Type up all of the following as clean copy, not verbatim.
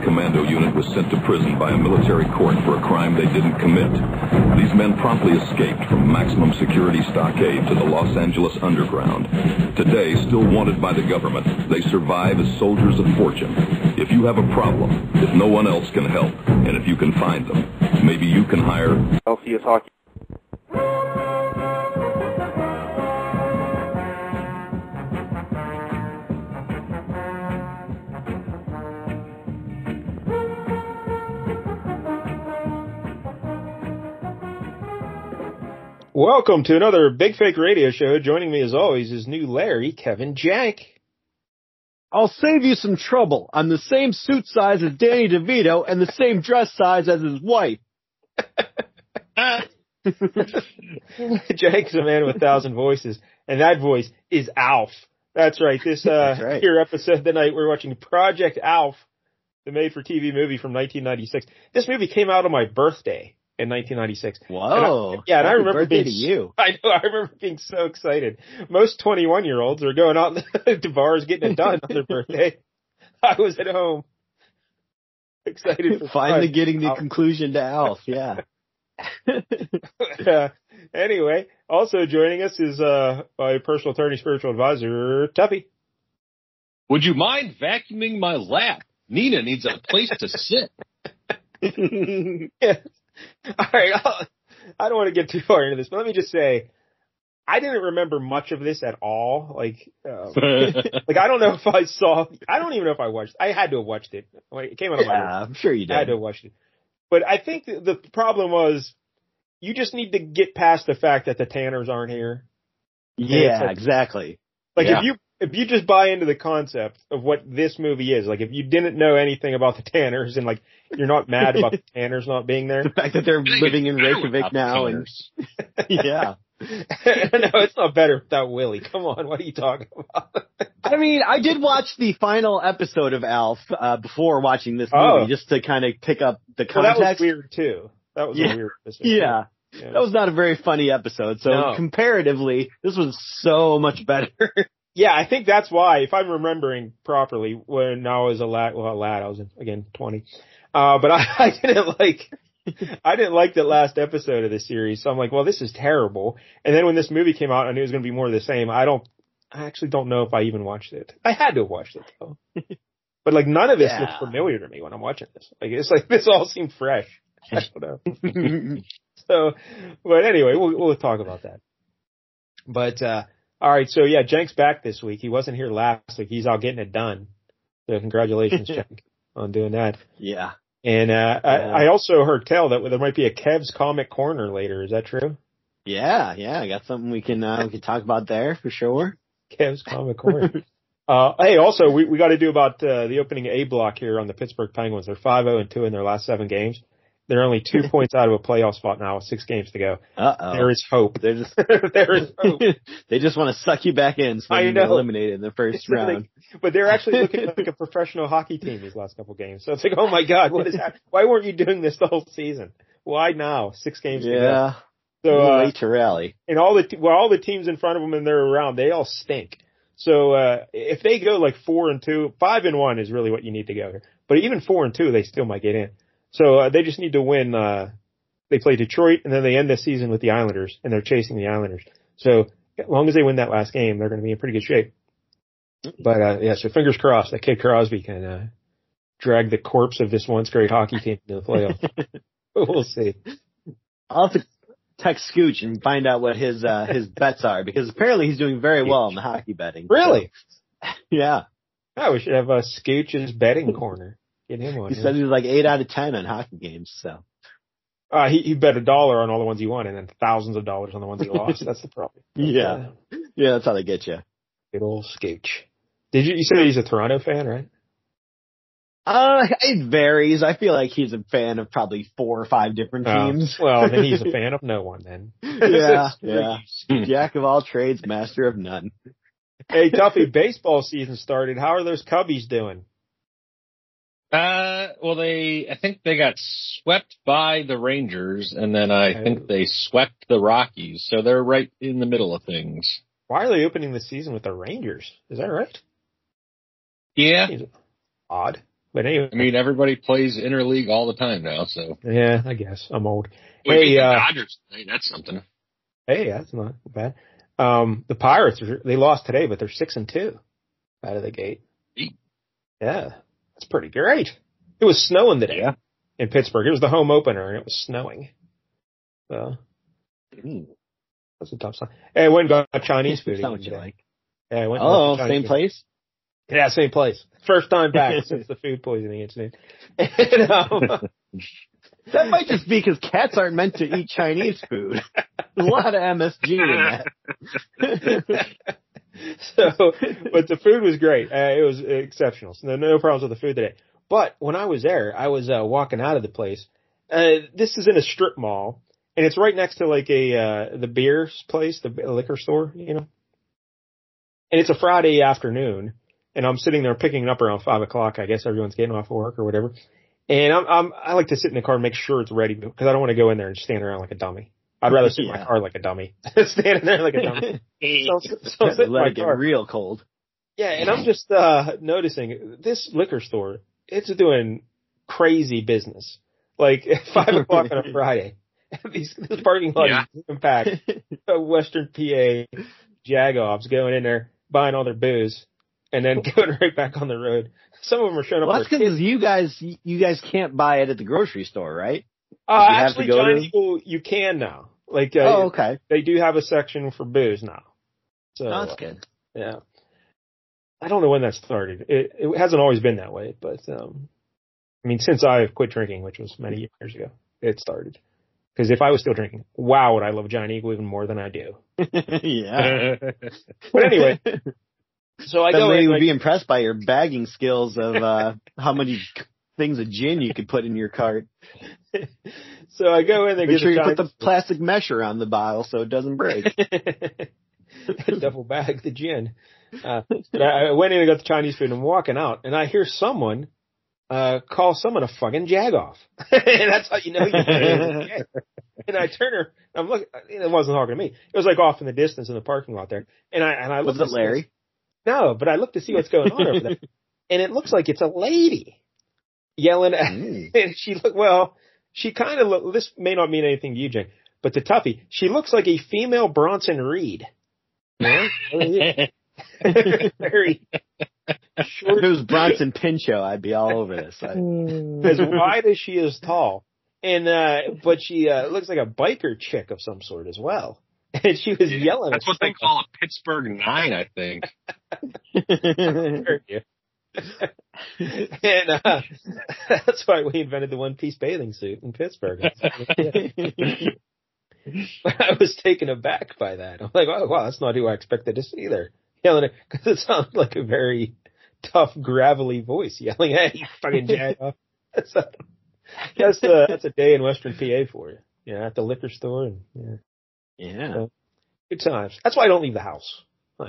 commando unit was sent to prison by a military court for a crime they didn't commit. These men promptly escaped from maximum security stockade to the Los Angeles underground. Today, still wanted by the government, they survive as soldiers of fortune. If you have a problem, if no one else can help, and if you can find them, maybe you can hire LCS Hockey. Welcome to another Big Fake Radio Show. Joining me as always is new Larry, Kevin Jank. I'll save you some trouble. I'm the same suit size as Danny DeVito and the same dress size as his wife. Jank's a man with 1,000 voices, and that voice is Alf. That's right. This right. Here episode tonight, we're watching Project Alf, the made-for-TV movie from 1996. This movie came out on my birthday in 1996. Whoa. And I remember birthday being to you. I know. I remember being so excited. Most 21-year-olds are going out to bars getting it done on their birthday. I was at home, excited for finally getting the conclusion to Alf. Yeah. Anyway, also joining us is my personal attorney, spiritual advisor, Tuffy. Would you mind vacuuming my lap? Nina needs a place to sit. Yeah. All right, I don't want to get too far into this, but let me just say, I didn't remember much of this at all. Like I don't know if I don't even know if I watched. I had to have watched it. Like, it came out of my room. I'm sure you did. I had to have watched it. But I think the problem was, you just need to get past the fact that the Tanners aren't here. Yeah, exactly. Like if you just buy into the concept of what this movie is, like if you didn't know anything about the Tanners and like you're not mad about the Tanners not being there. The fact that they're living in Reykjavik now and yeah. No, it's not better without Willie. Come on, what are you talking about? I mean, I did watch the final episode of Alf before watching this movie just to kind of pick up the context. Well, that was weird too. That was a weird episode. Yeah. That was not a very funny episode. So comparatively, this was so much better. Yeah, I think that's why, if I'm remembering properly, when I was a lad, I was, again, 20. But I didn't like the last episode of the series. So I'm like, well, this is terrible. And then when this movie came out, I knew it was going to be more of the same. I actually don't know if I even watched it. I had to have watched it though. But like none of this looks familiar to me when I'm watching this. Like, it's like this all seemed fresh. I don't know. So, but anyway, we'll talk about that. But, all right, so yeah, Jank's back this week. He wasn't here last week. He's out getting it done. So congratulations, Jank, on doing that. Yeah. And I also heard tell that there might be a Kev's Comic Corner later. Is that true? Yeah. I got something we can talk about there for sure. Kev's Comic Corner. Hey, also we got to do about the opening A block here on the Pittsburgh Penguins. They're 5-0-2 in their last 7 games. They're only 2 points out of a playoff spot now with 6 games to go. Uh-oh. There is hope. They're just there is hope. They just want to suck you back in so you get eliminated in the first round. But they're actually looking like a professional hockey team these last couple games. So it's like, oh my God, what is happening? Why weren't you doing this the whole season? Why now? 6 games to go. Yeah. So late to rally. And all the teams in front of them and they're around, they all stink. So if they go like 4-2, 5-1 is really what you need to go here. But even 4-2, they still might get in. So they just need to win. They play Detroit, and then they end the season with the Islanders, and they're chasing the Islanders. So as long as they win that last game, they're going to be in pretty good shape. But so fingers crossed that Kid Crosby can drag the corpse of this once great hockey team into the playoffs. We'll see. I'll have to text Scooch and find out what his bets are, because apparently he's doing very well in the hockey betting. Really? So, yeah. Yeah, we should have Scooch's betting corner. Get him on. He said he was like 8 out of 10 on hockey games. So he bet $1 on all the ones he won, and then thousands of dollars on the ones he lost. That's the problem. Yeah, that's how they get you. Good old Scooch. You said he's a Toronto fan, right? It varies. I feel like he's a fan of probably 4 or 5 different teams. Well, then he's a fan of no one. Then. Yeah. Jack of all trades, master of none. Hey, Tuffy, baseball season started. How are those Cubbies doing? Well, I think they got swept by the Rangers, and then I think they swept the Rockies, so they're right in the middle of things. Why are they opening the season with the Rangers? Is that right? Yeah. Odd. But anyway. I mean, everybody plays interleague all the time now, so. Yeah, I guess. I'm old. Hey, the Dodgers today, that's something. Hey, that's not bad. The Pirates, they lost today, but they're 6-2 out of the gate. Yeah, that's pretty great. It was snowing today in Pittsburgh. It was the home opener, and it was snowing. So that's a tough sign. Hey, I went and got Chinese food. Sounds you like. Yeah, I went. Same place. Yeah, same place. First time back since the food poisoning incident. And, that might just be because cats aren't meant to eat Chinese food. There's a lot of MSG in that. But the food was great. It was exceptional. So no problems with the food today. But when I was there, I was walking out of the place. This is in a strip mall, and it's right next to like the beer place, the liquor store, you know. And it's a Friday afternoon, and I'm sitting there picking it up around 5 o'clock. I guess everyone's getting off of work or whatever. And I like to sit in the car and make sure it's ready because I don't want to go in there and stand around like a dummy. I'd rather sit in my car like a dummy, standing there like a dummy. So I'm sitting in my car. Get real cold. Yeah, and I'm just noticing this liquor store. It's doing crazy business. Like at 5 o'clock on a Friday, this parking lot is packed. Western PA Jagoffs going in there buying all their booze and then going right back on the road. Some of them are showing up. Well, that's because you guys can't buy it at the grocery store, right? Actually, Giant Eagle, you can now. Like, okay. They do have a section for booze now. So that's good. Yeah. I don't know when that started. It hasn't always been that way, but I mean, since I've quit drinking, which was many years ago, it started. Because if I was still drinking, wow, would I love Giant Eagle even more than I do. Yeah. But anyway. So I go in, would be impressed by your bagging skills of how many things of gin you could put in your cart. So I go in and make sure you put the plastic mesh around the bottle so it doesn't break. Double bag the gin. But I went in and got the Chinese food and I'm walking out and I hear someone call someone a fucking jagoff. And that's how you know you're And I turn her, I'm looking, it wasn't talking to me. It was like off in the distance in the parking lot there. And I looked. Was it Larry? No, but I looked to see what's going on over there. And it looks like it's a lady yelling at, and she kind of look, this may not mean anything to you, Jane, but to Tuffy, she looks like a female Bronson Reed. Yeah? Very short. If it was Bronson Pinchot, I'd be all over this. As wide as she is tall. And, but she, looks like a biker chick of some sort as well. And she was yelling. That's what they call a Pittsburgh 9, I think. And that's why we invented the one-piece bathing suit in Pittsburgh. But I was taken aback by that. I'm like, oh, wow, that's not who I expected to see there. Yelling, because it sounded like a very tough, gravelly voice yelling, hey, you fucking jag off. That's a day in Western PA for you. Yeah, at the liquor store. And, yeah. So, good times. That's why I don't leave the house.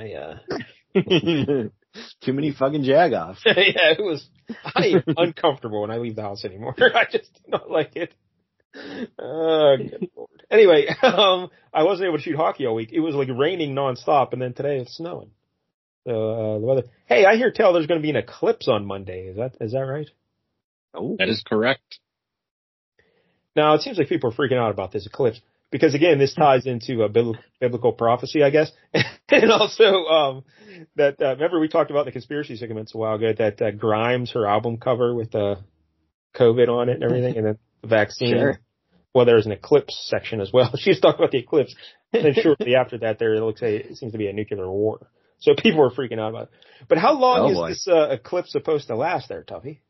Too many fucking jagoffs. Yeah, I am uncomfortable when I leave the house anymore. I just do not like it. Good Lord. Anyway, I wasn't able to shoot hockey all week. It was like raining nonstop, and then today it's snowing. So the weather. Hey, I hear tell there's going to be an eclipse on Monday. Is that right? Oh, that is correct. Now it seems like people are freaking out about this eclipse because again, this ties into a biblical prophecy, I guess, and also that remember we talked about in the conspiracy segments a while ago that Grimes, her album cover with COVID on it and everything, and then the vaccine. Sure. Well, there's an eclipse section as well. She's talking about the eclipse. And then shortly after that, it seems to be a nuclear war. So people are freaking out about it. But how long is this eclipse supposed to last there, Tuffy?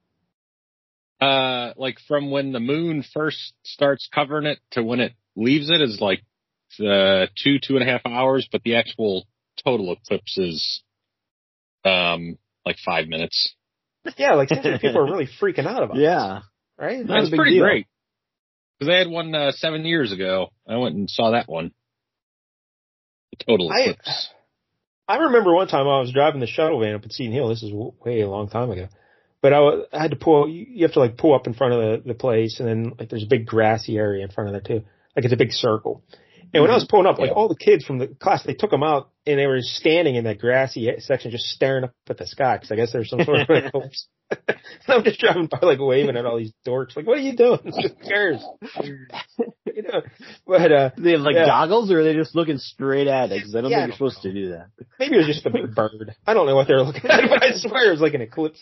Like from when the moon first starts covering it to when it leaves it is like 2.5 hours, but the actual total eclipse is like 5 minutes. Yeah, like people are really freaking out about it. Right? That's pretty great. Because they had one 7 years ago. I went and saw that one. The total eclipse. I remember one time I was driving the shuttle van up at Seton Hill. This is way a long time ago. But I had to pull, you have to like pull up in front of the place, and then like there's a big grassy area in front of there too. Like it's a big circle. And when I was pulling up, like all the kids from the class, they took them out and they were standing in that grassy section just staring up at the sky because I guess there's some sort of eclipse. And I'm just driving by like waving at all these dorks. Like, what are you doing? Who cares? You know, but, they have like goggles or are they just looking straight at it? Because I don't think you're supposed to do that. Maybe it was just a big bird. I don't know what they were looking at, but I swear it was like an eclipse.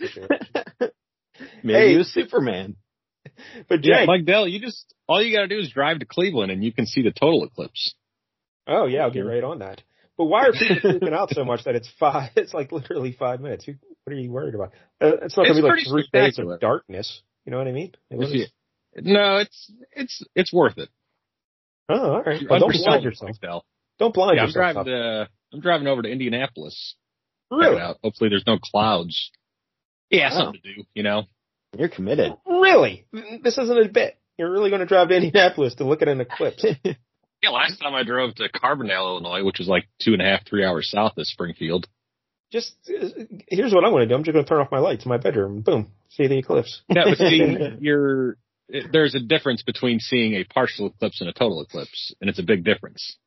Maybe it was Superman. But Jake, Mike Dell, all you gotta do is drive to Cleveland and you can see the total eclipse. Oh yeah, I'll get right on that. But why are people freaking out so much that it's like literally 5 minutes? What are you worried about? It's not going to be like 3 days of darkness. You know what I mean? No, it's worth it. Oh, all right. Well, don't blind yourself. Don't blind yourself. I'm driving over to Indianapolis. Really? Hopefully there's no clouds. Yeah, something to do, you know. You're committed. Really? This isn't a bit. You're really going to drive to Indianapolis to look at an eclipse? Yeah, last time I drove to Carbondale, Illinois, which is like 2.5, 3 hours south of Springfield. Just, here's what I'm going to do. I'm just going to turn off my lights in my bedroom. Boom. See the eclipse. Yeah, but see, there's a difference between seeing a partial eclipse and a total eclipse, and it's a big difference.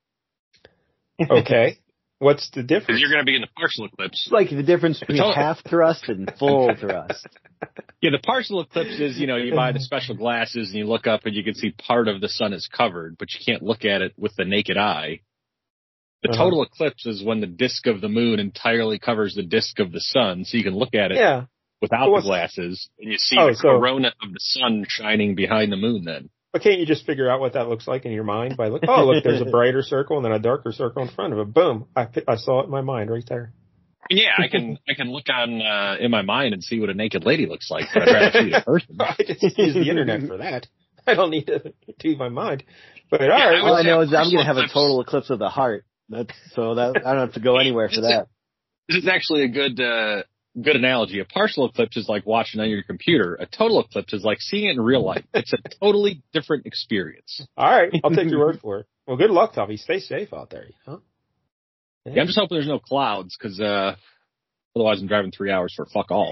Okay. What's the difference? Because you're going to be in the partial eclipse. It's like the difference between half thrust and full thrust. Yeah, the partial eclipse is, you buy the special glasses and you look up and you can see part of the sun is covered, but you can't look at it with the naked eye. The total eclipse is when the disk of the moon entirely covers the disk of the sun, so you can look at it without the glasses, and you see the corona of the sun shining behind the moon then. But can't you just figure out what that looks like in your mind by look, there's a brighter circle and then a darker circle in front of it. Boom. I saw it in my mind right there. Yeah, I can look on in my mind and see what a naked lady looks like, but I'd rather see it in person. I just use the internet for that. I don't need to do my mind. But all right. All I know is I'm going to have a total eclipse of the heart. I don't have to go anywhere for that. This is actually a good analogy. A partial eclipse is like watching on your computer. A total eclipse is like seeing it in real life. It's a totally different experience. All right, I'll take your word for it. Well, good luck, Tuffy. Stay safe out there. Huh? Yeah, I'm just hoping there's no clouds, because otherwise I'm driving 3 hours for fuck all.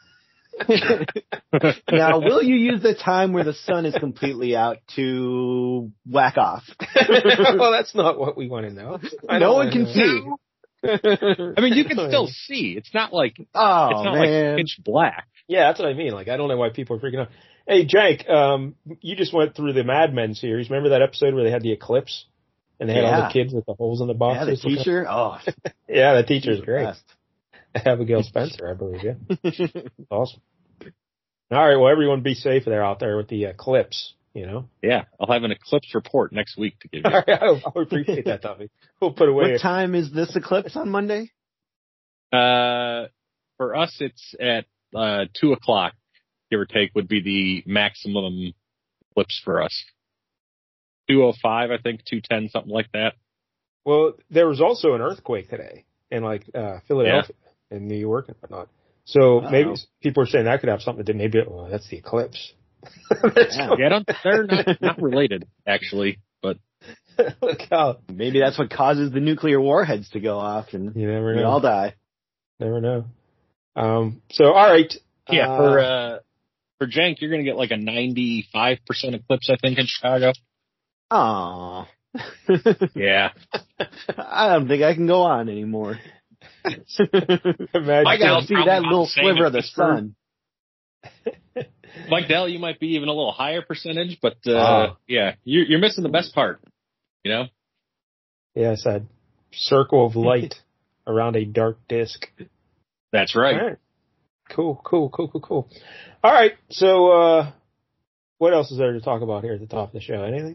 Now, will you use the time where the sun is completely out to whack off? Well, that's not what we want to know. No one can see. I mean, you can still see. It's not like like pitch black. Yeah, that's what I mean. Like, I don't know why people are freaking out. Hey, Jake, you just went through the Mad Men series. Remember that episode where they had the eclipse? And they had all the kids with the holes in the boxes? Yeah, the teacher? Oh. Yeah, the teacher's great. Abigail Spencer, I believe, yeah. Awesome. All right, well, everyone be safe out there with the eclipse, Yeah, I'll have an eclipse report next week to give you. All right, I appreciate that, Tommy. We'll put away. What time is this eclipse on Monday? For us, it's at 2 o'clock, give or take, would be the maximum eclipse for us. 2:05, I think, 2:10, something like that. Well, there was also an earthquake today in Philadelphia and New York and whatnot. So maybe people are saying that could have something to do. Maybe that's the eclipse. They're not related, actually. But look out. Maybe that's what causes the nuclear warheads to go off, and you never know. We all die. Never know. So all right. Yeah, for Jank, you're going to get like a 95% eclipse, I think, in Chicago. Aww. Yeah. I don't think I can go on anymore. Imagine I gotta see that little sliver of the sun. Mike Dell, you might be even a little higher percentage, but yeah, you're missing the best part, Yes, a circle of light around a dark disk. That's right. All right. Cool. All right, so what else is there to talk about here at the top of the show? Anything?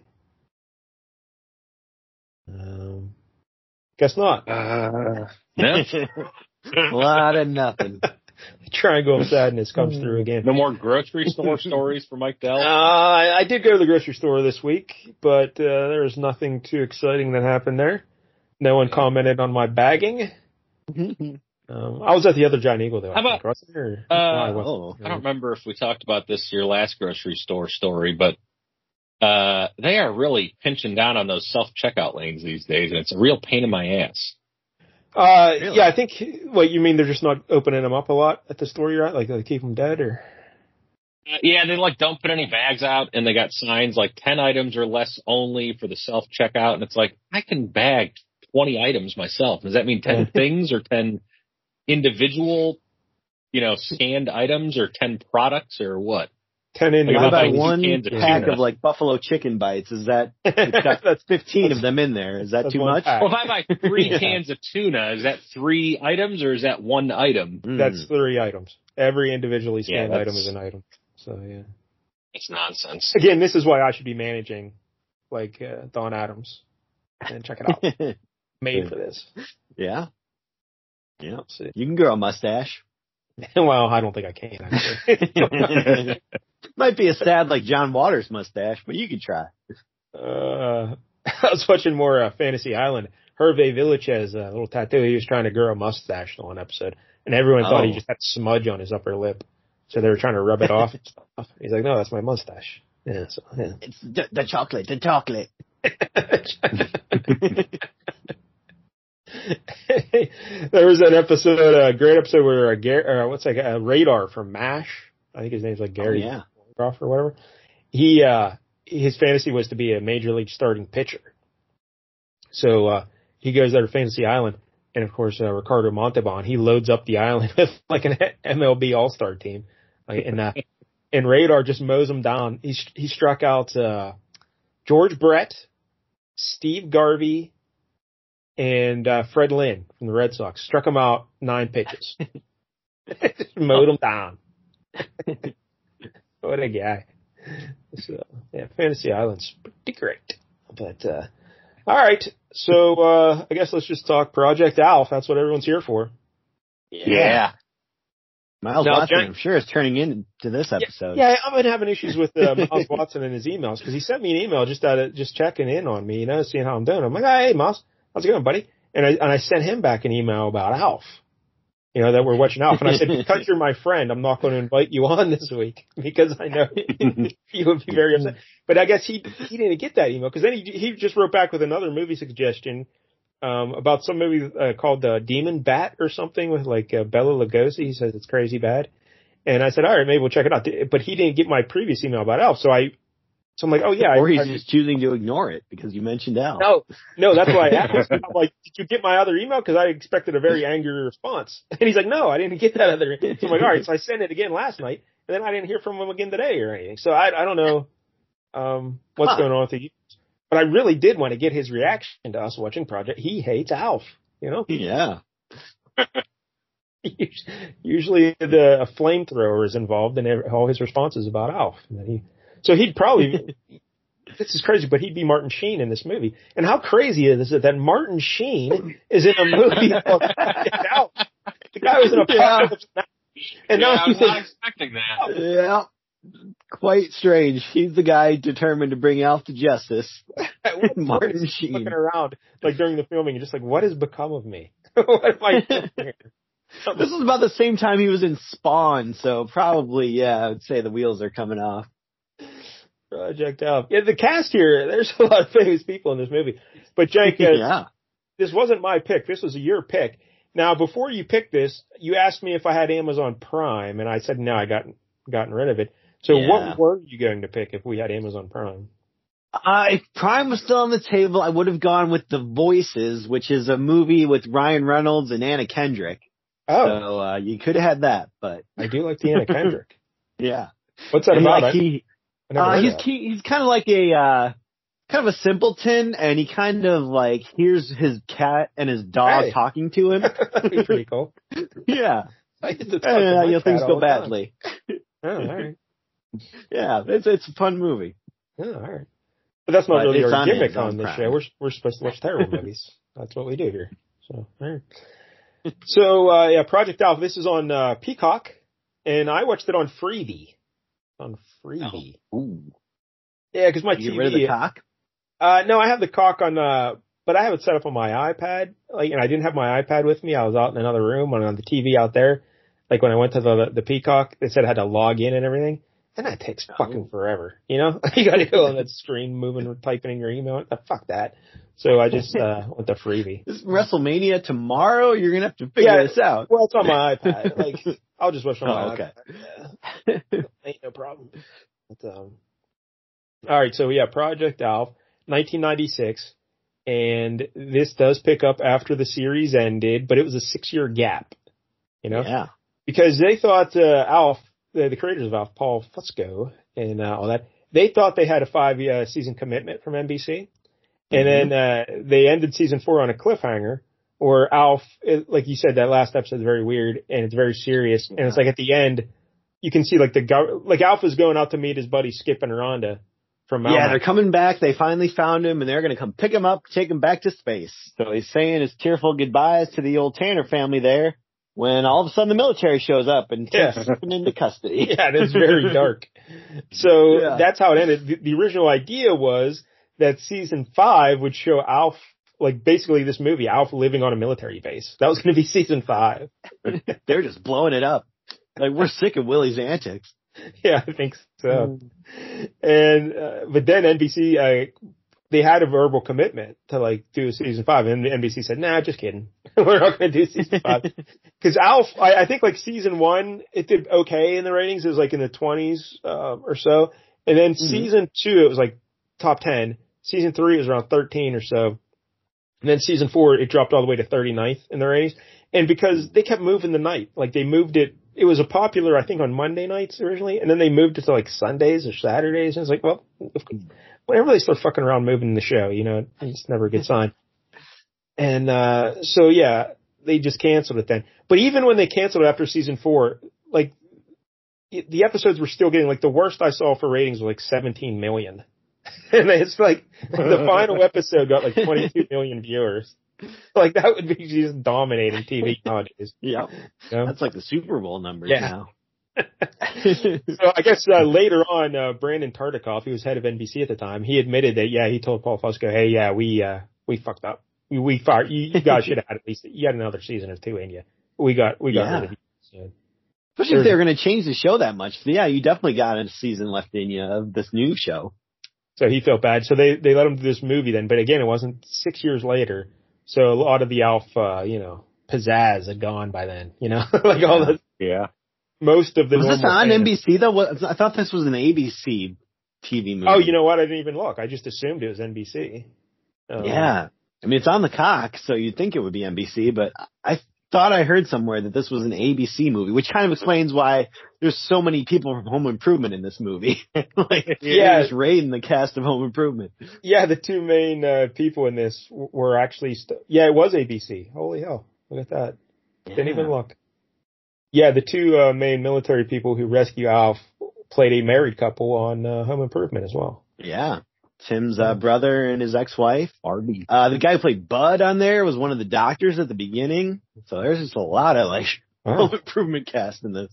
Guess not. No. A lot of nothing. The triangle of sadness comes through again. No more grocery store stories for Mike Dell? I did go to the grocery store this week, but there was nothing too exciting that happened there. No one commented on my bagging. I was at the other Giant Eagle, though. How about, I don't remember if we talked about this your last grocery store story, but they are really pinching down on those self-checkout lanes these days, and it's a real pain in my ass. Really? Yeah, I think, you mean they're just not opening them up a lot at the store you're at? Like, they keep them dead, or? Yeah, they like don't put any bags out, and they got signs like 10 items or less only for the self checkout, and it's like I can bag 20 items myself. Does that mean 10 things or 10 individual, scanned items or 10 products or what? 10 in. Like, I buy two one cans of pack tuna. of like buffalo chicken bites. Is that that's 15 of them in there? Is that too much? pack. Well, if I buy 3 cans of tuna, is that 3 items or is that 1 item? That's 3 items. Every individually scanned Yeah, item is an item. So yeah. It's nonsense. Again, this is why I should be managing like Don Adams. And check it out. Made for this. Yeah. Yeah. See. You can grow a mustache. Well, I don't think I can. Actually. Might be a sad like John Waters mustache, but you could try. I was watching more Fantasy Island. Hervé Villachez, a little tattoo. He was trying to grow a mustache in one episode, and everyone thought he just had smudge on his upper lip. So they were trying to rub it off and stuff. He's like, "No, that's my mustache." Yeah, so, yeah. It's the chocolate, the chocolate. There was an episode, a great episode where Radar from MASH. I think his name's like Gary Groff or whatever. He his fantasy was to be a major league starting pitcher. So he goes there to Fantasy Island, and of course Ricardo Montalban. He loads up the island with like an MLB All-Star team, and Radar just mows him down. He struck out George Brett, Steve Garvey, and Fred Lynn from the Red Sox. Struck him out 9 pitches. Mowed him down. What a guy. So, yeah, Fantasy Island's pretty great. But, all right. So, I guess let's just talk Project Alf. That's what everyone's here for. Yeah. Miles Now, Watson, I'm sure, is turning into this episode. Yeah, I've been having issues with Miles Watson and his emails because he sent me an email just checking in on me, seeing how I'm doing. I'm like, hey, Miles, how's it going, buddy? And I sent him back an email about Alf, that we're watching Alf. And I said, because you're my friend, I'm not going to invite you on this week because I know you would be very upset. But I guess he didn't get that email because then he just wrote back with another movie suggestion about some movie called Demon Bat or something with like Bela Lugosi. He says it's crazy bad. And I said, all right, maybe we'll check it out. But he didn't get my previous email about Alf. So I'm like, oh yeah. Or he's just choosing to ignore it because you mentioned Alf. No, that's what I asked. I'm like, did you get my other email? Because I expected a very angry response. And he's like, no, I didn't get that other. So I'm like, all right. So I sent it again last night, and then I didn't hear from him again today or anything. So I don't know what's going on with you. But I really did want to get his reaction to us watching Project. He hates Alf, Yeah. Usually a flamethrower is involved in all his responses about Alf. So he'd probably, this is crazy, but he'd be Martin Sheen in this movie. And how crazy is it that Martin Sheen is in a movie called Alf? The guy was in Apocalypse Now. And now I was not expecting that. Yeah. Quite strange. He's the guy determined to bring Alf to justice. Martin Sheen. Looking around, like during the filming, just like, what has become of me? What am I doing here? This was about the same time he was in Spawn, so probably, I would say the wheels are coming off. Project Alf. Yeah, the cast here, there's a lot of famous people in this movie. But Jake, this wasn't my pick. This was your pick. Now, before you picked this, you asked me if I had Amazon Prime, and I said no, I gotten rid of it. So what were you going to pick if we had Amazon Prime? If Prime was still on the table, I would have gone with The Voices, which is a movie with Ryan Reynolds and Anna Kendrick. Oh. So you could have had that, but I do like the Anna Kendrick. Yeah. What's that about? Like he's kind of like a kind of a simpleton, and he kind of like hears his cat and his dog talking to him. That'd be pretty cool. Yeah. Things go badly. Oh, all right. Yeah, it's a fun movie. Oh, all right. But that's not really our gimmick on this Prime. show. We're supposed to watch terrible movies. That's what we do here. So, all right. So, Project Alf, this is on Peacock, and I watched it on Freevee. On Freevee. Oh. Ooh. Yeah, because my TV. TV. Get rid of the cock? No, I have the cock on, but I have it set up on my iPad. And I didn't have my iPad with me. I was out in another room on the TV out there. Like when I went to the Peacock, they said I had to log in and everything. And that takes fucking forever, You gotta go on that screen moving, typing in your email. Fuck that. So I just, went to Freevee. Is WrestleMania tomorrow? You're gonna have to figure this out. Well, it's on my iPad. I'll just watch it on my iPad. Ain't no problem. problem. But, all right, so yeah, Project Alf, 1996, and this does pick up after the series ended, but it was a 6-year gap, you know? Yeah. Because they thought Alf, the creators of Alf, Paul Fusco and all that, they thought they had a 5-season commitment from NBC, and then they ended season 4 on a cliffhanger, where Alf, like you said, that last episode is very weird and it's very serious, and it's like at the end, you can see like Alf is going out to meet his buddy Skip and Rhonda from Mount. Yeah, they're coming back. They finally found him, and they're going to come pick him up, take him back to space. So he's saying his tearful goodbyes to the old Tanner family there, when all of a sudden the military shows up and takes him into custody. Yeah, and it's very dark. So that's how it ended. The original idea was that season 5 would show Alf, like basically this movie, Alf living on a military base. That was going to be season 5. They're just blowing it up. Like, we're sick of Willie's antics. Yeah, I think so. And, but then NBC, they had a verbal commitment to like do season 5, and NBC said, nah, just kidding. We're not going to do season 5. Cause Alf, I think like season 1, it did okay in the ratings. It was like in the 20s, or so. And then season 2, it was like top 10. Season 3 was around 13 or so. And then season 4, it dropped all the way to 39th in the ratings. And because they kept moving the night, like they moved it, it was a popular, I think, on Monday nights originally, and then they moved it to like Sundays or Saturdays. And it's like, well, whenever they start fucking around moving the show, you know, it's never a good sign. And, so yeah, they just canceled it then. But even when they canceled it after season 4, like the episodes were still getting, like the worst I saw for ratings was like 17 million. And it's like the final episode got like 22 million viewers. Like that would be just dominating TV nowadays. Yeah. You know? That's like the Super Bowl numbers now. So I guess later on, Brandon Tartikoff, who was head of NBC at the time, he admitted that, yeah, he told Paul Fusco, hey, yeah, we fucked up. We fired, you guys should have had at least, you had another season or 2 in you. We got rid of you. So, especially if they were going to change the show that much. Yeah, you definitely got a season left in you of this new show. So he felt bad. So they let him do this movie then. But again, it wasn't 6 years later. So a lot of the Alf, pizzazz had gone by then, you know, like all the, most of the was this on NBC though? I thought this was an ABC TV movie. Oh, you know what? I didn't even look. I just assumed it was NBC. Yeah. I mean, it's on the cock, so you'd think it would be NBC, but I thought I heard somewhere that this was an ABC movie, which kind of explains why there's so many people from Home Improvement in this movie. Just raiding the cast of Home Improvement. Yeah, the 2 main people in this were actually, it was ABC. Holy hell. Look at that. Didn't even look. Yeah, the 2 main military people who rescue Alf played a married couple on Home Improvement as well. Yeah. Tim's brother and his ex-wife. Barbie. The guy who played Bud on there was one of the doctors at the beginning. So there's just a lot of Home Improvement cast in this.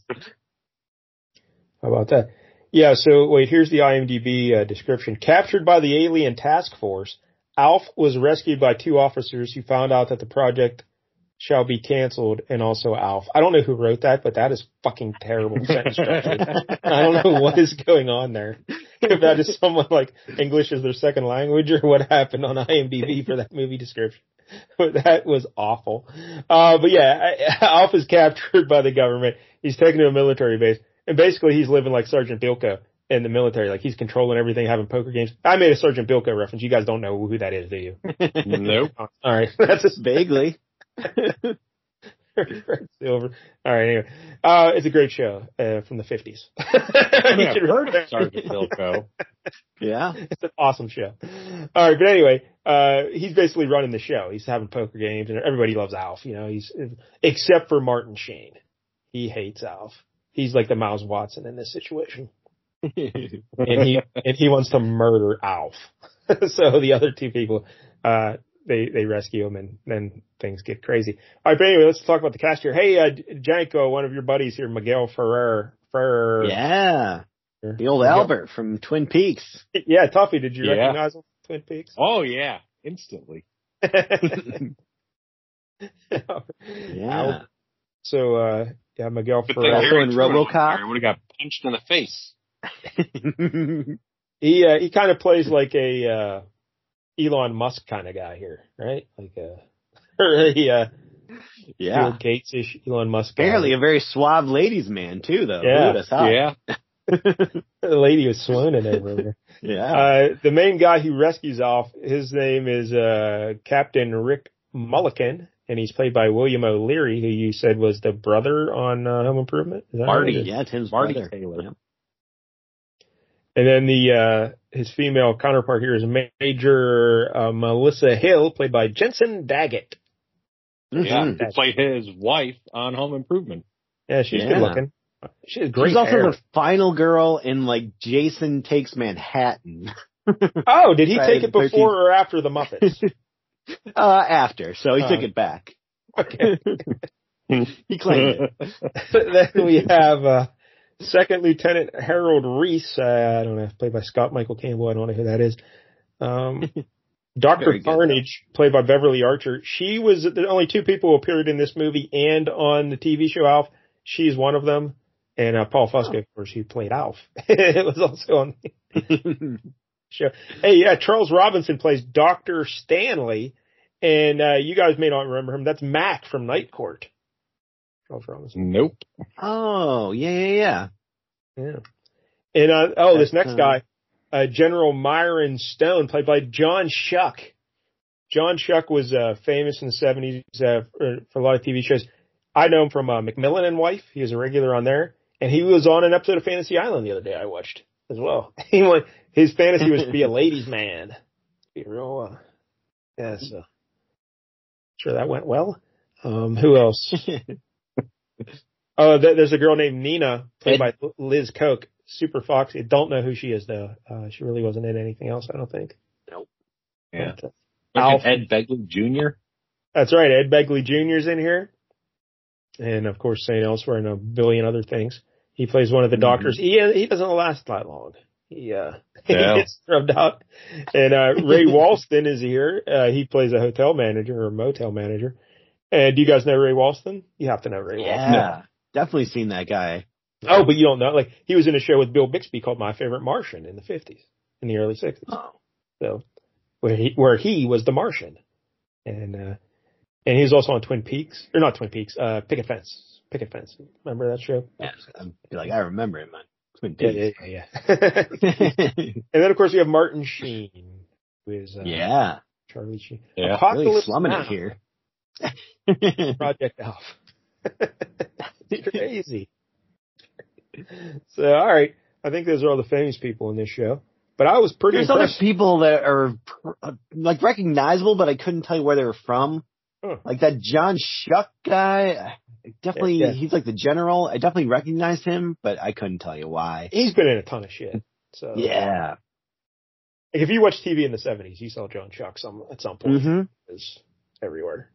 How about that? Yeah, so wait, here's the IMDb description. Captured by the alien task force, Alf was rescued by 2 officers who found out that the project shall be canceled, and also Alf. I don't know who wrote that, but that is fucking terrible sentence structure. I don't know what is going on there. If that is someone like English is their second language or what happened on IMDb for that movie description. But that was awful. But yeah, Alf is captured by the government. He's taken to a military base, and basically he's living like Sergeant Bilko in the military. Like he's controlling everything, having poker games. I made a Sergeant Bilko reference. You guys don't know who that is, do you? Nope. All right. That's just vaguely. Silver. All right. Anyway, it's a great show from the 50s. I've heard of Sergeant Bilko. Yeah, it's an awesome show. All right, but anyway, he's basically running the show. He's having poker games, and everybody loves Alf. You know, he's except for Martin Sheen. He hates Alf. He's like the Miles Watson in this situation, and he wants to murder Alf. So the other 2 people, they rescue him, and then things get crazy. All right, but anyway, let's talk about the cast here. Hey, Janko, one of your buddies here, Miguel Ferrer. Yeah. The old Albert from Twin Peaks. Yeah, Tuffy, did you recognize him from Twin Peaks? Oh, yeah. Instantly. Yeah. So, Miguel Ferrer. Also in RoboCop. Would have got punched in the face. He kind of plays like a Elon Musk kind of guy here, right? Like Bill Gates-ish Elon Musk guy. Apparently a very suave ladies man too, though. Yeah. The lady was swooning over there. Yeah. The main guy who rescues Alf, his name is Captain Rick Mulligan, and he's played by William O'Leary, who you said was the brother on Home Improvement. Is that Marty. right? Yeah, Tim's Marty brother. Taylor. Yep. And then his female counterpart here is Major Melissa Hill, played by Jensen Daggett. Yeah, Mhm. who played his wife on Home Improvement. Yeah, she's Yeah. good looking. She has great She's also hair. the final girl in like Jason Takes Manhattan. Oh, did he Friday take the it before 13th. or after the Muppets? After, so he took it back. Okay. He claimed it. Then we have Second Lieutenant Harold Reese. I don't know, played by Scott Michael Campbell. I don't know who that is. Dr. Very good, Carnage, played by Beverly Archer. She was the only two people who appeared in this movie and on the TV show Alf. She's one of them. And Paul Fusco, of course, who played Alf. It was also on the show. Hey, yeah, Charles Robinson plays Dr. Stanley. And you guys may not remember him. That's Mac from Night Court. Charles Robinson. Nope. Oh, yeah. Yeah. And, this next guy, General Myron Stone, played by John Shuck. John Shuck was famous in the 70s for a lot of TV shows. I know him from Macmillan and Wife. He was a regular on there. And he was on an episode of Fantasy Island the other day I watched as well. His fantasy was to be a ladies' man. Be real, so sure that went well. Who else? There's a girl named Nina, played by Liz Koch, super foxy. Don't know who she is though. She really wasn't in anything else, I don't think. Nope. Yeah. But, Alf. Ed Begley Jr. That's right. Ed Begley Jr.'s in here. And of course, St. Elsewhere and a billion other things. He plays one of the doctors. He doesn't last that long. He gets rubbed out. And Ray Walston is here. He plays a hotel manager or motel manager. And do you guys know Ray Walston? You have to know Ray Walston. Yeah. Definitely seen that guy. Oh, but you don't know. Like, he was in a show with Bill Bixby called My Favorite Martian in the 50s, in the early 60s. Oh. So, where he was the Martian. And he was also on Twin Peaks. Or not Twin Peaks, Picket Fence. Picket Fence. Remember that show? Yeah. I remember it, man. Twin Peaks. Yeah. And then, of course, we have Martin Sheen, who is Charlie Sheen. Yeah. Apocalypse Really slumming Now, it here. Project Alf. Crazy. So, all right. I think those are all the famous people in this show. But I was pretty There's impressed. other people that are like recognizable, but I couldn't tell you where they were from. Huh. Like that John Shuck guy. Definitely, he's like the general. I definitely recognized him, but I couldn't tell you why. He's been in a ton of shit. So Yeah. Like if you watch TV in the 70s, you saw John Shuck at some point. Mm-hmm. It was everywhere.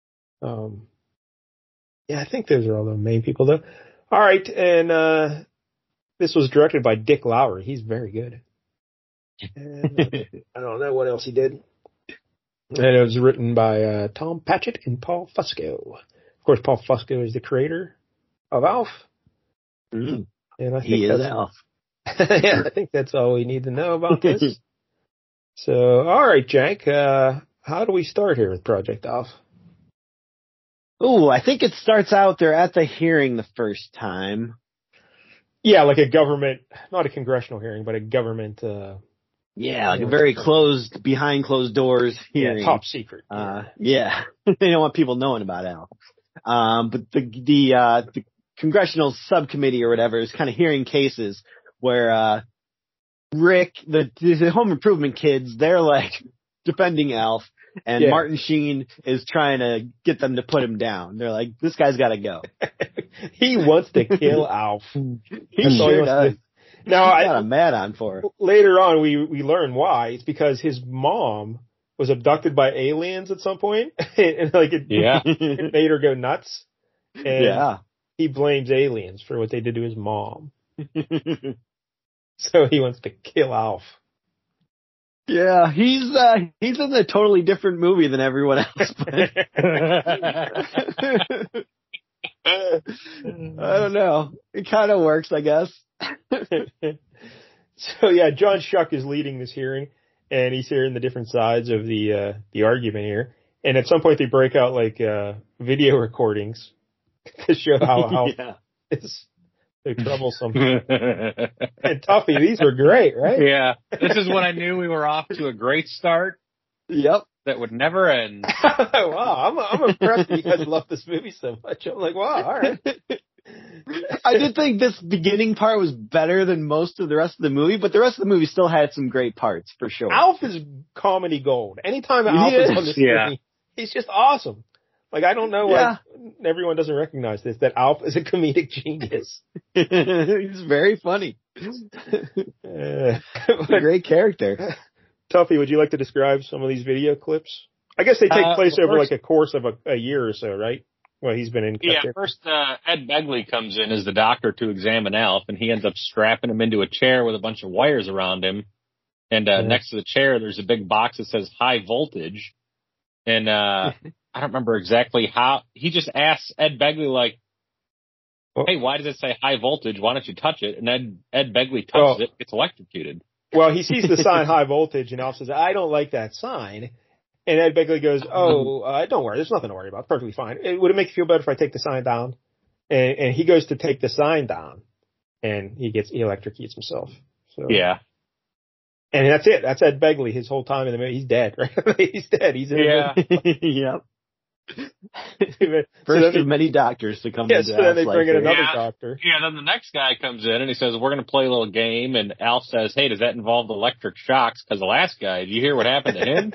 I think those are all the main people though. All right, and this was directed by Dick Lowry. He's very good. And, I don't know what else he did. And it was written by Tom Patchett and Paul Fusco. Of course, Paul Fusco is the creator of Alf. Mm-hmm. And I think He is Alf. I think that's all we need to know about this. So, all right, Jank, how do we start here with Project Alf? Oh, I think it starts out they're at the hearing the first time. Yeah, like a government, not a congressional hearing, but a government. Like a very closed, behind closed doors hearing. Yeah, top secret. Yeah, they don't want people knowing about Alf. But the congressional subcommittee or whatever is kind of hearing cases where Rick, the home improvement kids, they're like defending Alf, and Martin Sheen is trying to get them to put him down. They're like, this guy's got to go. He wants to kill Alf. He sure does. Now, I got a mad on for it. Later on, we learn why. It's because his mom was abducted by aliens at some point, and like it made her go nuts. And he blames aliens for what they did to his mom. So he wants to kill Alf. Yeah, he's in a totally different movie than everyone else. I don't know. It kind of works, I guess. So yeah, John Shuck is leading this hearing, and he's hearing the different sides of the argument here. And at some point, they break out like video recordings to show how is They're troublesome. And Tuffy, these were great, right? Yeah. This is when I knew we were off to a great start. Yep. That would never end. Wow, I'm impressed that you guys love this movie so much. I'm like, wow, all right. I did think this beginning part was better than most of the rest of the movie, but the rest of the movie still had some great parts, for sure. Alf is comedy gold. Anytime Alf is on the screen, he's just awesome. Like, I don't know why everyone doesn't recognize this, that Alf is a comedic genius. He's very funny. A great character. Tuffy, would you like to describe some of these video clips? I guess they take place over like a course of a year or so, right? Well, he's been in. Yeah, first Ed Begley comes in as the doctor to examine Alf, and he ends up strapping him into a chair with a bunch of wires around him. And next to the chair, there's a big box that says high voltage. And I don't remember exactly how. He just asks Ed Begley, like, hey, why does it say high voltage? Why don't you touch it? And Ed Begley touches it, gets electrocuted. Well, he sees the sign high voltage, and Alf says, I don't like that sign. And Ed Begley goes, don't worry, there's nothing to worry about. Perfectly fine. Would it make you feel better if I take the sign down? And he goes to take the sign down, and he electrocutes himself. So. Yeah. And that's it. That's Ed Begley his whole time in the movie. He's dead, right? He's dead. He's in the Yep. First of many doctors to come into so then they bring in another doctor. Yeah, then the next guy comes in and he says, we're going to play a little game. And Alf says, hey, does that involve electric shocks? Because the last guy, did you hear what happened to him?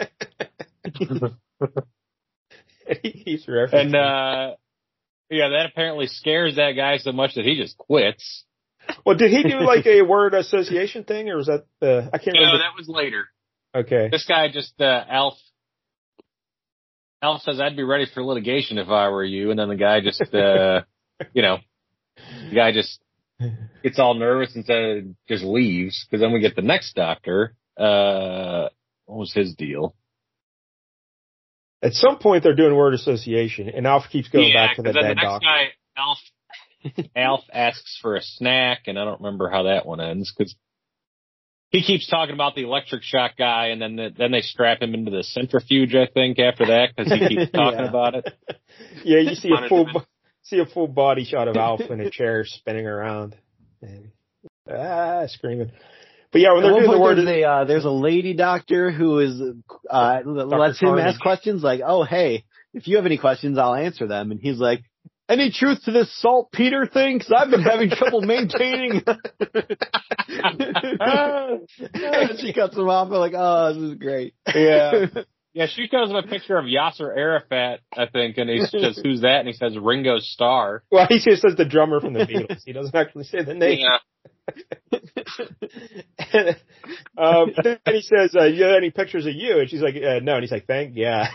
He's referencing. And, that apparently scares that guy so much that he just quits. Well, did he do like a word association thing, or was that I can't remember. No, that was later. Okay. This guy just, Alf says, I'd be ready for litigation if I were you. And then the guy just, the guy just gets all nervous and just leaves. Because then we get the next doctor. What was his deal? At some point, they're doing word association, and Alf keeps going back to the dead doctor. Guy, Alf asks for a snack, and I don't remember how that one ends, because he keeps talking about the electric shock guy, and then they strap him into the centrifuge, I think, after that, because he keeps talking about it. Yeah, you see a full body shot of Alf in a chair spinning around, and screaming. But yeah, when they're doing the word, there's a lady doctor who is lets him ask questions like, "Oh, hey, if you have any questions, I'll answer them." And he's like, "Any truth to this saltpeter thing? Because I've been having trouble maintaining." And she cuts him off. I'm like, "Oh, this is great." Yeah. Yeah, she shows him a picture of Yasser Arafat, I think, and he says, "Who's that?" And he says, "Ringo Starr." Well, he just says the drummer from the Beatles. He doesn't actually say the name. Yeah. And he says, you have any pictures of you? And she's like, no. And he's like, yeah.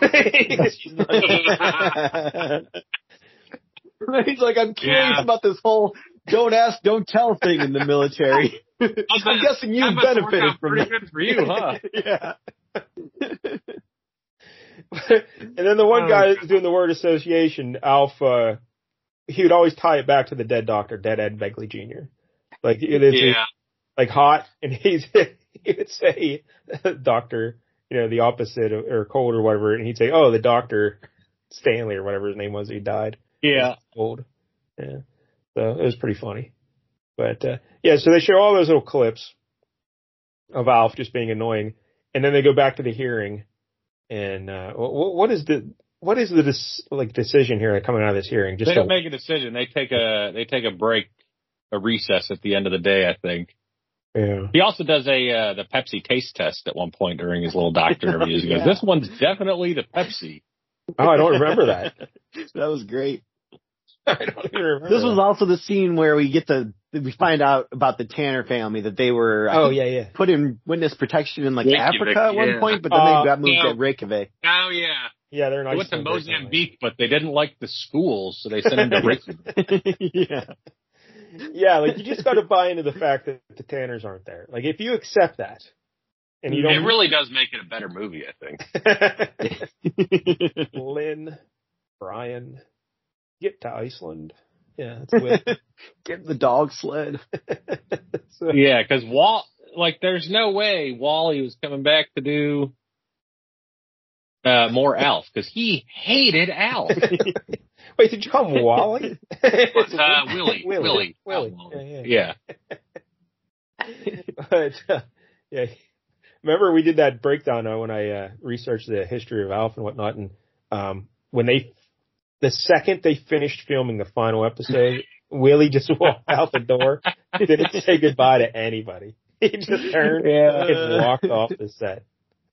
He's like, I'm curious about this whole don't ask, don't tell thing in the military. I'm guessing you benefited from it. Good for you, huh? Yeah. And then the one guy that's doing the word association, Alf, he would always tie it back to the dead doctor, dead Ed Begley Jr. Like, like hot, and he would say, doctor, the opposite, or cold or whatever, and he'd say, oh, the doctor Stanley or whatever his name was, who died. Yeah. Cold. Yeah. So it was pretty funny. But, so they show all those little clips of Alf just being annoying, and then they go back to the hearing, and, what is the decision here coming out of this hearing? They don't make a decision. They take a break, a recess at the end of the day, I think. Yeah. He also does the Pepsi taste test at one point during his little doctor interviews. He goes, "This one's definitely the Pepsi." Oh, I don't remember that. That was great. I don't even remember. This was also the scene where we find out about the Tanner family, that they were put in witness protection in Reykjavik, Africa at one point, but then they got moved to Reykjavik. Oh yeah. Yeah, they're nice. They went to Mozambique, but they didn't like the schools, so they sent them to Reykjavik. Yeah. Yeah, like you just got to buy into the fact that the Tanners aren't there. Like if you accept that, and you don't, it really does make it a better movie, I think. Lynn, Brian, get to Iceland. Yeah, that's weird. Get the dog sled. Yeah, because there's no way Wally was coming back to do more Alf, because he hated Alf. Wait, did you call him Wally? Willie. Willie. Yeah. But, yeah. Remember we did that breakdown when I researched the history of Alf and whatnot, and when the second they finished filming the final episode, Willie just walked out the door, didn't say goodbye to anybody. He just turned and walked off the set.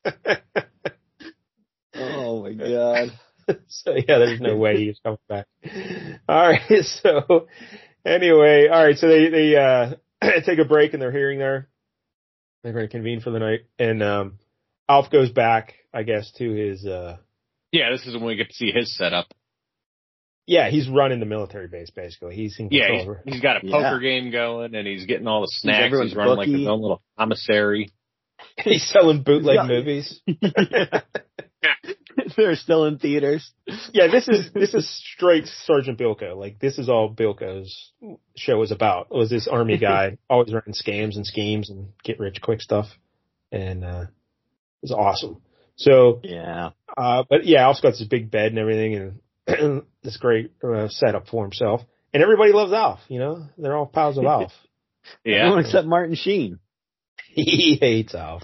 Oh my God. So yeah, there's no way he's coming back. All right, so anyway, all right, so they take a break in their hearing there. They're going to convene for the night, and Alf goes back, I guess, to his. Yeah, this is when we get to see his setup. Yeah, he's running the military base basically. He's in control. Yeah, he's got a poker game going, and he's getting all the snacks. He's running like his own little commissary. He's selling bootleg movies. They're still in theaters. Yeah, this is straight Sergeant Bilko. Like, this is all Bilko's show was about. Was this army guy always running scams and schemes and get rich quick stuff, and it was awesome. So yeah, but yeah, Alf's got this big bed and everything, and this great setup for himself. And everybody loves Alf. You know, they're all pals of Alf. Yeah, everyone except Martin Sheen. He hates Alf.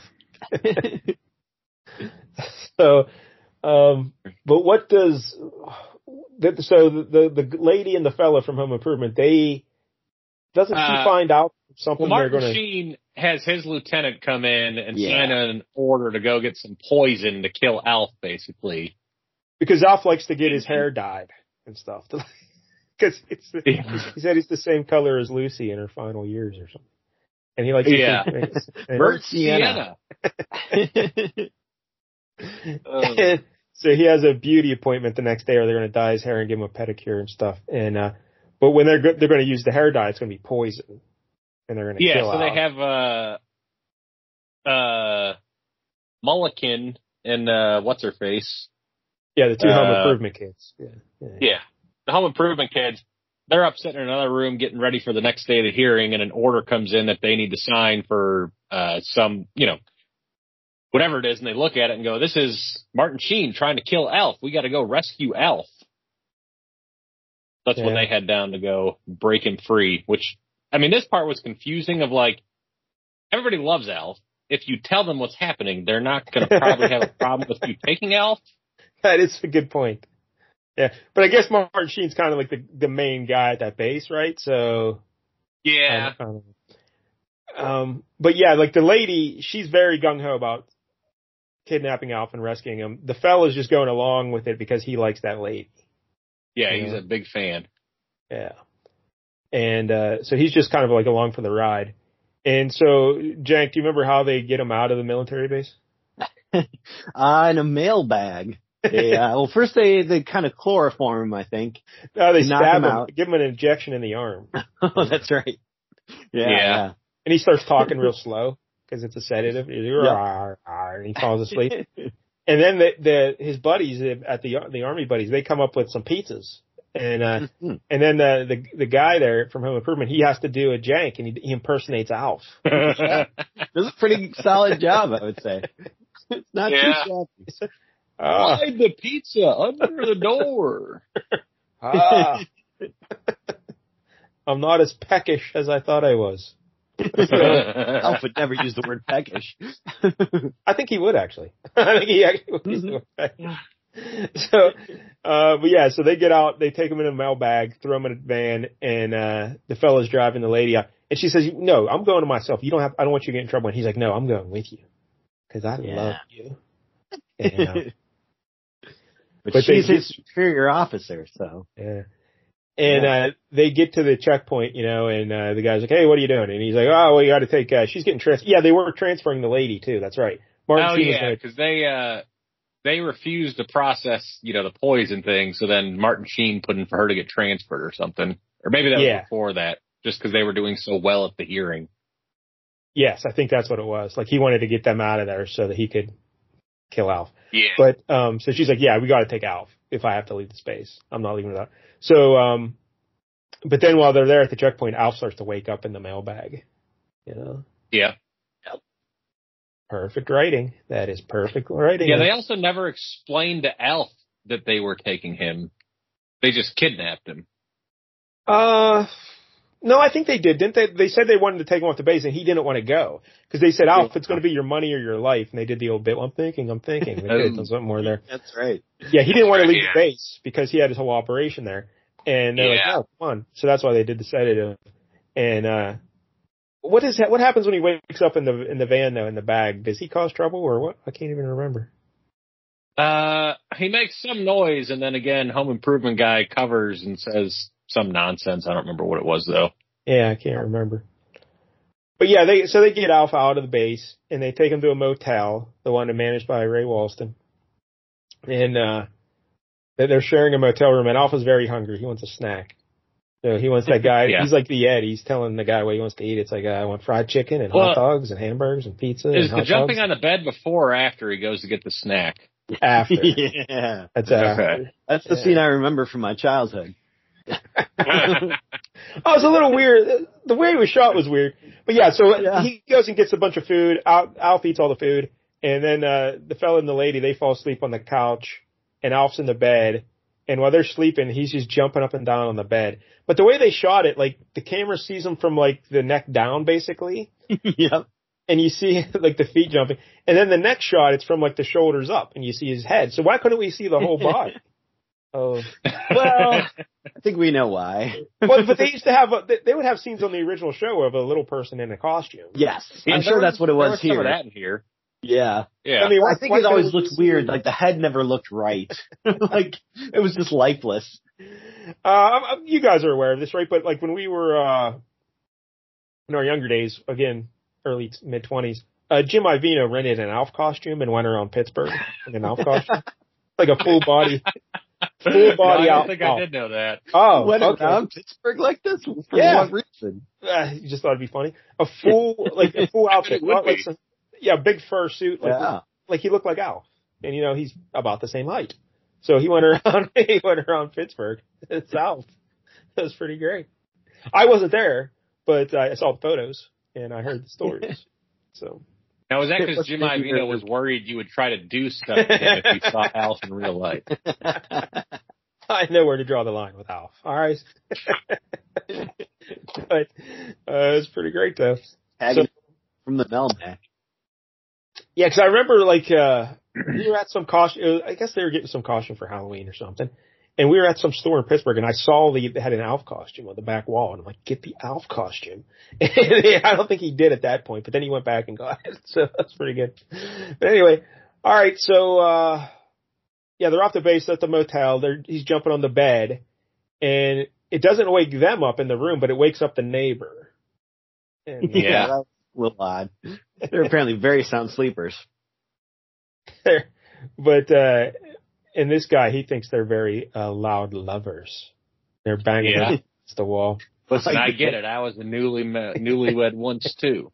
So, but what does the lady and the fella from Home Improvement, doesn't she find out something? Well, Martin Sheen has his lieutenant come in and sign an order to go get some poison to kill Alf, basically. Because Alf likes to get his hair dyed and stuff. Because he said he's the same color as Lucy in her final years or something. And he likes to Bert Sienna. So he has a beauty appointment the next day, or they're going to dye his hair and give him a pedicure and stuff. And but when they're going to use the hair dye, it's going to be poison, and they're going to kill. Yeah, so they have Mulligan and what's her face? Yeah, the two Home Improvement kids. Yeah, the Home Improvement kids. They're up sitting in another room getting ready for the next day of the hearing, and an order comes in that they need to sign for some, whatever it is, and they look at it and go, this is Martin Sheen trying to kill Alf. We got to go rescue Alf. That's when they head down to go break him free, which, I mean, this part was confusing of like, everybody loves Alf. If you tell them what's happening, they're not going to probably have a problem with you taking Alf. That is a good point. Yeah, but I guess Martin Sheen's kind of like the main guy at that base, right? So yeah. But yeah, like the lady, she's very gung ho about kidnapping Alf and rescuing him. The fella's just going along with it because he likes that lady. Yeah, he's a big fan. Yeah, and so he's just kind of like along for the ride. And so, Jank, do you remember how they get him out of the military base? In a mailbag. Well, first they kind of chloroform him, I think. No, they stab him out. Give him an injection in the arm. Oh, that's right. Yeah. And he starts talking real slow because it's a sedative. And he falls asleep. And then his buddies at the army buddies, they come up with some pizzas. And and then the guy there from Home Improvement, he has to do a Jank, and he impersonates Alf. This is a pretty solid job, I would say. It's not too shabby. Hide the pizza under the door. I'm not as peckish as I thought I was. Alf would never use the word peckish. I think he would actually. I think he actually would use the word peckish. So, but yeah, so they get out, they take him in a mailbag, throw him in a van, and the fella's driving the lady out. And she says, "No, I'm going to myself. I don't want you to get in trouble." And he's like, "No, I'm going with you because I love you." And, but she's his superior officer, so. Yeah. And they get to the checkpoint, and the guy's like, "Hey, what are you doing?" And he's like, "Oh, well, you got to take. She's getting transferred." Yeah, they were transferring the lady too. That's right. Because they refused to process, the poison thing. So then Martin Sheen put in for her to get transferred or something, or maybe that was before that, just because they were doing so well at the hearing. Yes, I think that's what it was. Like he wanted to get them out of there so that he could kill Alf. Yeah. But so she's like, "Yeah, we got to take Alf if I have to leave the space. I'm not leaving without." So, but then while they're there at the checkpoint, Alf starts to wake up in the mailbag. Yeah. Perfect writing. That is perfect writing. Yeah, they also never explained to Alf that they were taking him. They just kidnapped him. No, I think they did, didn't they? They said they wanted to take him off the base, and he didn't want to go because they said, "Alf, it's going to be your money or your life." And they did the old bit. Well, I'm thinking. They could have done something more there. That's right. Yeah, he didn't want to leave the base because he had his whole operation there, and they're like, "No, come on." So that's why they did the sedative. And what happens when he wakes up in the van though, in the bag? Does he cause trouble or what? I can't even remember. He makes some noise, and then again, Home Improvement guy covers and says some nonsense. I don't remember what it was though. Yeah, I can't remember. But yeah, they get Alpha out of the base and they take him to a motel, the one managed by Ray Walston. And they're sharing a motel room, and Alpha's very hungry. He wants a snack. So he wants that guy. Yeah. He's like the Ed. He's telling the guy what he wants to eat. It's like, I want fried chicken and hot dogs and hamburgers and pizza. Is and the jumping on the bed before or after he goes to get the snack? After. Yeah. That's after. Okay. That's the scene I remember from my childhood. Oh, it's a little weird. The way it was shot was weird. But yeah, so he goes and gets a bunch of food. Alf eats all the food. And then the fella and the lady, they fall asleep on the couch. And Alf's in the bed. And while they're sleeping, he's just jumping up and down on the bed. But the way they shot it, like, the camera sees him from, like, the neck down, basically. Yep. And you see, like, the feet jumping. And then the next shot, it's from, like, the shoulders up. And you see his head. So why couldn't we see the whole body? Oh. Well, I think we know why. Well, but they used to have, they would have scenes on the original show of a little person in a costume. Yes. I'm sure that's what it was here. Some of that in here. Yeah. Yeah. I mean, I think it always looked weird. Like, the head never looked right. Like, it was just lifeless. You guys are aware of this, right? But, like, when we were, in our younger days, again, early mid-20s, Jim Ivino rented an Alf costume and went around Pittsburgh in an Alf costume. Like a full body No, I Alf. don't think I did know that. Oh, went okay. around Pittsburgh like this? For what reason? You just thought it'd be funny. A full outfit. Big fur suit. Like he looked like Alf. And, you know, he's about the same height. So he went around Pittsburgh. It's Alf. It was pretty great. I wasn't there, but I saw the photos and I heard the stories. So. Now, was that because Jim Iovino was worried you would try to do stuff to him if you saw Alf in real life? I know where to draw the line with Alf. All right. But it was pretty great, though. From the Melmac. Yeah, because I remember, like, we were at some costume. I guess they were getting some costume for Halloween or something. And we were at some store in Pittsburgh, and I saw they had an Alf costume on the back wall. And I'm like, get the Alf costume. And I don't think he did at that point, but then he went back and got it. So that's pretty good. But anyway, all right. So, they're off the base at the motel. He's jumping on the bed. And it doesn't wake them up in the room, but it wakes up the neighbor. And, yeah, that's a little odd. They're apparently very sound sleepers. But, and this guy, he thinks they're very loud lovers. They're banging against the wall. Listen, I get it. I was a newlywed once too.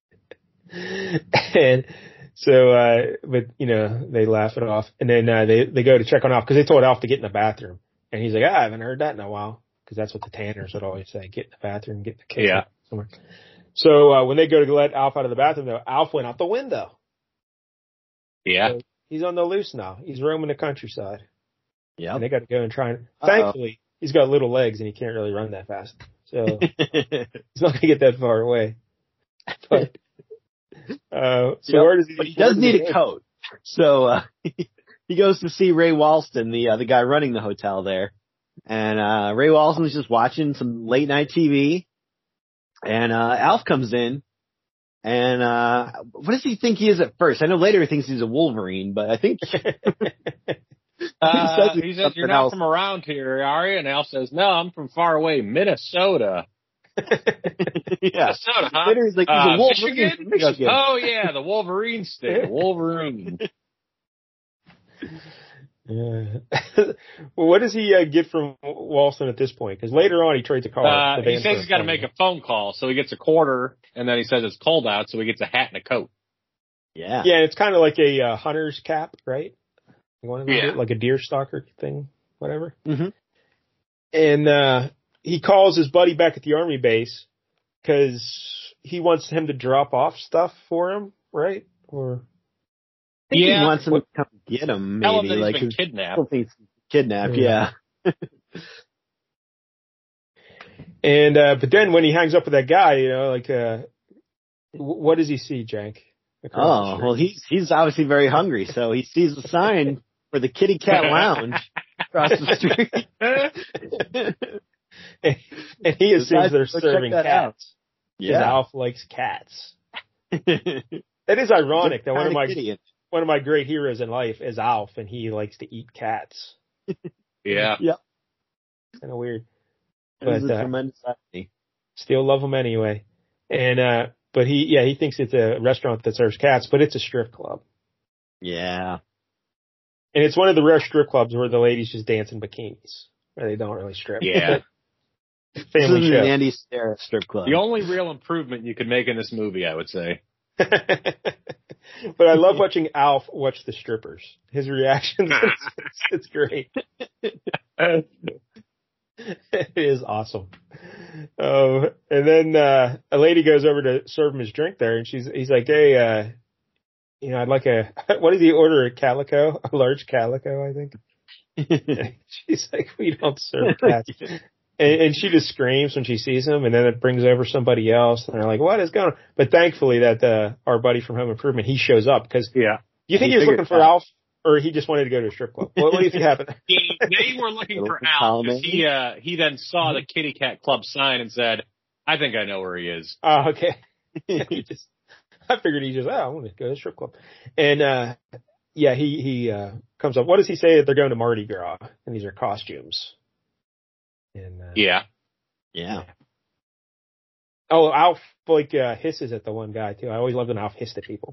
And so, but you know, they laugh it off, and then they go to check on Alf because they told Alf to get in the bathroom, and he's like, I haven't heard that in a while, because that's what the Tanners would always say: get in the bathroom, get the kids somewhere. So when they go to let Alf out of the bathroom, though, Alf went out the window. Yeah. So he's on the loose now. He's roaming the countryside. Yeah. And they got to go and try and, thankfully, he's got little legs and he can't really run that fast. So he's not going to get that far away. But, where does he? But he does need a coat. So, he goes to see Ray Walston, the guy running the hotel there. And, Ray Walston's just watching some late night TV. And, Alf comes in. And, what does he think he is at first? I know later he thinks he's a Wolverine, but I think he says, you're not from around here, are you? And Alf says, no, I'm from far away, Minnesota. Minnesota, huh? Later he's like, he's a Wolverine. Michigan? Oh, yeah, the Wolverine state. Wolverine. Well, what does he get from Walston at this point? Because later on he trades a car. He says he's got to make a phone call, so he gets a quarter, and then he says it's cold out, so he gets a hat and a coat. Yeah, it's kind of like a hunter's cap, right? Like a deer stalker thing, whatever. Mm-hmm. And he calls his buddy back at the army base because he wants him to drop off stuff for him, right? Or he wants him to come get him. Maybe tell him that he's been kidnapped. Kidnapped, yeah. And but then when he hangs up with that guy, what does he see, Jank? Oh, well, he's obviously very hungry, so he sees the sign for the Kitty Cat Lounge across the street. and he assumes they're serving cats. Yeah. Alf likes cats. That is ironic that one of my great heroes in life is Alf, and he likes to eat cats. Yeah. Yep. Kind of weird. But a tremendous irony. Still love him anyway. And but he thinks it's a restaurant that serves cats, but it's a strip club. Yeah. And it's one of the rare strip clubs where the ladies just dance in bikinis, where they don't really strip. Yeah. Family show. Andy Stare strip club. The only real improvement you could make in this movie, I would say. But I love watching Alf watch the strippers. His reactions, it's great. It is awesome. And then a lady goes over to serve him his drink there, and he's like, "Hey, I'd like what did he order? A calico, a large calico, I think." She's like, "We don't serve cats." And she just screams when she sees him, and then it brings over somebody else, and they're like, "What is going on?" But thankfully, that our buddy from Home Improvement, he shows up because do you think he was looking for Alf, or he just wanted to go to a strip club? What do you think happened? They were looking for Alf because he then saw the Kitty Cat Club sign and said, "I think I know where he is." Oh, okay. I figured he just, I want to go to a strip club, and he comes up. What does he say that they're going to Mardi Gras, and these are costumes? And, yeah. Oh, Alf hisses at the one guy too. I always loved when Alf hissed at people.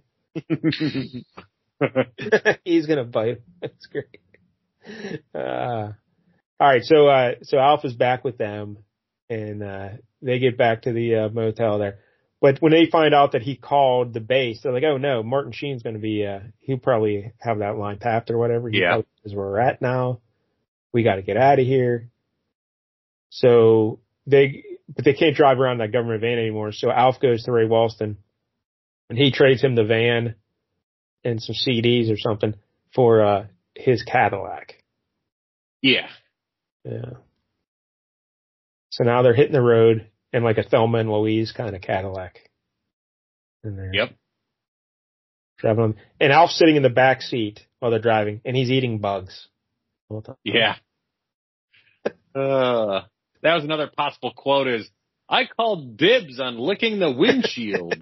He's gonna bite him. That's great. All right, so Alf is back with them, and they get back to the motel there. But when they find out that he called the base, they're like, "Oh no, Martin Sheen's gonna be. He'll probably have that line tapped or whatever. He knows where we're at now. We got to get out of here." So they can't drive around that government van anymore. So Alf goes to Ray Walston, and he trades him the van and some CDs or something for his Cadillac. Yeah. So now they're hitting the road in like a Thelma and Louise kind of Cadillac. Yep. Driving on, and Alf's sitting in the back seat while they're driving, and he's eating bugs. Yeah. That was another possible quote is, "I called dibs on licking the windshield."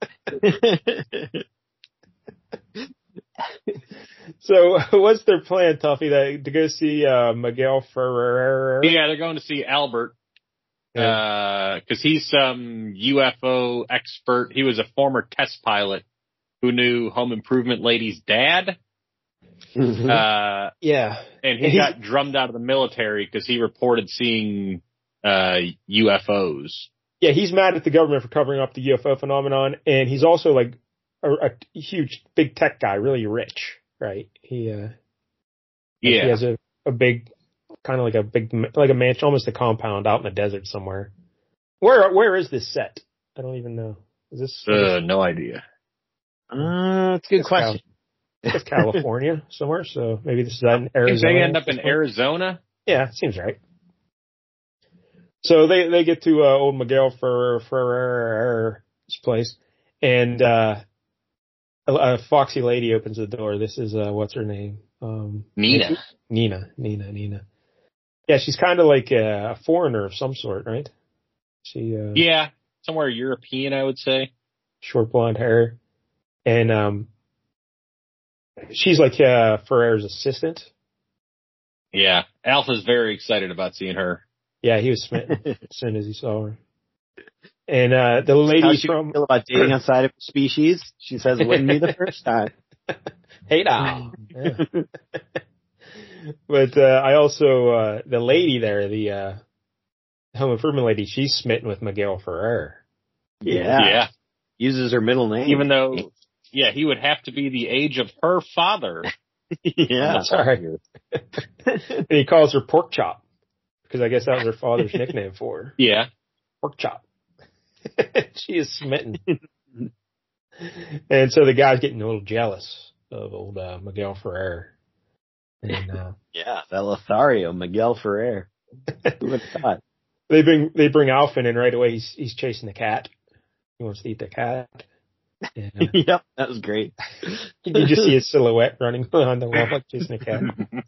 So what's their plan, Tuffy, to go see Miguel Ferrer? Yeah, they're going to see Albert because he's some UFO expert. He was a former test pilot who knew Home Improvement lady's dad. And he got drummed out of the military because he reported seeing UFOs. Yeah, he's mad at the government for covering up the UFO phenomenon, and he's also like a huge, big tech guy, really rich, right? He has a big, kind of like a mansion, almost a compound out in the desert somewhere. Where is this set? I don't even know. Is this? No idea. That's a good question. It's California somewhere, so maybe this is in Arizona. They end up in Arizona? Yeah, seems right. So they get to old Miguel Ferrer's place, and a foxy lady opens the door. This is what's her name? Nina. Nina. Yeah, she's kind of like a foreigner of some sort, right? She somewhere European, I would say. Short blonde hair, and she's like Ferrer's assistant. Yeah, Alpha's very excited about seeing her. Yeah, he was smitten as soon as he saw her. And the lady from feel about dating outside of species. She says it wouldn't be the first time. Hey now. Yeah. But I also the lady there, the Home Improvement lady, she's smitten with Miguel Ferrer. Yeah. Uses her middle name. Even though he would have to be the age of her father. Yeah. Sorry. And he calls her Pork Chop. Because I guess that was her father's nickname for her. Yeah. Pork Chop. She is smitten. And so the guy's getting a little jealous of old Miguel Ferrer. And, that Lothario, Miguel Ferrer. Who would have thought? They bring Alf in, and right away he's chasing the cat. He wants to eat the cat. And, Yep, that was great. you just see his silhouette running on the wall, like chasing a cat.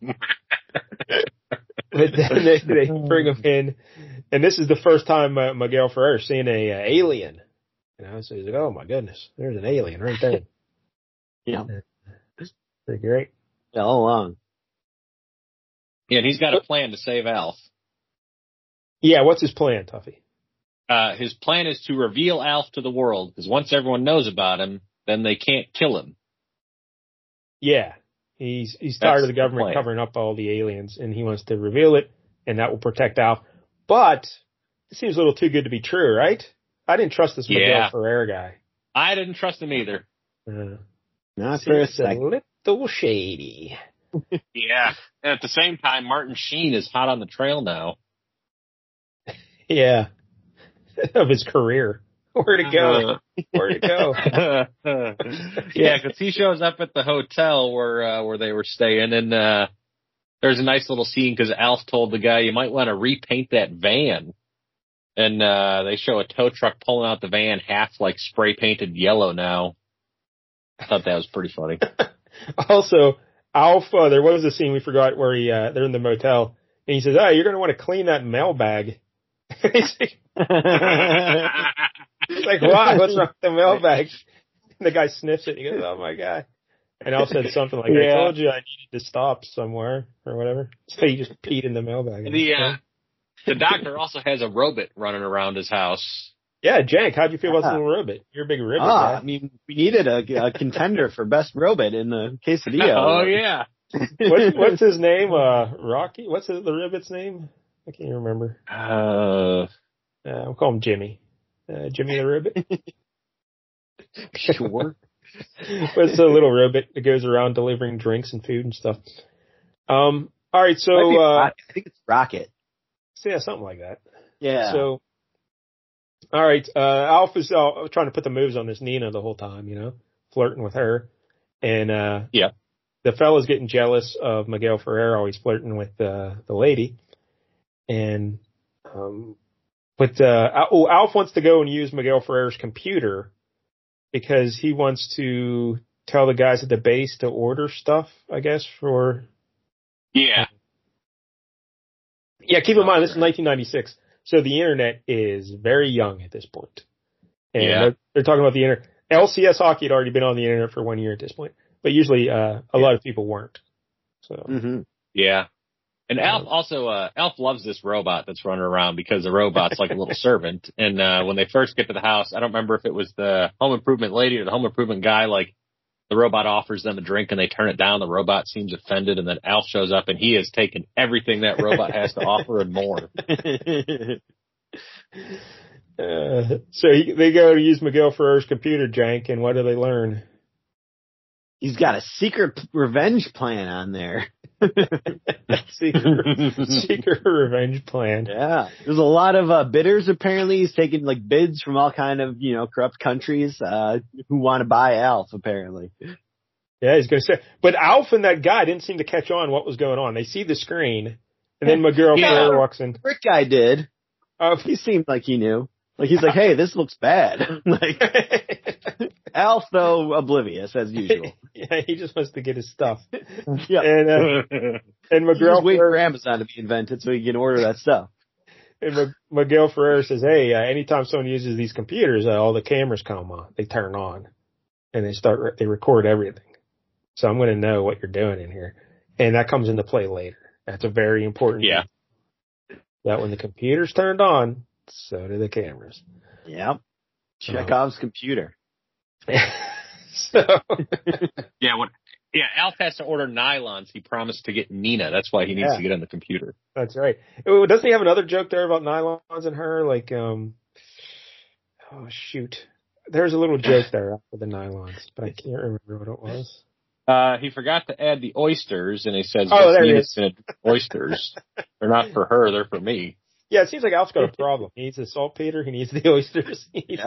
But then they bring him in, and this is the first time Miguel Ferrer's seeing a alien. So he's like, "Oh my goodness, there's an alien right there." Yeah, pretty great. Yeah, all along. Yeah, and he's got a plan to save Alf. Yeah, what's his plan, Tuffy? His plan is to reveal Alf to the world, because once everyone knows about him, then they can't kill him. Yeah, he's tired of the government covering up all the aliens, and he wants to reveal it, and that will protect Alf. But it seems a little too good to be true, right? I didn't trust this Miguel Ferrer guy. I didn't trust him either. Not for a second. A little shady. Yeah, and at the same time, Martin Sheen is hot on the trail now. Yeah. Of his career. Where to go? Where to go? Yeah, because he shows up at the hotel where they were staying, and there's a nice little scene because Alf told the guy, you might want to repaint that van. And they show a tow truck pulling out the van, half like spray painted yellow now. I thought that was pretty funny. Also, Alf, there was a scene we forgot where they're in the motel, and he says, "Oh, you're going to want to clean that mailbag." He's like, "Why? What's wrong with the mailbag?" And the guy sniffs it. And he goes, "Oh my God!" And Alf said something like, "I told you I needed to stop somewhere or whatever." So he just peed in the mailbag. The doctor also has a robot running around his house. Yeah, Jank, how'd you feel about the little robot? You're a big robot guy. I mean, we needed a contender for best robot in the quesadilla. Oh yeah. What's his name? Rocky? What's the robot's name? I can't remember. We'll call him Jimmy. Jimmy the robot. Sure. It's a little robot that goes around delivering drinks and food and stuff. All right, so I think it's Rocket. Yeah, something like that. Yeah. So, all right, Alf is trying to put the moves on this Nina the whole time, flirting with her, and the fella's getting jealous of Miguel Ferrer always flirting with the lady, and Alf wants to go and use Miguel Ferrer's computer because he wants to tell the guys at the base to order stuff, I guess, for Yeah, keep in mind, this is 1996, so the internet is very young at this point. And they're talking about the internet. LCS Hockey had already been on the internet for 1 year at this point, but usually a lot of people weren't. So Yeah. And Alf also, Alf loves this robot that's running around because the robot's like a little servant. And when they first get to the house, I don't remember if it was the home improvement lady or the home improvement guy, like, the robot offers them a drink and they turn it down. The robot seems offended, and then Alf shows up and he has taken everything that robot has to offer and more. So they go to use Miguel Ferrer's computer, Jank, and what do they learn? He's got a secret revenge plan on there. secret revenge plan. Yeah. There's a lot of bidders, apparently. He's taking like bids from all kind of, corrupt countries who want to buy Alf, apparently. Yeah, he's going to say. But Alf and that guy didn't seem to catch on what was going on. They see the screen, and then Miguel Ferrer walks in. Rick guy did. He seemed like he knew. Like, he's like, hey, this looks bad. Like, Alf, though, oblivious, as usual. Yeah, he just wants to get his stuff. Yeah. And Miguel wait for Amazon to be invented so he can order that stuff. And Miguel Ferrer says, hey, anytime someone uses these computers, all the cameras come on. They turn on. And they record everything. So I'm going to know what you're doing in here. And that comes into play later. That's a very important thing. That when the computer's turned on, so do the cameras. Yep. Chekhov's computer. Alf has to order nylons. He promised to get Nina. That's why he needs to get on the computer. That's right. Doesn't he have another joke there about nylons and her? Like, oh shoot. There's a little joke there for the nylons, but I can't remember what it was. He forgot to add the oysters, and he says, there it is. Oysters. They're not for her, they're for me. Yeah, it seems like Alf's got a problem. He needs the saltpeter. He needs the oysters. This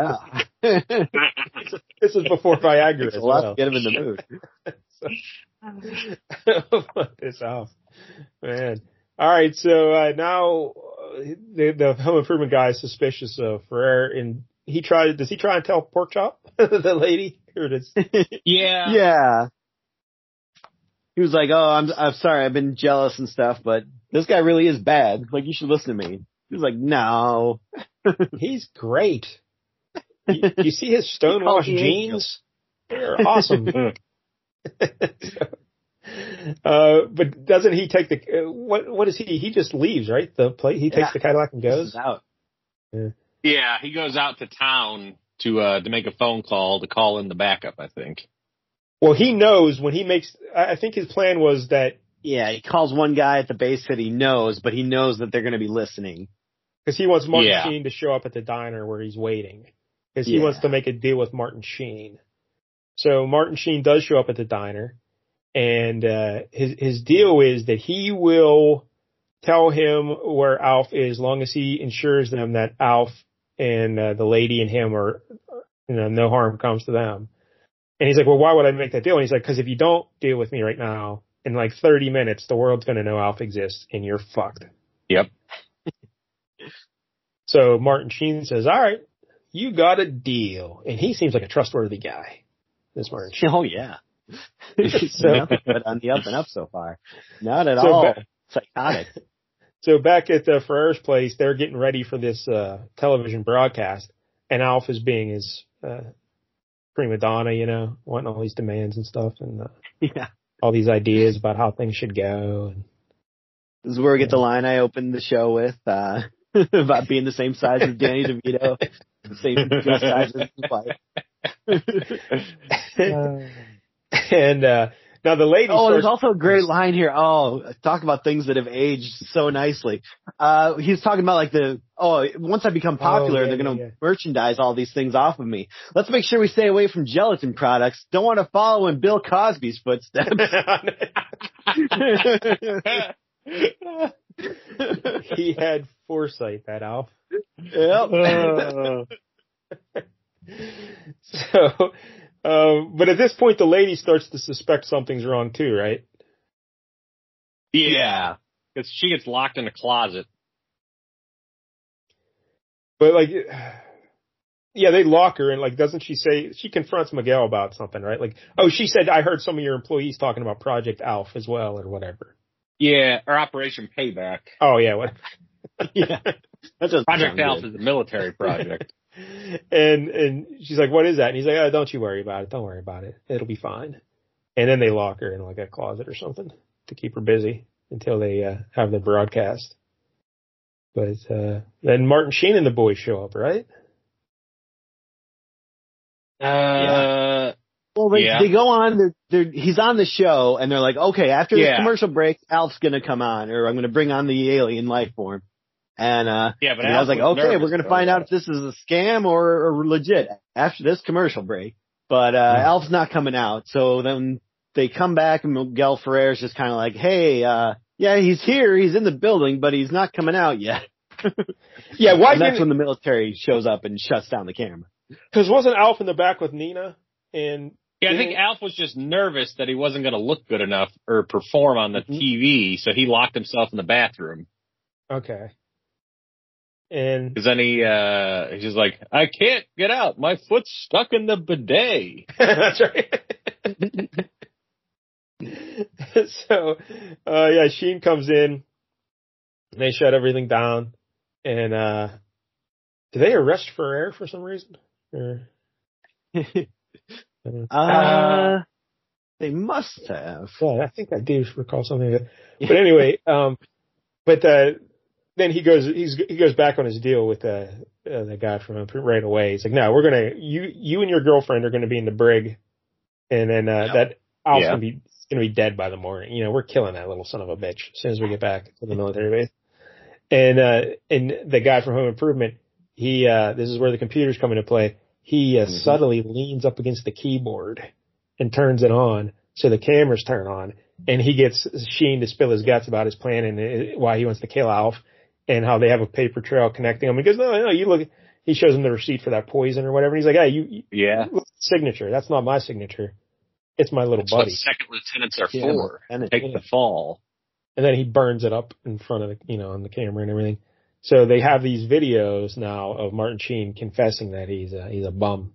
is before Viagra as well. To get him in the mood. This Alf. Man. All right, so now the home improvement guy is suspicious of Ferrer, and does he try and tell Porkchop, the lady? Or does, Yeah. Yeah. He was like, "Oh, I'm sorry, I've been jealous and stuff, but this guy really is bad. Like, you should listen to me." He was like, "No." he's great. You see his stonewashed He jeans? They're awesome. But doesn't he take the what is he? He just leaves, right? The plate. He takes the Cadillac and goes out. Yeah, he goes out to town to make a phone call to call in the backup, I think. Well, he knows when he makes. I think his plan was that Yeah, he calls one guy at the base that he knows, but he knows that they're going to be listening. because he wants Martin Yeah. Sheen to show up at the diner where he's waiting, because he wants to make a deal with Martin Sheen. So Martin Sheen does show up at the diner, and his deal is that he will tell him where Alf is, as long as he ensures them that Alf and the lady and him are, no harm comes to them. And he's like, well, why would I make that deal? And he's like, because if you don't deal with me right now, in like 30 minutes, the world's going to know Alf exists, and you're fucked. Yep. So Martin Sheen says, all right, you got a deal. And he seems like a trustworthy guy, this Martin Sheen. Oh yeah. So- Nothing but on the up and up so far. Not at So all psychotic. So back at Ferrer's place, they're getting ready for this television broadcast, and Alf is being his prima donna, wanting all these demands and stuff, and Yeah. all these ideas about how things should go. And This is where we get the line I opened the show with, about being the same size as Danny DeVito, the same dress size as his wife. and now the lady. Oh, there's starts, also a great line here. Oh, talk about things that have aged so nicely. He's talking about like once I become popular, they're going to merchandise all these things off of me. Let's make sure we stay away from gelatin products. Don't want to follow in Bill Cosby's footsteps. He had foresight, that Alf. Yep. So, but at this point, the lady starts to suspect something's wrong too, right? Yeah. Because she gets locked in a closet. But like, yeah, they lock her, and like, doesn't she say, she confronts Miguel about something, right? Like, oh, she said, I heard some of your employees talking about Project Alf as well, or whatever. Yeah, or Operation Payback. Oh yeah, what? Yeah. That doesn't Project sound Alf good. is a military project. And she's like, what is that? And he's like, oh, don't you worry about it. Don't worry about it. It'll be fine. And then they lock her in like a closet or something to keep her busy until they have the broadcast. But then Martin Sheen and the boys show up, right? Well, they go on. He's on the show, and they're like, "Okay, after this commercial break, Alf's gonna come on, or I'm gonna bring on the alien life form." And but I was like, Alf was "Okay, nervous we're gonna find out if this is a scam or legit after this commercial break." But Alf's not coming out, so then they come back, and Miguel Ferrer's just kind of like, "Hey, yeah, he's here, he's in the building, but he's not coming out yet." Yeah, why? And that's when the military shows up and shuts down the camera. Because wasn't Alf in the back with Nina? And Yeah, I think Alf was just nervous that he wasn't going to look good enough or perform on the TV, so he locked himself in the bathroom. Okay. And Because then he's just like, I can't get out. My foot's stuck in the bidet. that's right. So, yeah, Sheen comes in. They shut everything down. And do they arrest Ferrer for some reason? Or, They must have. yeah, I think I do recall something like that. But anyway, then he goes back on his deal with the guy from right away. He's like, no, we're gonna you and your girlfriend are gonna be in the brig, and then that Alf's gonna be dead by the morning. We're killing that little son of a bitch as soon as we get back to the military base. And the guy from Home Improvement, this is where the computers come into play. He subtly leans up against the keyboard and turns it on, so the cameras turn on, and he gets Sheen to spill his guts about his plan and why he wants to kill Alf, and how they have a paper trail connecting them. He goes, no, you look. He shows him the receipt for that poison or whatever. And he's like, hey, you look at the signature. That's not my signature. It's my little That's buddy. what second lieutenants are Yeah, for. and Take the fall. and then he burns it up in front of the, on the camera and everything. So they have these videos now of Martin Sheen confessing that he's a bum.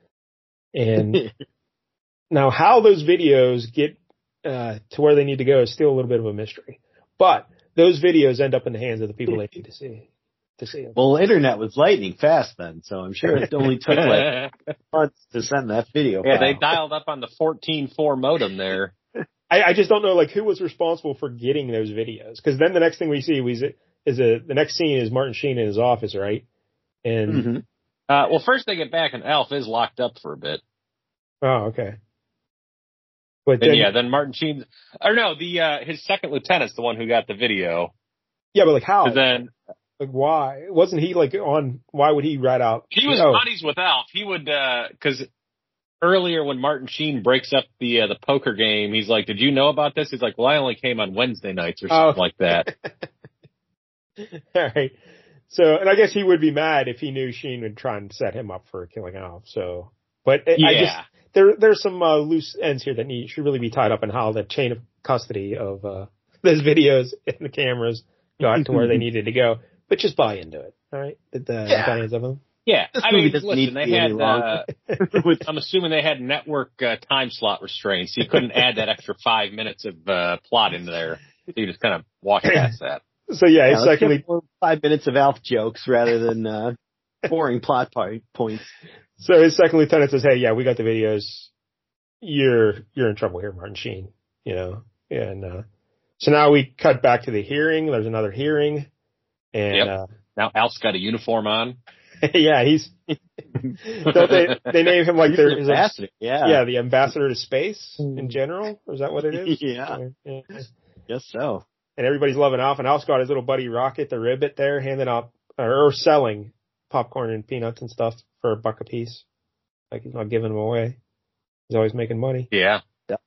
And now how those videos get to where they need to go is still a little bit of a mystery. But those videos end up in the hands of the people they need to see. Them. Well, the internet was lightning fast then, so I'm sure it only took like months to send that video. Yeah, file. they dialed up on the 14.4 modem there. I just don't know like who was responsible for getting those videos, because then the next thing we see the next scene is Martin Sheen in his office, right? And well, first they get back and Alf is locked up for a bit. Oh, okay. But then Martin Sheen, or no, his second lieutenant's the one who got the video. Yeah, but like how? Then, like why? Wasn't he like on? Why would he rat out? He was buddies with Alf. He would because earlier when Martin Sheen breaks up the poker game, he's like, "Did you know about this?" He's like, "Well, I only came on Wednesday nights or something like that." All right. So, and I guess he would be mad if he knew Sheen would try and set him up for killing Alf. So, but there's some loose ends here that should really be tied up in how the chain of custody of those videos and the cameras got to where they needed to go. But just buy into it, all right? The buy-ins of them. Yeah, this I movie mean, doesn't listen, need to they be had. any longer. I'm assuming they had network time slot restraints. You couldn't add that extra 5 minutes of plot into there. So you just kind of walk past that. So yeah, secondly, 5 minutes of Alf jokes rather than boring plot points. So his second lieutenant says, "Hey, yeah, we got the videos. You're in trouble here, Martin Sheen." And so now we cut back to the hearing. There's another hearing, and now Alf's got a uniform on. Yeah, he's. Don't they name him like their ambassador? The ambassador to space in general. Or is that what it is? Yeah. Guess so. And everybody's loving Alf, and Alf's got his little buddy Rocket the Ribbit there, handing out or selling popcorn and peanuts and stuff for $1 a piece. Like he's not giving them away. He's always making money. Yeah.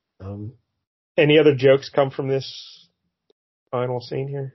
Any other jokes come from this final scene here?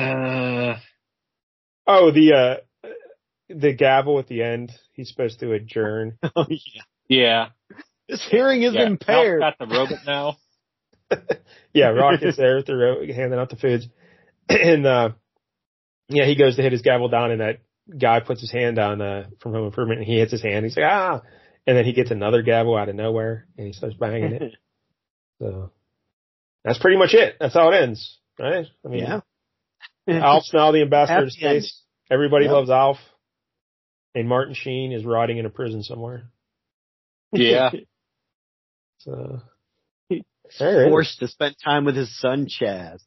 The gavel at the end. He's supposed to adjourn. Oh yeah. Yeah. This hearing is impaired. Alf's got the robot now. Yeah, Rocket's there with the handing out the foods, and he goes to hit his gavel down, and that guy puts his hand down from Home Improvement, and he hits his hand. He's like, ah, and then he gets another gavel out of nowhere, and he starts banging it. So that's pretty much it. That's how it ends, right? I mean, Alf's now the ambassador to space. Everybody loves Alf, and Martin Sheen is rotting in a prison somewhere. Yeah. So. Forced to spend time with his son, Chaz.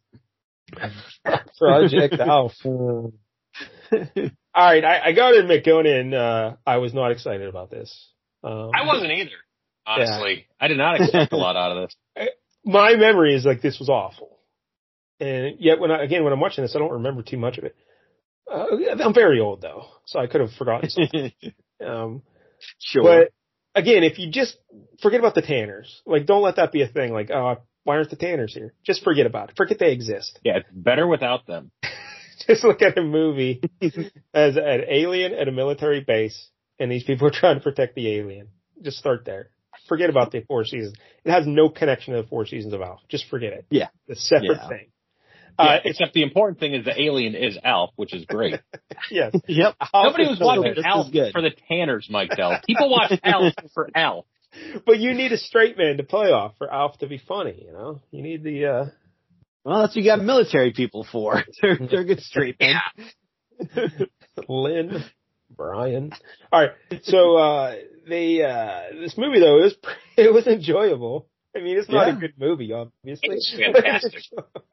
Project Alf. All right, I got to admit, going in, I was not excited about this. I wasn't either, honestly. Yeah. I did not expect a lot out of this. My memory is like this was awful. And yet, when I'm watching this, I don't remember too much of it. I'm very old, though, so I could have forgotten something. Sure. But again, if you just forget about the Tanners, like don't let that be a thing. Like, oh, why aren't the Tanners here? Just forget about it. Forget they exist. Yeah, it's better without them. Just look at a movie as an alien at a military base, and these people are trying to protect the alien. Just start there. Forget about the 4 seasons. It has no connection to the 4 seasons of Alf. Just forget it. Yeah. It's a separate thing. Except the important thing is the alien is Alf, which is great. Yes. Yep. Nobody was watching Alf for the Tanners, Mike Dell. People watch Alf for Alf. But you need a straight man to play off for Alf to be funny, you know? You need the, Well, that's what you got military people for. They're good straight men. Yeah. Lynn, Brian. All right. So, this movie though, it was enjoyable. I mean, it's not a good movie, obviously. It's fantastic.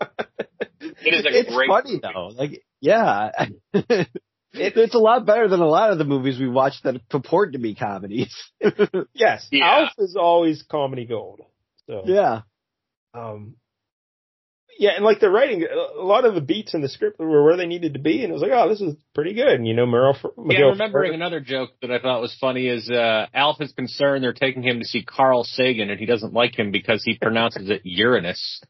It's funny though. Like, yeah. It's a lot better than a lot of the movies we watch that purport to be comedies. Yes. Yeah. Alf is always comedy gold. So. Yeah. Yeah, and like the writing, a lot of the beats in the script were where they needed to be, and it was like, oh, this is pretty good. And, you know, I'm remembering another joke that I thought was funny is Alf is concerned they're taking him to see Carl Sagan, and he doesn't like him because he pronounces it Uranus.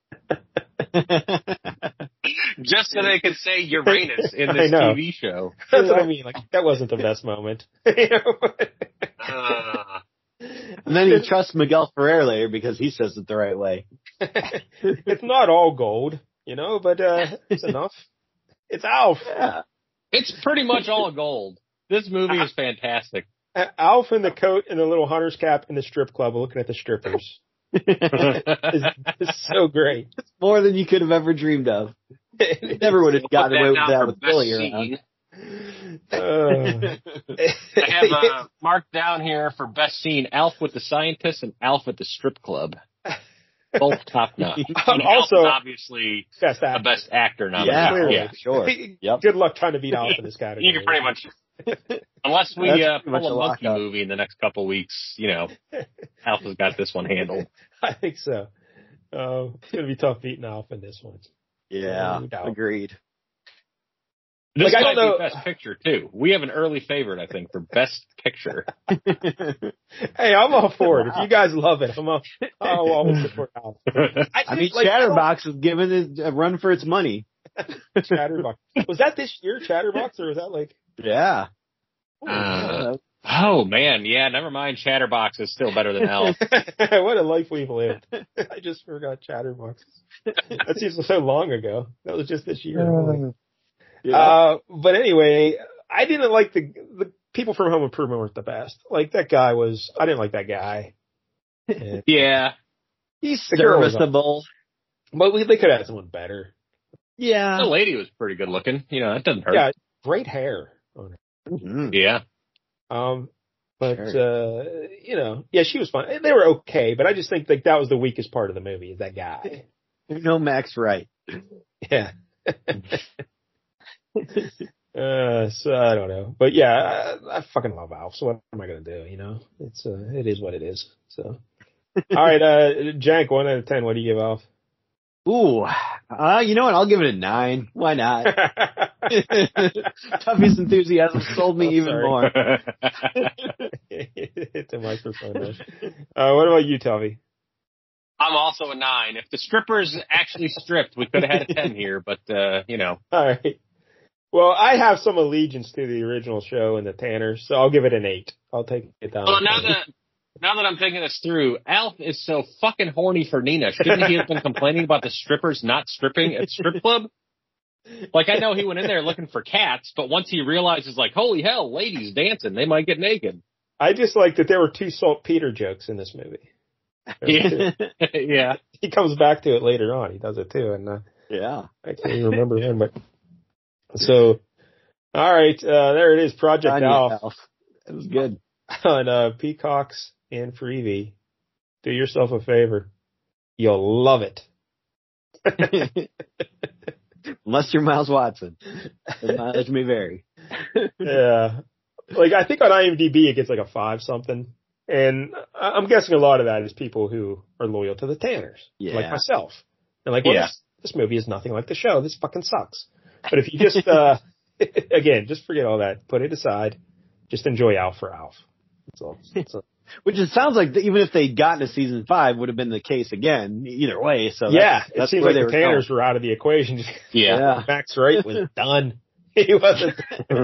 Just so they could say Uranus in this TV show. That's what I mean. Like, that wasn't the best moment. And then he trusts Miguel Ferrer later because he says it the right way. It's not all gold. but it's enough. It's Alf. Yeah. It's pretty much all gold. This movie is fantastic. Alf in the coat and the little hunter's cap in the strip club looking at the strippers. It's so great. It's more than you could have ever dreamed of. You never would have gotten away with that with Billy around. I have marked down here for best scene, Alf with the scientist and Alf at the strip club. Both top notch. Also, Alf is obviously best the best actor nominee. Yeah, sure. Yep. Good luck trying to beat Alf in this category. You can pretty much, unless we pull a monkey movie in the next couple weeks, Alf has got this one handled. I think so. It's going to be tough beating Alf in this one. Yeah, agreed. This might be best picture, too. We have an early favorite, I think, for best picture. Hey, I'm all for it. If you guys love it, I'll always support Alf. I mean, Chatterbox is giving it a run for its money. Chatterbox. Was that this year, Chatterbox, or was that like... Yeah. Oh, man. Yeah, never mind. Chatterbox is still better than Alf. What a life we've lived. I just forgot Chatterbox. That seems so long ago. That was just this year. Yeah. But anyway, I didn't like the people from Home Improvement weren't the best. Like, that guy I didn't like that guy. And yeah. He's serviceable. But they could have had someone better. Yeah. The lady was pretty good looking. It doesn't hurt. Yeah, great hair on her. Mm-hmm. Yeah. But, Sure. yeah, she was fine. They were okay, but I just think like that was the weakest part of the movie, is that guy. Max Wright. Yeah. So I don't know, but yeah, I fucking love Alf. So what am I gonna do? It is what it is. So, all right, Jank, 1 out of 10. What do you give Alf? Ooh, you know what? I'll give it a 9. Why not? Tuffy's enthusiasm sold me even more. Hit the microphone. What about you, Tuffy? I'm also a 9. If the strippers actually stripped, we could have had a 10 here, but, All right. Well, I have some allegiance to the original show and the Tanners, so I'll give it an 8. I'll take it down. Well, now that I'm thinking this through, Alf is so fucking horny for Nina. Shouldn't he have been complaining about the strippers not stripping at the strip club? Like, I know he went in there looking for cats, but once he realizes, like, holy hell, ladies dancing, they might get naked. I just like that there were 2 saltpeter jokes in this movie. Yeah. He comes back to it later on. He does it too, and Yeah. I can't even remember him. But so, all right, there it is, Project Alf. It was good on Peacocks and Freevee. Do yourself a favor, you'll love it. Unless you're Miles Watson, the mileage may vary. Yeah, like I think on IMDb it gets like a 5 something. And I'm guessing a lot of that is people who are loyal to the Tanners, like myself. And like, this movie is nothing like the show. This fucking sucks. But if you just, again, just forget all that. Put it aside. Just enjoy Alf for Alf. That's all. Which it sounds like even if they'd gotten to season 5 would have been the case again, either way. So that's it seems where like the Tanners were out of the equation. Yeah. Max Wright was done. He wasn't.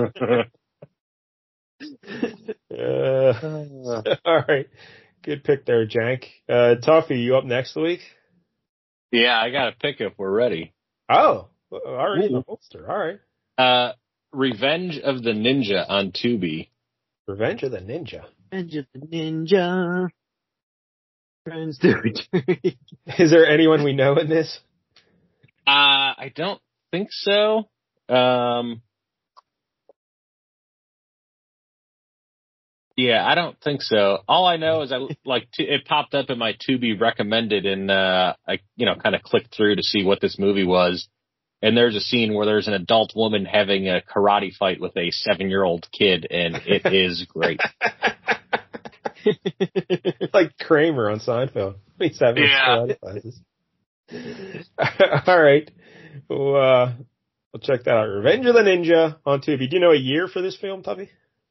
All right. Good pick there, Jank. Tuffy, you up next week? Yeah, I got a pick if we're ready. Oh, all right. The holster. All right. Revenge of the Ninja on Tubi. Revenge of the Ninja. Revenge of the Ninja. Friends to return. Is there anyone we know in this? I don't think so. Yeah, I don't think so. All I know is it popped up in my Tubi recommended, and I kind of clicked through to see what this movie was. And there's a scene where there's an adult woman having a karate fight with a 7-year-old kid, and it is great. Like Kramer on Seinfeld. He's having karate classes. All right. We'll check that out. Revenge of the Ninja on Tubi. Do you know a year for this film, Tuffy?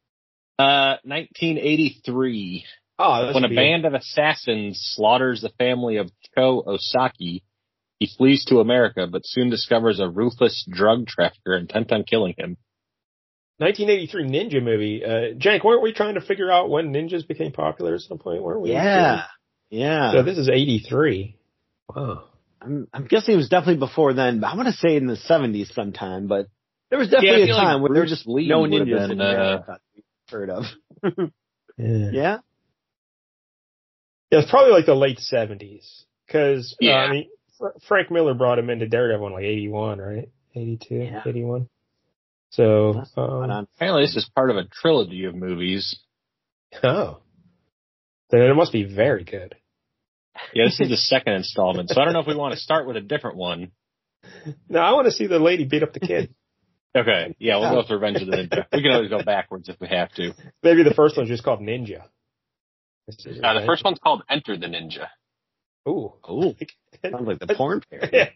1983. Oh, when a band of assassins slaughters the family of Cho Osaki, he flees to America, but soon discovers a ruthless drug trafficker intent on killing him. 1983 ninja movie. Jank, weren't we trying to figure out when ninjas became popular at some point, weren't we? Yeah. So this is 83. Wow. I'm guessing it was definitely before then, but I'm going to say in the 70s sometime, but there was definitely a time where there were just Lee no would have ninjas been, in there I thought we heard of. Yeah? Yeah, it's probably like the late 70s. Cause, Yeah. I mean, Frank Miller brought him into Daredevil in like 81, right? 82, Yeah. 81. So, apparently this is part of a trilogy of movies. oh. Then it must be very good. Yeah, this is the second installment, so I don't know if we want to start with a different one. No, I want to see the lady beat up the kid. Okay, yeah, we'll go with Revenge of the Ninja. We can always go backwards if we have to. Maybe the first one's just called Ninja. The first one's called Enter the Ninja. Ooh. Sounds like the porn parody.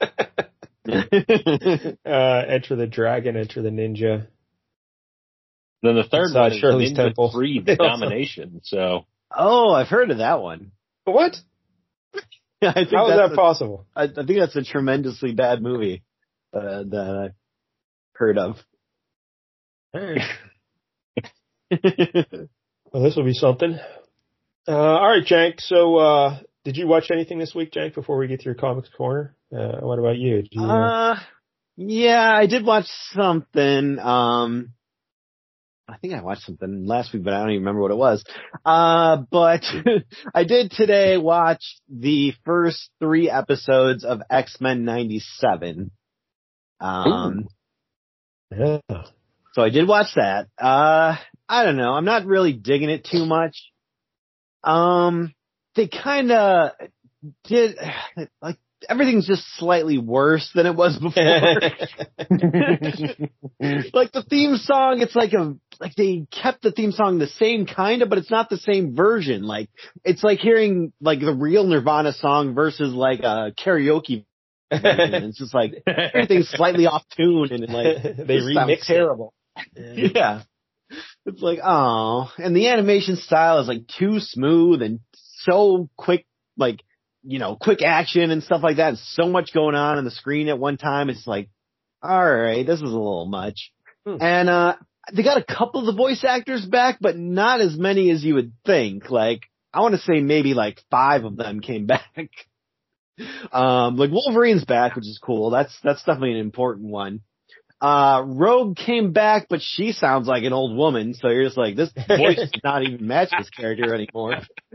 Enter the Dragon, Enter the Ninja. Then the third one is Shirley's Ninja Temple. 3, The Domination, so... Oh, I've heard of that one. What? I think How is that possible? I think that's a tremendously bad movie that I've heard of. Well, this will be something. All right, Jank. So, did you watch anything this week, Jank, before we get to your comics corner? What about you? Did you yeah, I did watch something. I think I watched something last week, but I don't even remember what it was. But I did today watch the first 3 episodes of X-Men 97. Yeah. So I did watch that. I don't know. I'm not really digging it too much. They kind of did, like, everything's just slightly worse than it was before. Like the theme song, it's like they kept the theme song the same kind of, but it's not the same version. Like, it's like hearing like the real Nirvana song versus like a karaoke version. It's just like everything's slightly off tune and like they remix terrible. Yeah. It's like, oh, and the animation style is like too smooth and so quick, like, you know, quick action and stuff like that. And so much going on the screen at one time. It's like, all right, this is a little much. And, they got a couple of the voice actors back, but not as many as you would think. Like, I want to say maybe like 5 of them came back. Like Wolverine's back, which is cool. That's definitely an important one. Rogue came back, but she sounds like an old woman. So you're just like, this voice does not even match this character anymore.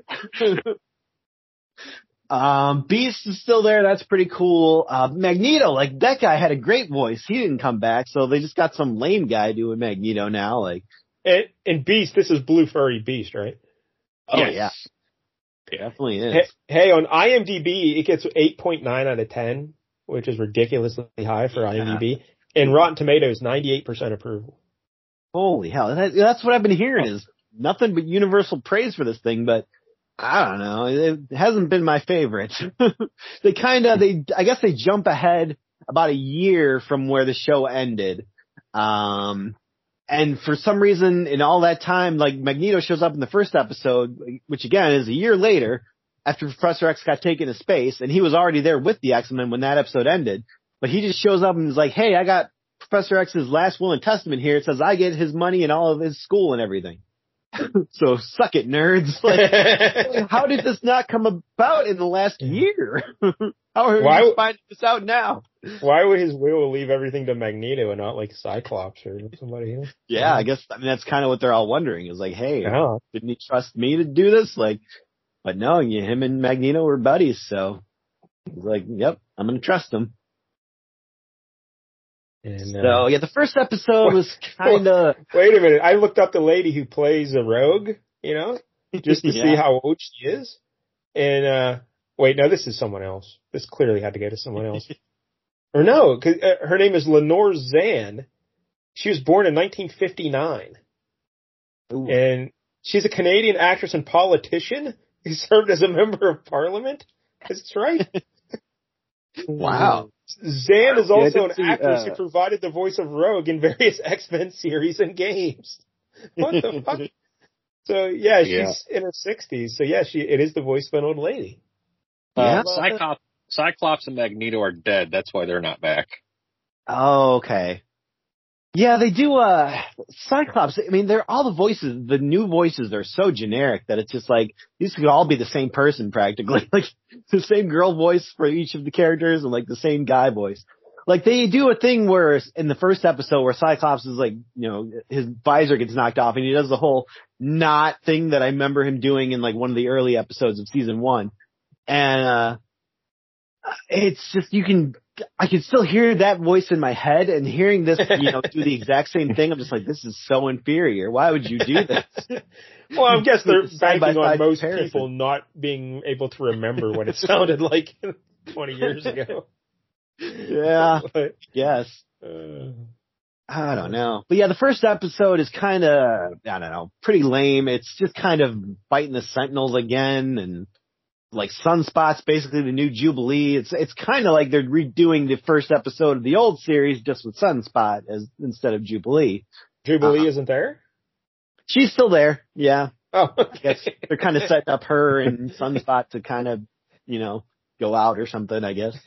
Beast is still there. That's pretty cool. Magneto, like that guy had a great voice. He didn't come back, so they just got some lame guy doing Magneto now. Like, and Beast, this is Blue Furry Beast, right? Oh Yes. yeah, it definitely is. Hey, on IMDb, it gets 8.9 out of 10, which is ridiculously high for IMDb. And Rotten Tomatoes, 98% approval. Holy hell, that's what I've been hearing is nothing but universal praise for this thing, but I don't know. It hasn't been my favorite. I guess they jump ahead about a year from where the show ended. And for some reason in all that time, like Magneto shows up in the first episode, which again is a year later after Professor X got taken to space, and he was already there with the X-Men when that episode ended. But he just shows up and is like, hey, I got Professor X's last will and testament here. It says I get his money and all of his school and everything. So suck it, nerds. Like, how did this not come about in the last year? How are we finding this out now? Why would his will leave everything to Magneto and not like Cyclops or somebody else? Yeah, I guess, that's kind of what they're all wondering is like, hey, didn't he trust me to do this? Like, but no, him and Magneto were buddies. So he's like, yep, I'm going to trust him. And, so yeah, the first episode was kind of. Wait a minute! I looked up the lady who plays a rogue, just to see how old she is. And wait, no, this is someone else. This clearly had to go to someone else. Or no, because her name is Lenore Zann. She was born in 1959, and she's a Canadian actress and politician who served as a member of Parliament. That's right. Wow. Zann is also an actress who provided the voice of Rogue in various X-Men series and games. What the fuck? So yeah, she's in her 60s. So yeah, it is the voice of an old lady. Cyclops and Magneto are dead. That's why they're not back. Oh, okay. Yeah, they do, Cyclops, I mean, they're all the new voices are so generic that it's just like, these could all be the same person practically. Like, the same girl voice for each of the characters and like the same guy voice. Like, they do a thing where, in the first episode where Cyclops is like, his visor gets knocked off and he does the whole knot thing that I remember him doing in like one of the early episodes of season 1. And, it's just, I can still hear that voice in my head, and hearing this, do the exact same thing, I'm just like, this is so inferior. Why would you do this? Well, I guess they're banking on most comparison. people not being able to remember what it sounded like 20 years ago. Yeah. But, Yes. I don't know. But yeah, the first episode is kind of, I don't know, pretty lame. It's just kind of fighting the Sentinels again, and like Sunspot's basically the new Jubilee. It's kind of like they're redoing the first episode of the old series just with Sunspot instead of Jubilee. Jubilee isn't there? She's still there. Yeah. Oh, okay. I guess they're kind of setting up her and Sunspot to kind of, go out or something, I guess.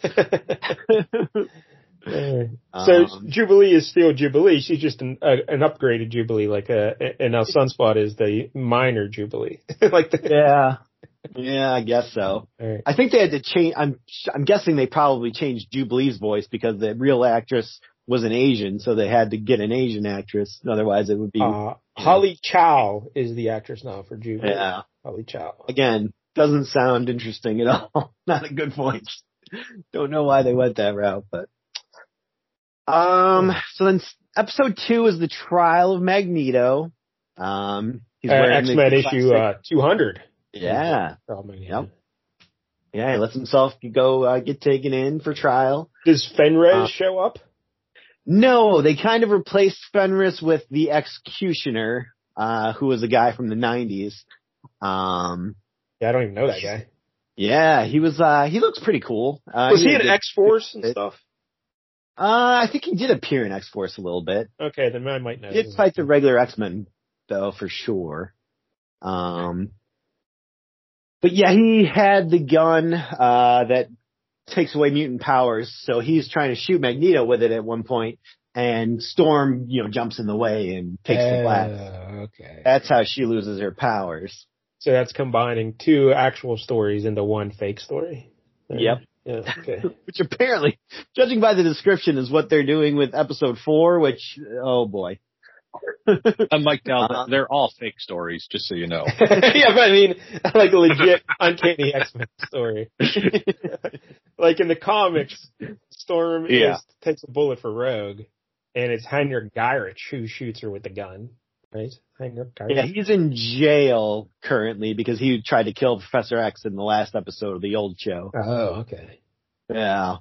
So Jubilee is still Jubilee. She's just an upgraded Jubilee, and now Sunspot is the minor Jubilee. Yeah, I guess so. Right. I think they had to change. I'm guessing they probably changed Jubilee's voice because the real actress was an Asian, so they had to get an Asian actress. Otherwise, it would be Holly Chow is the actress now for Jubilee. Yeah, Holly Chow. Again, doesn't sound interesting at all. Not a good voice. Don't know why they went that route, but so then episode 2 is the trial of Magneto. He's wearing X-Men issue 200. Yeah. Yep. Yeah, he lets himself go get taken in for trial. Does Fenris show up? No, they kind of replaced Fenris with the Executioner, who was a guy from the 90s. Yeah, I don't even know that guy. Yeah, he was. He looks pretty cool. Was he in X-Force and stuff? I think he did appear in X-Force a little bit. Okay, then I might know. He did fight the regular X-Men, though, for sure. But yeah, he had the gun that takes away mutant powers, so he's trying to shoot Magneto with it at one point, and Storm, jumps in the way and takes the blast. Okay. That's how she loses her powers. So that's combining 2 actual stories into one fake story. Yep. Yeah, okay. Which apparently, judging by the description, is what they're doing with episode 4, which, oh boy. I'm Mike Dell. They're all fake stories, just so you know. Yeah, but I mean, like a legit uncanny X-Men story. Like in the comics, Storm takes a bullet for Rogue, and it's Heinrich Gyrich who shoots her with the gun, right? Heinrich Gyrich. Yeah, he's in jail currently because he tried to kill Professor X in the last episode of the old show. Oh, okay. Yeah.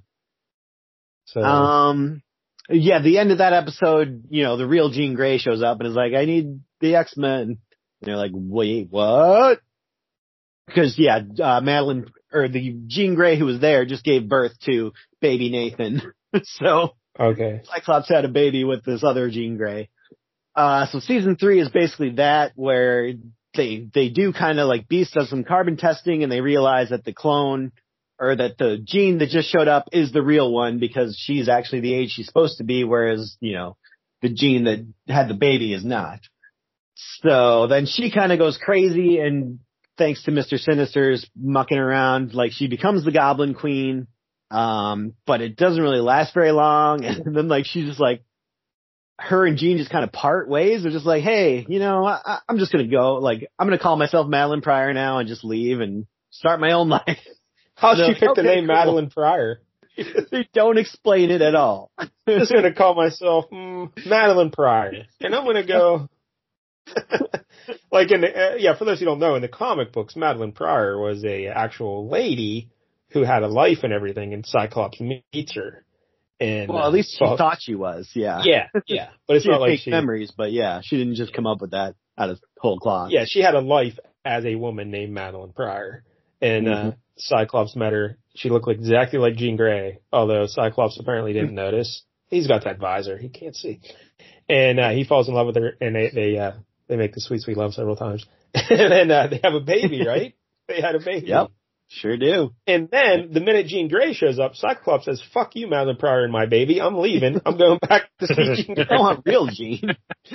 So, yeah, the end of that episode, the real Jean Grey shows up and is like, I need the X-Men. And they're like, wait, what? Because, Madeline, or the Jean Grey who was there just gave birth to baby Nathan. So, okay. Cyclops had a baby with this other Jean Grey. So season 3 is basically that, where they do kind of like Beast does some carbon testing and they realize that the clone, or that the Jean that just showed up is the real one because she's actually the age she's supposed to be, whereas, the Jean that had the baby is not. So then she kind of goes crazy, and thanks to Mr. Sinister's mucking around, like, she becomes the Goblin Queen. But it doesn't really last very long. And then, like, she's just like, her and Jean just kind of part ways. They're just like, hey, I'm just going to go. Like, I'm going to call myself Madeline Pryor now and just leave and start my own life. How'd she pick the name cool. Madeline Pryor? They don't explain it at all. I'm just going to call myself Madeline Pryor. And I'm going to go... Like, for those who don't know, in the comic books, Madeline Pryor was a actual lady who had a life and everything, and Cyclops meets her. And, well, at least she thought she was, yeah. Yeah. But it's she not like fake memories, but yeah, she didn't just come up with that out of whole cloth. Yeah, she had a life as a woman named Madeline Pryor. And Cyclops met her. She looked exactly like Jean Grey, although Cyclops apparently didn't notice. He's got that visor. He can't see. And he falls in love with her, and they make the sweet, sweet love several times. And then they have a baby, right? They had a baby. Yep. Sure do. And then the minute Jean Grey shows up, Cyclops says, "Fuck you, Madeline Pryor and my baby. I'm leaving. I'm going back to see Jean Grey." I want real Jean.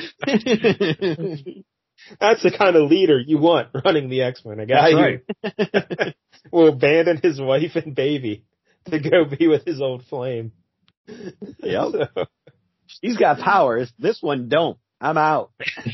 That's the kind of leader you want running the X-Men. A guy who will abandon his wife and baby to go be with his old flame. Yep. So. He's got powers. This one don't. I'm out.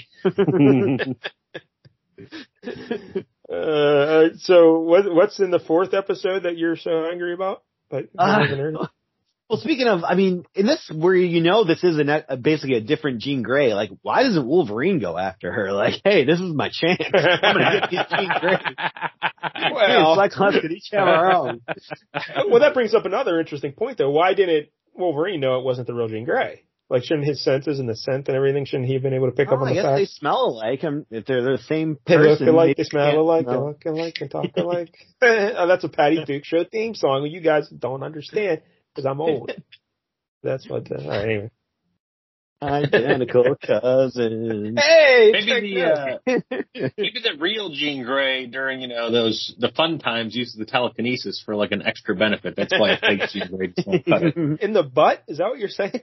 So what's in the fourth episode that you're so angry about? Well, speaking of, I mean, in this, where this is basically a different Jean Grey, like, why doesn't Wolverine go after her? Like, hey, this is my chance. I'm going to get these Jean Grey. Well, Cyclops could each have our own. Well, that brings up another interesting point, though. Why didn't Wolverine know it wasn't the real Jean Grey? Like, shouldn't his senses and the scent and everything, shouldn't he have been able to pick up on the fact? I guess they smell alike. If they're the same person. They look alike, they smell alike, they look alike, and talk alike. Oh, that's a Patty Duke Show theme song. You guys don't understand because I'm old. That's what. All right, anyway. Identical cousins. Hey, maybe the real Jean Grey during the fun times uses the telekinesis for like an extra benefit. That's why I think Jean Grey doesn't cut it. In the butt? Is that what you're saying?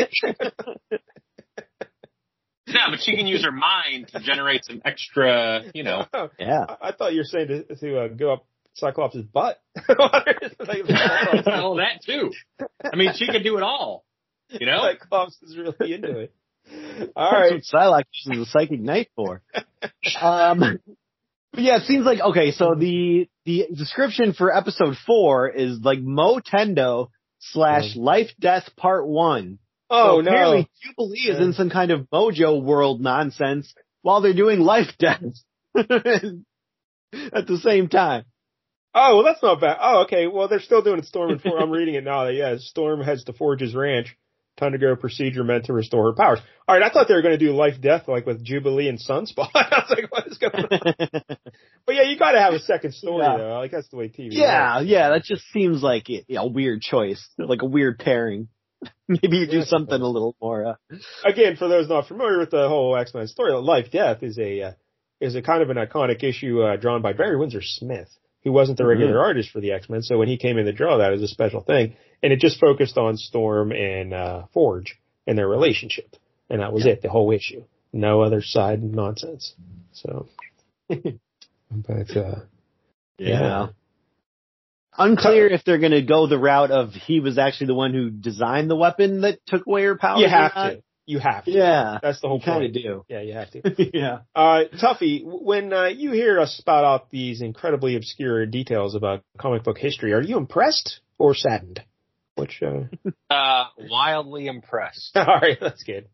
No, but she can use her mind to generate some extra. Yeah. I thought you were saying to go up Cyclops' butt. Oh, that too. I mean, she could do it all. Cyclops is really into it. All That's right. what Psylocke uses a psychic knife for. But yeah, it seems like, okay, so the description for episode 4 is like Mo Tendo / Life Death Part 1. Oh, so apparently Jubilee is in some kind of Mojo world nonsense while they're doing Life Death at the same time. Oh, well, that's not bad. Oh, okay. Well, they're still doing Storm and Forge. I'm reading it now. Yeah, Storm heads to Forge's ranch. Time to go procedure meant to restore her powers. All right, I thought they were going to do Life Death like with Jubilee and Sunspot. I was like, what is going on? But yeah, you got to have a second story though. Like that's the way TV. works. Yeah, that just seems like a weird choice, like a weird pairing. Maybe you do something a little more. Again, for those not familiar with the whole X-Men story, Life Death is a kind of an iconic issue drawn by Barry Windsor Smith, who wasn't the regular artist for the X-Men. So when he came in to draw that, it was a special thing. And it just focused on Storm and Forge and their relationship. And that was it, the whole issue. No other side nonsense. So, but, yeah. Unclear if they're going to go the route of he was actually the one who designed the weapon that took away her powers. You have to. You have to. Yeah. That's the whole point. Kind of do. Yeah, you have to. Yeah. Tuffy, when you hear us spout out these incredibly obscure details about comic book history, are you impressed or saddened? Which, wildly impressed. All right, that's good.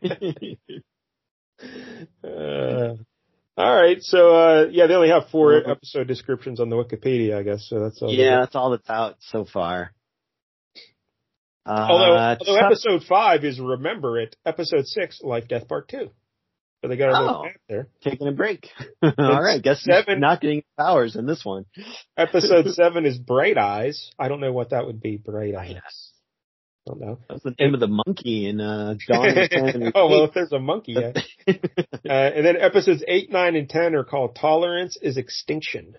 All right, so they only have 4 episode descriptions on the Wikipedia, I guess. So that's all. Yeah, that's all that's out so far. Although episode 5 is Remember It, episode 6 Life Death Part 2. So they got a little gap there. Taking a break. All right, guess 7 not getting powers in this one. Episode 7 is Bright Eyes. I don't know what that would be. Bright Eyes. I don't know. That's the name of the monkey in Dawn. Oh well, if there's a monkey, yeah. And then episodes 8, 9, and 10 are called Tolerance is Extinction.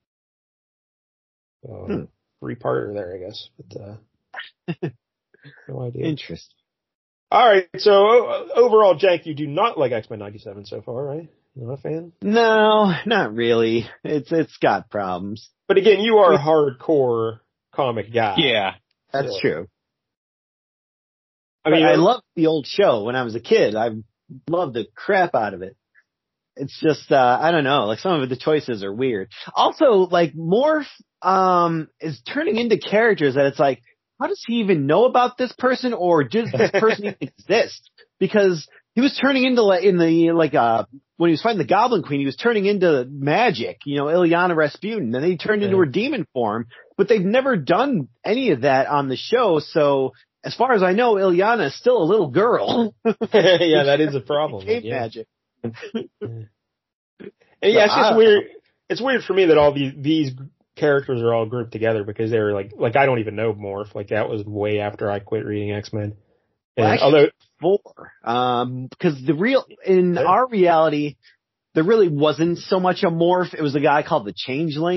3-parter there, I guess. But no idea. Interesting. All right, so overall, Jank, you do not like X-Men 97 so far, right? You're not a fan? No, not really. It's got problems. But again, you are a hardcore comic guy. Yeah, that's true. I mean, I loved the old show when I was a kid. I loved the crap out of it. It's just, I don't know, like some of the choices are weird. Also, like Morph, is turning into characters that it's like, how does he even know about this person, or does this person even exist? Because he was turning into when he was fighting the Goblin Queen, he was turning into magic, Ilyana Rasputin, and then he turned into her demon form, but they've never done any of that on the show, so as far as I know, Ilyana is still a little girl. Yeah, that is a problem. Magic. And yeah, it's just weird. It's weird for me that all these characters are all grouped together because they were like I don't even know Morph. Like that was way after I quit reading X-Men. Well, because our reality, there really wasn't so much a Morph. It was a guy called the Changeling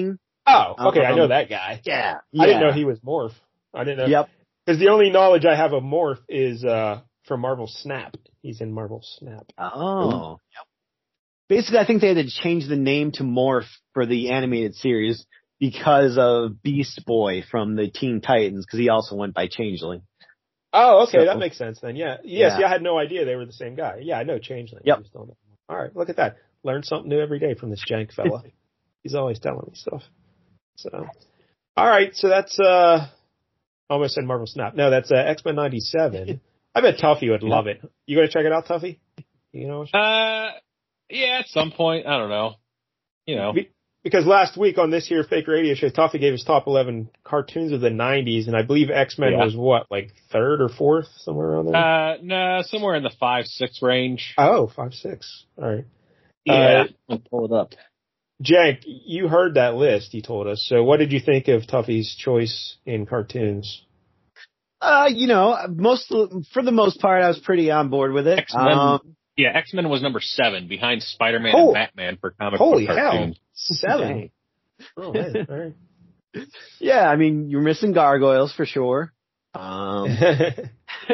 Oh, okay, I know that guy. Yeah. I didn't know he was Morph. I didn't know. Yep. Because the only knowledge I have of Morph is from Marvel Snap. He's in Marvel Snap. Oh. Yep. Basically, I think they had to change the name to Morph for the animated series because of Beast Boy from the Teen Titans, because he also went by Changeling. Oh, okay, So, that makes sense then. Yeah. See, I had no idea they were the same guy. Yeah, I know Changeling. Yep. I just don't know. All right, look at that. Learn something new every day from this jank fella. He's always telling me stuff. So, all right, so that's almost said Marvel Snap. No, that's X-Men 97. I bet Tuffy would love it. You gonna check it out, Tuffy? You know? Yeah, at some point. I don't know. You know. Because last week on this here Fake Radio Show, Tuffy gave his top 11 cartoons of the 90s, and I believe X-Men was what, like third or fourth, somewhere around there? No, somewhere in the 5-6 range. Oh, 5-6. All right. Yeah, I'll pull it up. Jank, you heard that list he told us. So what did you think of Tuffy's choice in cartoons? You know, for the most part, I was pretty on board with it. X-Men was number 7 behind Spider-Man and Batman for comic book cartoons. Holy hell. 7. Oh, man. All right. Yeah, I mean, you're missing Gargoyles for sure. Jank.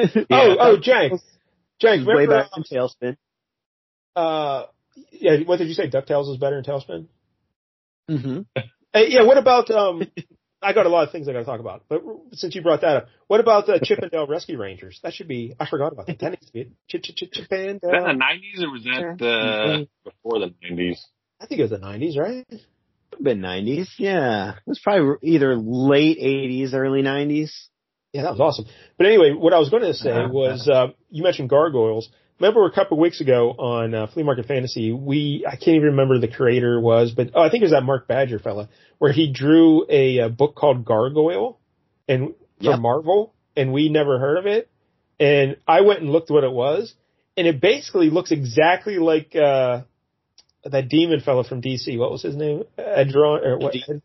Way back in Tailspin. Yeah, what did you say? DuckTales is better than Tailspin? Mm-hmm. Yeah, what about, I got a lot of things I got to talk about, but since you brought that up, what about Chip and Dale Rescue Rangers? That should be, I forgot about that. That needs to be Chip and Dale. Was that in the 90s or was that before the 90s? I think it was the 90s, right? Been 90s, yeah. It was probably either late 80s, early 90s. Yeah, that was awesome. But anyway, what I was going to say was, you mentioned Gargoyles. Remember a couple of weeks ago on Flea Market Fantasy, I can't even remember who the creator was, but I think it was that Mark Badger fella, where he drew a book called Gargoyle and for Marvel, and we never heard of it. And I went and looked what it was, and it basically looks exactly like that demon fella from DC. What was his name? Etrigan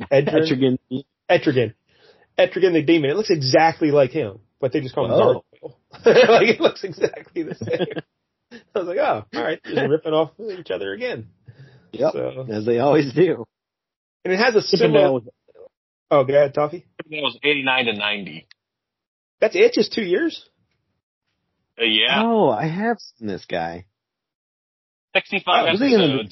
the demon. It looks exactly like him, but they just call him Gargoyle. Like, it looks exactly the same. I was like, oh, all right, just ripping off each other again. Yep, so, as they always do. And it has a similar... Oh, go ahead, Toffee. That was 89 to 90. That's it? Just 2 years? Yeah. Oh, I have seen this guy. 65 episodes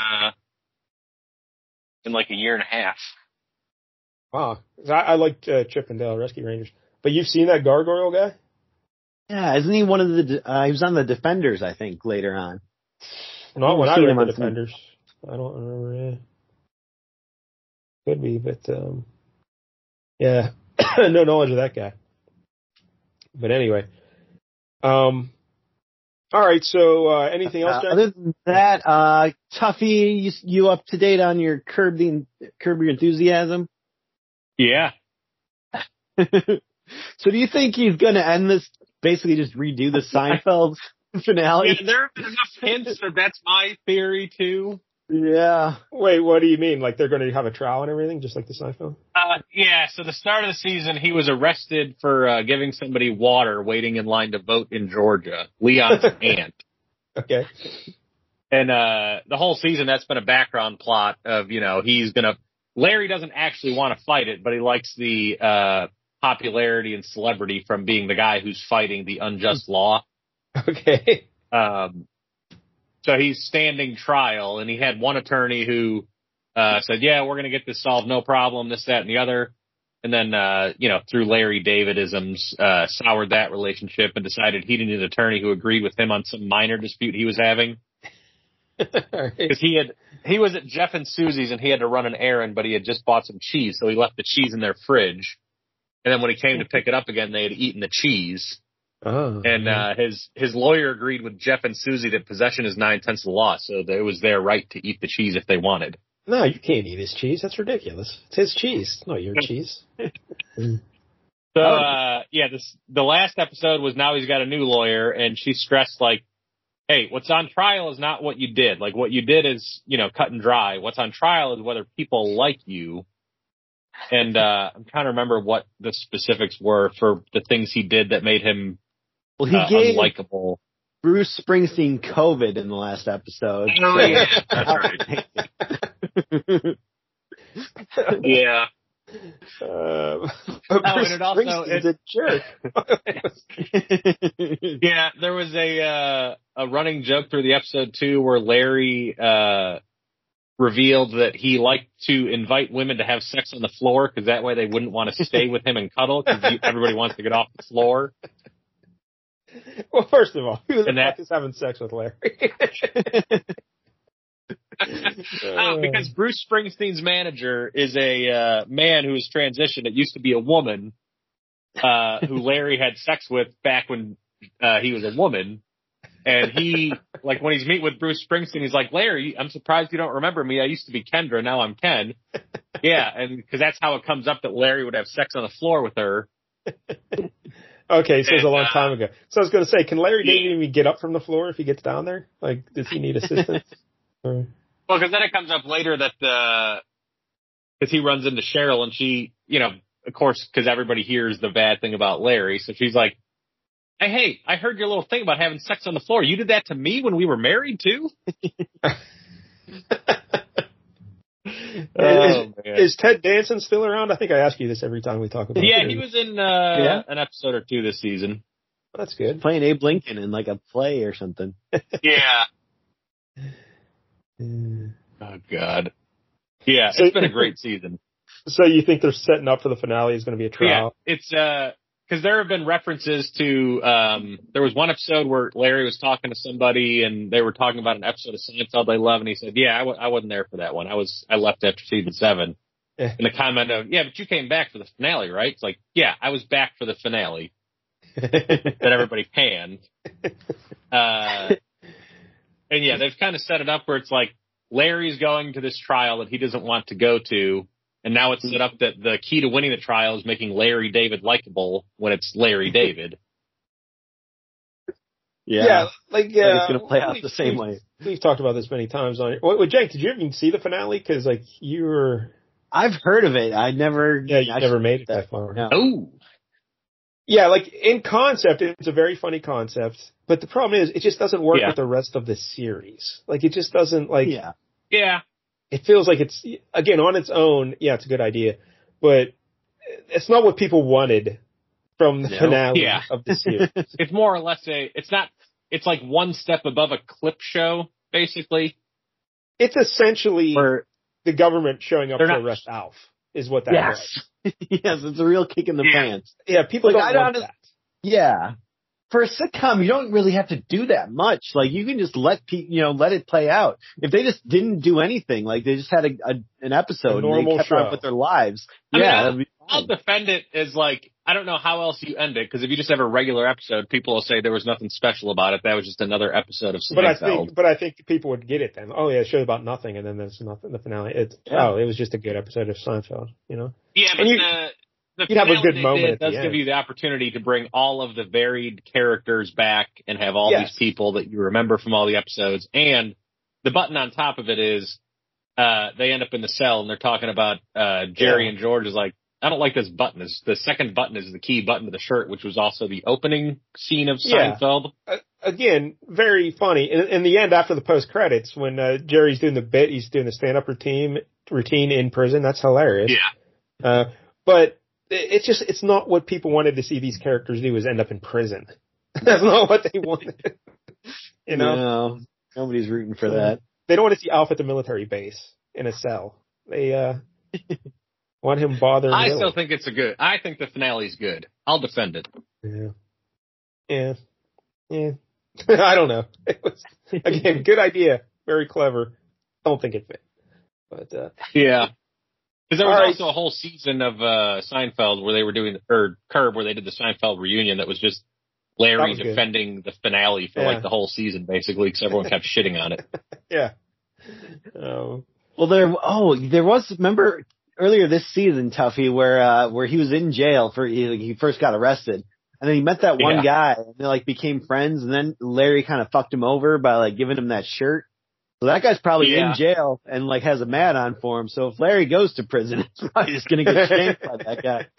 in like a year and a half. Wow. I liked Chip and Dale Rescue Rangers. But you've seen that Gargoyle guy? Yeah, isn't he one of the... he was on the Defenders, I think, later on. Not when I read the Defenders. I don't remember. Could be, but yeah, no knowledge of that guy. But anyway, all right. So anything else, Jack? Other than that, Tuffy, you up to date on your Curb Your Enthusiasm? Yeah. So do you think he's going to end this, basically just redo the Seinfeld finale? Yeah, there have been enough hints that that's my theory too. Yeah. Wait, what do you mean? Like they're going to have a trial and everything, just like the Seinfeld? Yeah, so the start of the season, he was arrested for giving somebody water waiting in line to vote in Georgia. Leon's aunt. Okay. And the whole season, that's been a background plot of, Larry doesn't actually want to fight it, but he likes the popularity and celebrity from being the guy who's fighting the unjust law. Okay. So he's standing trial, and he had one attorney who said, yeah, we're going to get this solved, no problem, this, that, and the other. And then, through Larry David-isms, soured that relationship and decided he needed an attorney who agreed with him on some minor dispute he was having. Because he was at Jeff and Susie's, and he had to run an errand, but he had just bought some cheese, so he left the cheese in their fridge. And then when he came to pick it up again, they had eaten the cheese. Oh, and his lawyer agreed with Jeff and Susie that possession is 9/10 of the law, so that it was their right to eat the cheese if they wanted. No, you can't eat his cheese. That's ridiculous. It's his cheese, it's not your cheese. So, the last episode was now he's got a new lawyer, and she stressed, like, hey, what's on trial is not what you did. Like, what you did is, cut and dry. What's on trial is whether people like you. And I'm trying to remember what the specifics were for the things he did that made him unlikable. Bruce Springsteen COVID in the last episode. Oh, yeah. That's right. Yeah. But and it also Springsteen's a jerk. Yeah, there was a running joke through the episode too, where Larry revealed that he liked to invite women to have sex on the floor because that way they wouldn't want to stay with him and cuddle because everybody wants to get off the floor. Well, first of all, who the And fuck is having sex with Larry? Because Bruce Springsteen's manager is a man who has transitioned. It used to be a woman who Larry had sex with back when he was a woman. And he, like, when he's meeting with Bruce Springsteen, he's like, Larry, I'm surprised you don't remember me. I used to be Kendra. Now I'm Ken. Yeah, and because that's how it comes up that Larry would have sex on the floor with her. Okay, so it was a long time ago. So I was going to say, can Larry David even get up from the floor if he gets down there? Like, does he need assistance? Or... Well, because then it comes up later that because he runs into Cheryl and she, you know, of course, because everybody hears the bad thing about Larry. So she's like, hey, I heard your little thing about having sex on the floor. You did that to me when we were married too? Is Ted Danson still around? I think I ask you this every time we talk about it. Yeah, he was in an episode or two this season. That's good. Playing Abe Lincoln in like a play or something. Yeah. Oh, God. Yeah, So, it's been a great season. So you think they're setting up for the finale is going to be a trial? Yeah, it's because there have been references to there was one episode where Larry was talking to somebody and they were talking about an episode of Seinfeld they love, and he said, "Yeah, I wasn't there for that one. I left after season 7." Yeah. And the comment of, "Yeah, but you came back for the finale, right?" It's like, "Yeah, I was back for the finale that everybody panned." And yeah, they've kind of set it up where it's like Larry's going to this trial that he doesn't want to go to. And now it's set up that the key to winning the trial is making Larry David likable when it's Larry David. Yeah, like it's going to play out the same way. We've talked about this many times on it. Wait, Jake, did you even see the finale? Because like you were, I've heard of it. I never. Yeah, you never made it that far. No. Oh, yeah, like in concept, it's a very funny concept, but the problem is it just doesn't work with the rest of the series. Like it just doesn't like. Yeah. It feels like it's, again, on its own, yeah, it's a good idea, but it's not what people wanted from the finale of the series. It's more or less it's like one step above a clip show, basically. It's essentially the government showing up to arrest Alf, is what that was. Yes, it's a real kick in the pants. Yeah, people don't want that. Yeah. For a sitcom, you don't really have to do that much. Like, you can just let it play out. If they just didn't do anything, like they just had an episode and they kept on with their lives. I'll defend it as like, I don't know how else you end it, because if you just have a regular episode, people will say there was nothing special about it. That was just another episode of Seinfeld. But I think people would get it then. Oh yeah, a show about nothing, and then there's nothing. The finale. It was just a good episode of Seinfeld. You know. Yeah, but you'd have a good moment. It does give you the opportunity to bring all of the varied characters back and have all these people that you remember from all the episodes. And the button on top of it is they end up in the cell and they're talking about Jerry and George is like, I don't like this button. The second button is the key button to the shirt, which was also the opening scene of Seinfeld. Again, very funny. In the end, after the post credits, when Jerry's doing the bit, he's doing the stand up routine in prison. That's hilarious. Yeah. But it's not what people wanted to see these characters do, is end up in prison. That's not what they wanted. You know? No, nobody's rooting for that. They don't want to see Alf at the military base in a cell. They want him bothering. I still think I think the finale's good. I'll defend it. Yeah. I don't know. It was, again, good idea. Very clever. Don't think it fit. But yeah. Because there was also a whole season of Seinfeld where they were doing, or Curb, where they did the Seinfeld reunion that was just Larry defending the finale for like the whole season, basically, because everyone kept shitting on it. Yeah. Well, there was, remember earlier this season, Tuffy, where he was in jail he first got arrested, and then he met that one guy, and they like became friends, and then Larry kind of fucked him over by like giving him that shirt. So that guy's probably in jail and like has a mat on for him. So if Larry goes to prison, it's probably just going to get shanked by that guy.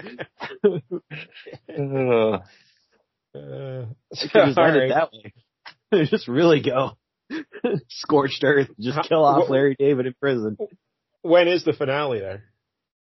Just end it that way. Just really go scorched earth. Just kill off Larry David in prison. When is the finale there?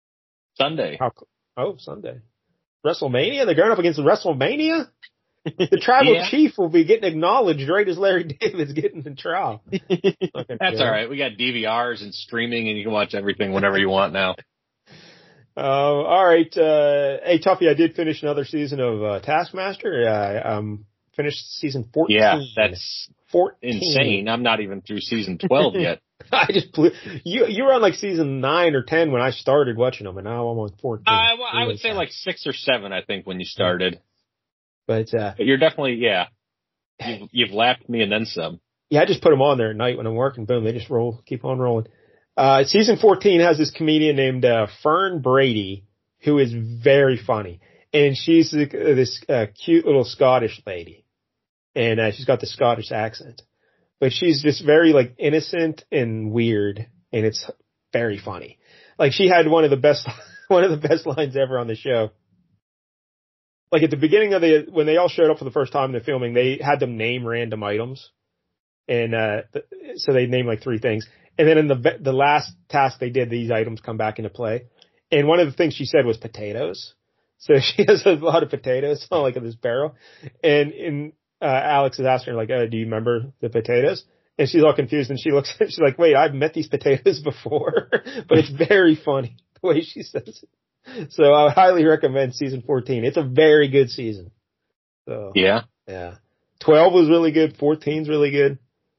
Sunday. Sunday. WrestleMania? They're going up against WrestleMania? The tribal chief will be getting acknowledged right as Larry David's getting in trial. That's all right. We got DVRs and streaming, and you can watch everything whenever you want now. All right. Hey, Tuffy, I did finish another season of Taskmaster. I finished season 14. Yeah, that's 14. Insane. I'm not even through season 12 yet. I just blew. You were on like season 9 or 10 when I started watching them, and now I'm on 14. I would say like 6 or 7, I think, when you started. But you're definitely, you've lapped me and then some. Yeah, I just put them on there at night when I'm working. Boom, they just keep on rolling. Season 14 has this comedian named Fern Brady, who is very funny. And she's this cute little Scottish lady. And she's got the Scottish accent. But she's just very like innocent and weird, and it's very funny. Like she had one of the best lines ever on the show. Like at the beginning of when they all showed up for the first time in the filming, they had them name random items. And so they named like 3 things. And then in the last task they did, these items come back into play. And one of the things she said was potatoes. So she has a lot of potatoes, like in this barrel. And Alex is asking her, like, do you remember the potatoes? And she's all confused, and she looks, she's like, wait, I've met these potatoes before. But it's very funny the way she says it. So I highly recommend season 14. It's a very good season. So yeah. 12 was really good. 14's really good.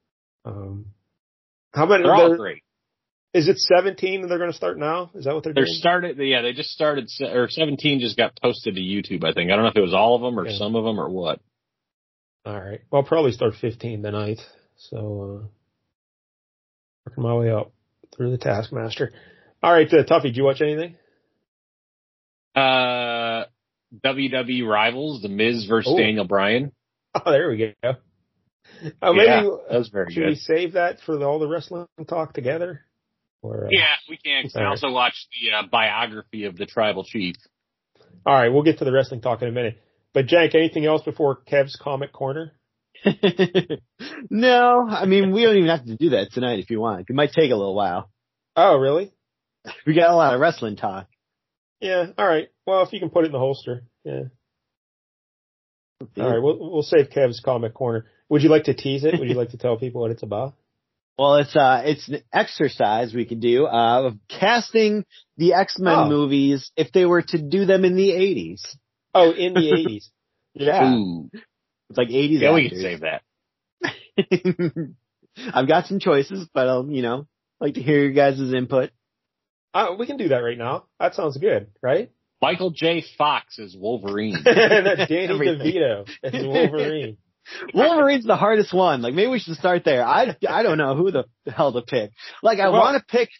How about they're all great. Is it 17 that they're going to start now? Is that what they're doing? They just started, or 17 just got posted to YouTube, I think. I don't know if it was all of them or some of them or what. All right. Well, I'll probably start 15 tonight. So, working my way up through the Taskmaster. All right, Tuffy, did you watch anything? WWE Rivals, The Miz versus Daniel Bryan. Oh, there we go. Maybe that was very good. Should we save that for all the wrestling talk together? Or, we can. I also watched the biography of the Tribal Chief. All right, we'll get to the wrestling talk in a minute. But, Jank, anything else before Kev's Comic Corner? No, I mean, we don't even have to do that tonight if you want. It might take a little while. Oh, really? We got a lot of wrestling talk. Yeah, all right. Well, if you can put it in the holster, yeah. All right, we'll save Kev's Comic Corner. Would you like to tease it? Would you like to tell people what it's about? Well, it's an exercise we could do of casting the X-Men movies if they were to do them in the 80s. Oh, in the 80s. Yeah. Ooh. It's like 80s Yeah, actors. we can save that. I've got some choices, but I'll, like to hear your guys' input. We can do that right now. That sounds good, right? Michael J. Fox is Wolverine. That's Danny DeVito as Wolverine. Wolverine's the hardest one. Like, maybe we should start there. I don't know who the hell to pick. Like, I want to pick.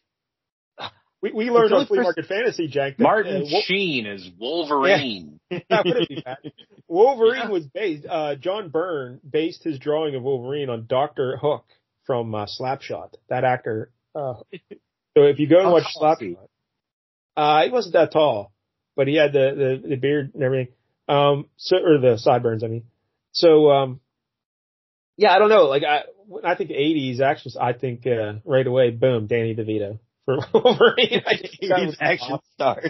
We learned on Flea Market Fantasy, Jack. Martin Sheen is Wolverine. Yeah. That wouldn't be bad. Wolverine was based. John Byrne based his drawing of Wolverine on Dr. Hook from Slapshot. That actor. So if you go and watch Slapshot, he wasn't that tall, but he had the beard and everything. Or the sideburns, I mean. So, I don't know. Like, when I think 80s actions, I think right away, boom, Danny DeVito for Wolverine. He's action stars.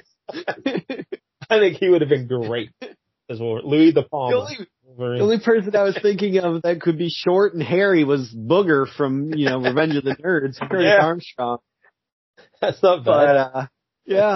I think he would have been great as Wolverine. Louis the Palmer. The only person I was thinking of that could be short and hairy was Booger from, Revenge of the Nerds, Curtis Armstrong. That's not bad. But, yeah.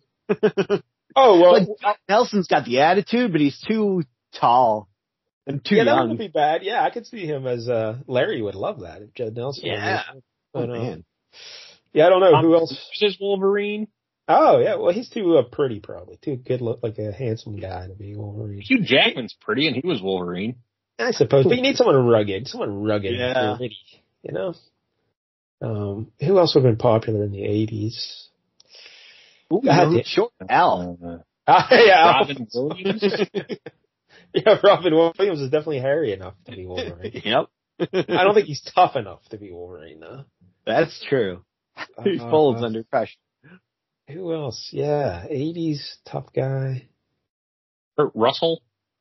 Oh, well. Like, Nelson's got the attitude, but he's too tall. And too young. That wouldn't be bad. Yeah, I could see him as Larry would love that if Judd Nelson. Yeah. But, man. Yeah, I don't know who else is Wolverine. Oh yeah, well he's too pretty probably. Too good look, like a handsome guy to be Wolverine. Hugh Jackman's pretty and he was Wolverine. I suppose, but you need someone rugged. Yeah. Pretty, who else would have been popular in the 80s? Short Al. Robin Williams. Yeah, Robin Williams is definitely hairy enough to be Wolverine. Yep. I don't think he's tough enough to be Wolverine, though. That's true. He folds under pressure. Who else? Yeah, 80s tough guy. Kurt Russell.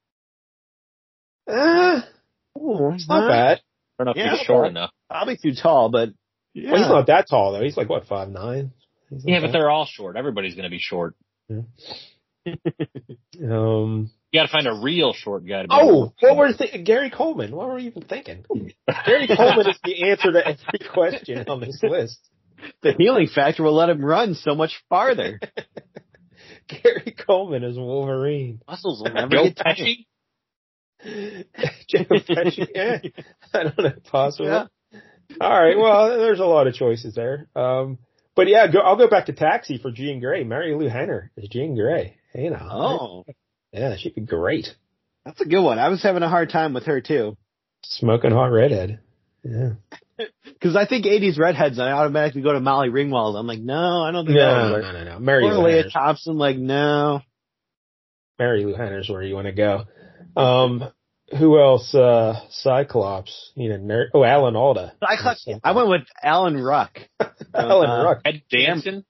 It's not bad. I don't know if he's short enough. Probably too tall, but well, he's not that tall though. He's like what, 5'9"? Yeah, but they're all short. Everybody's going to be short. Um. You got to find a real short guy. To be Oh, what were Gary Coleman? What were we even thinking? Gary Coleman is the answer to every question on this list. The healing factor will let him run so much farther. Gary Coleman is Wolverine. Muscles will never Joe get tired. Pesci? Joe Pesci, yeah. I don't know, possible. Yeah. All right, well, there's a lot of choices there. But yeah, I'll go back to Taxi for Jean Grey. Mary Lou Henner is Jean Grey. You know. Oh, Yeah, she'd be great. that's a good one. I was having a hard time with her too. Smoking hot redhead. Yeah. Because I think 80s redheads, I automatically go to Molly Ringwald. I'm like, no, I don't think that would work. No. Mary Or Lou Leah Henner. Thompson, like, no. Mary Lou Henner's where you want to go. Who else? Cyclops. You know, Alan Alda. I went with Alan Ruck. Alan Ruck. Ed Danson?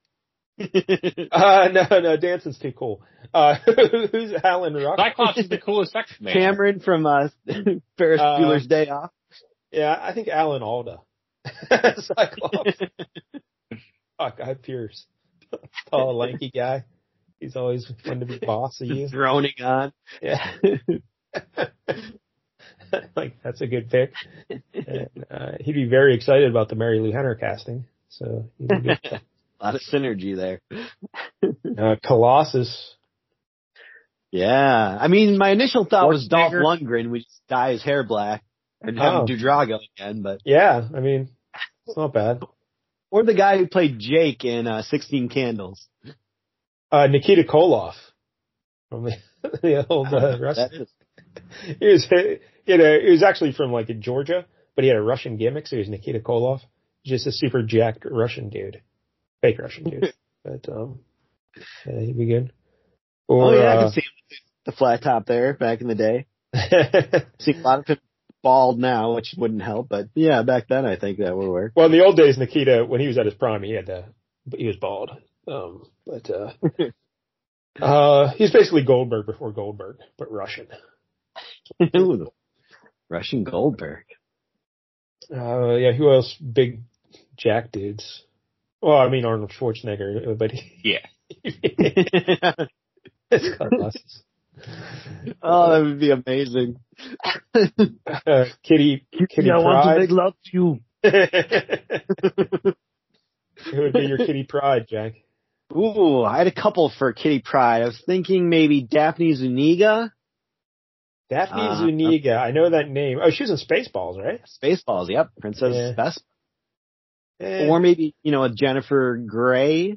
No, Danson's too cool. Who's Alan Ruck? Cyclops is the coolest X-Man. Cameron from Ferris Bueller's Day Off. Yeah, I think Alan Alda. Cyclops. Guy Pearce. Tall, lanky guy. He's always fun to be boss of you. Droning on. Yeah. Like, that's a good pick. And, he'd be very excited about the Mary Lou Henner casting. So, he'd be good. A lot of synergy there. Colossus. Yeah. I mean, my initial thought was Dolph Schwarzenegger. Lundgren. We just dye his hair black and have him do Drago again, but. Yeah, I mean, it's not bad. Or the guy who played Jake in 16 Candles. Nikita Koloff. From the old wrestler. He was actually from like Georgia, but he had a Russian gimmick, so he was Nikita Koloff. Just a super jacked Russian dude. Fake Russian dude. But, yeah, he'd be good. Or, I can see him with the flat top there back in the day. See a lot of people bald now, which wouldn't help, but yeah, back then I think that would work. well, in the old days, Nikita, when he was at his prime, he was bald. He's basically Goldberg before Goldberg, but Russian. Ooh, Russian Goldberg. Yeah, who else? Big jack dudes. Well, I mean Arnold Schwarzenegger, but Yeah. it's Colossus. Oh, that would be amazing. Kitty I want to Pryde. make love to you. Who would be your Kitty Pryde, Jack? Ooh, I had a couple for Kitty Pryde. I was thinking maybe Daphne Zuniga. Daphne Zuniga. I know that name. Oh, she was in Spaceballs, right? Spaceballs, yep. Princess Yeah. Best. Eh. Or maybe, a Jennifer Grey.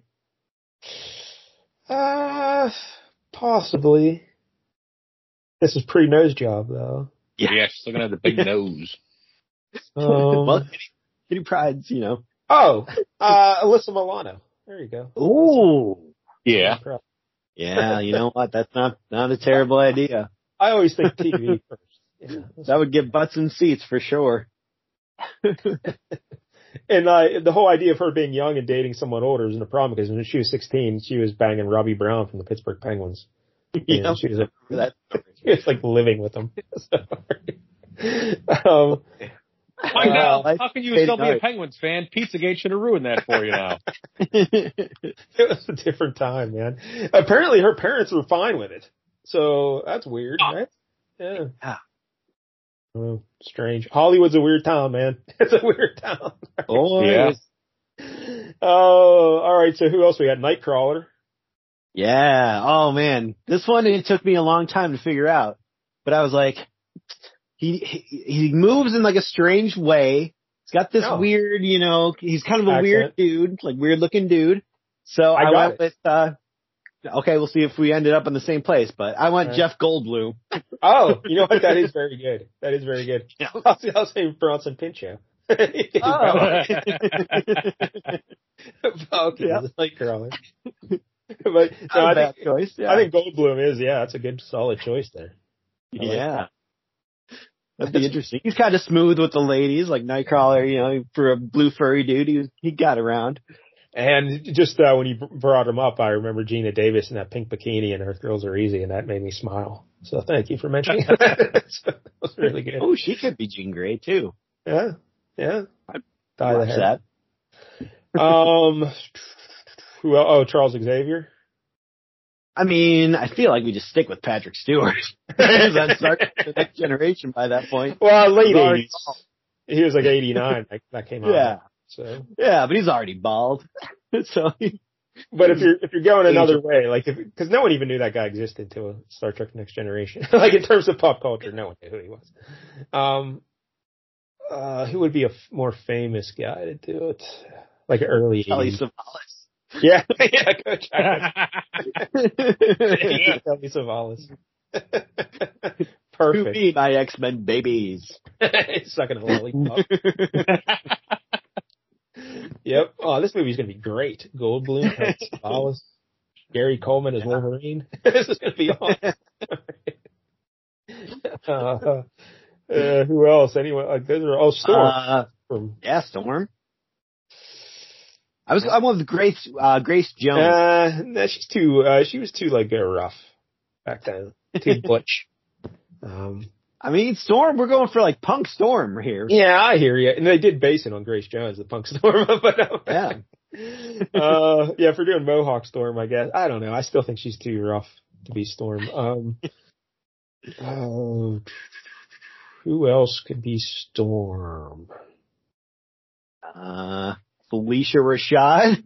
Possibly. This is pre-nose job, though. Yeah, she's looking at the big nose. Well, Kitty Pryde's, Alyssa Milano. There you go. Ooh. Yeah. Yeah, you know what? That's not a terrible idea. I always think TV first. Yeah. That would get butts in seats for sure. And the whole idea of her being young and dating someone older isn't a problem because when she was 16, she was banging Robbie Brown from the Pittsburgh Penguins. Yeah, She was that she was like living with him. Find out. I How can you stayed still be night. a Penguins fan? Pizzagate should have ruined that for you now. It was a different time, man. Apparently her parents were fine with it. So that's weird, right? Yeah. Yeah. Oh, strange. Hollywood's a weird town, man. It's a weird town. Oh, Yeah. Oh, all right. So who else we got? Nightcrawler. Yeah. Oh man, this one it took me a long time to figure out, but I was like, he moves in like a strange way. He's got this weird, he's kind of a weird dude, like weird looking dude. So I went with, okay, we'll see if we ended up in the same place, but I went Jeff Goldblum. Oh, you know what? That is very good. That is very good. Yeah. I'll say Bronson Pinchot. Okay, Nightcrawler. But no, I think, choice. Yeah. I think Goldblum is, that's a good solid choice there. Yeah. That'd be interesting. He's kind of smooth with the ladies, like Nightcrawler, for a blue furry dude, he got around. And just when you brought him up, I remember Gina Davis in that pink bikini and Her Thrills Are Easy, and that made me smile. So thank you for mentioning that. So that was really good. Oh, she could be Jean Grey too. Yeah. I'd Watch that. Who else? Oh, Charles Xavier. I mean, I feel like we just stick with Patrick Stewart. That's the Next Generation by that point. Well, late He's already 80s. bald. He was like 89. That came out. Yeah. So. Yeah, but he's already bald. So. But if you're going another way, like because no one even knew that guy existed until Star Trek Next Generation. Like in terms of pop culture, no one knew who he was. Who would be a more famous guy to do it? Like early Telly 80s. Savalas. Yeah, Coach. Telly Savalas. Perfect. To be my X-Men babies. Sucking a lollipop. Yep. Oh, this movie's gonna be great. Goldblum, Savalas, Gary Coleman as Wolverine. This is gonna be awesome. Who else? Anyway, like those are all Storm. Storm. I went with Grace Jones. No, she was too like rough back then. Too butch. I mean, Storm, we're going for like Punk Storm here. Yeah, I hear you. And they did base it on Grace Jones, the Punk Storm. But yeah. Yeah, if we're doing Mohawk Storm, I guess. I don't know. I still think she's too rough to be Storm. Who else could be Storm? Felicia Rashad.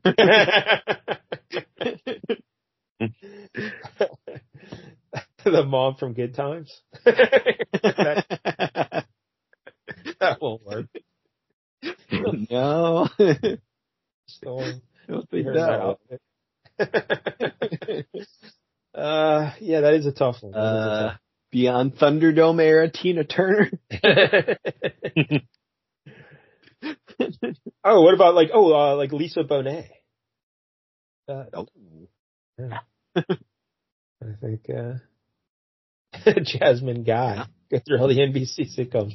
The mom from Good Times. that won't work. No. Storm. I don't think that. Yeah, that is a tough one. Beyond Thunderdome era Tina Turner. Oh, what about like Lisa Bonet? Yeah. I think Jasmine Guy. Go through all the NBC sitcoms.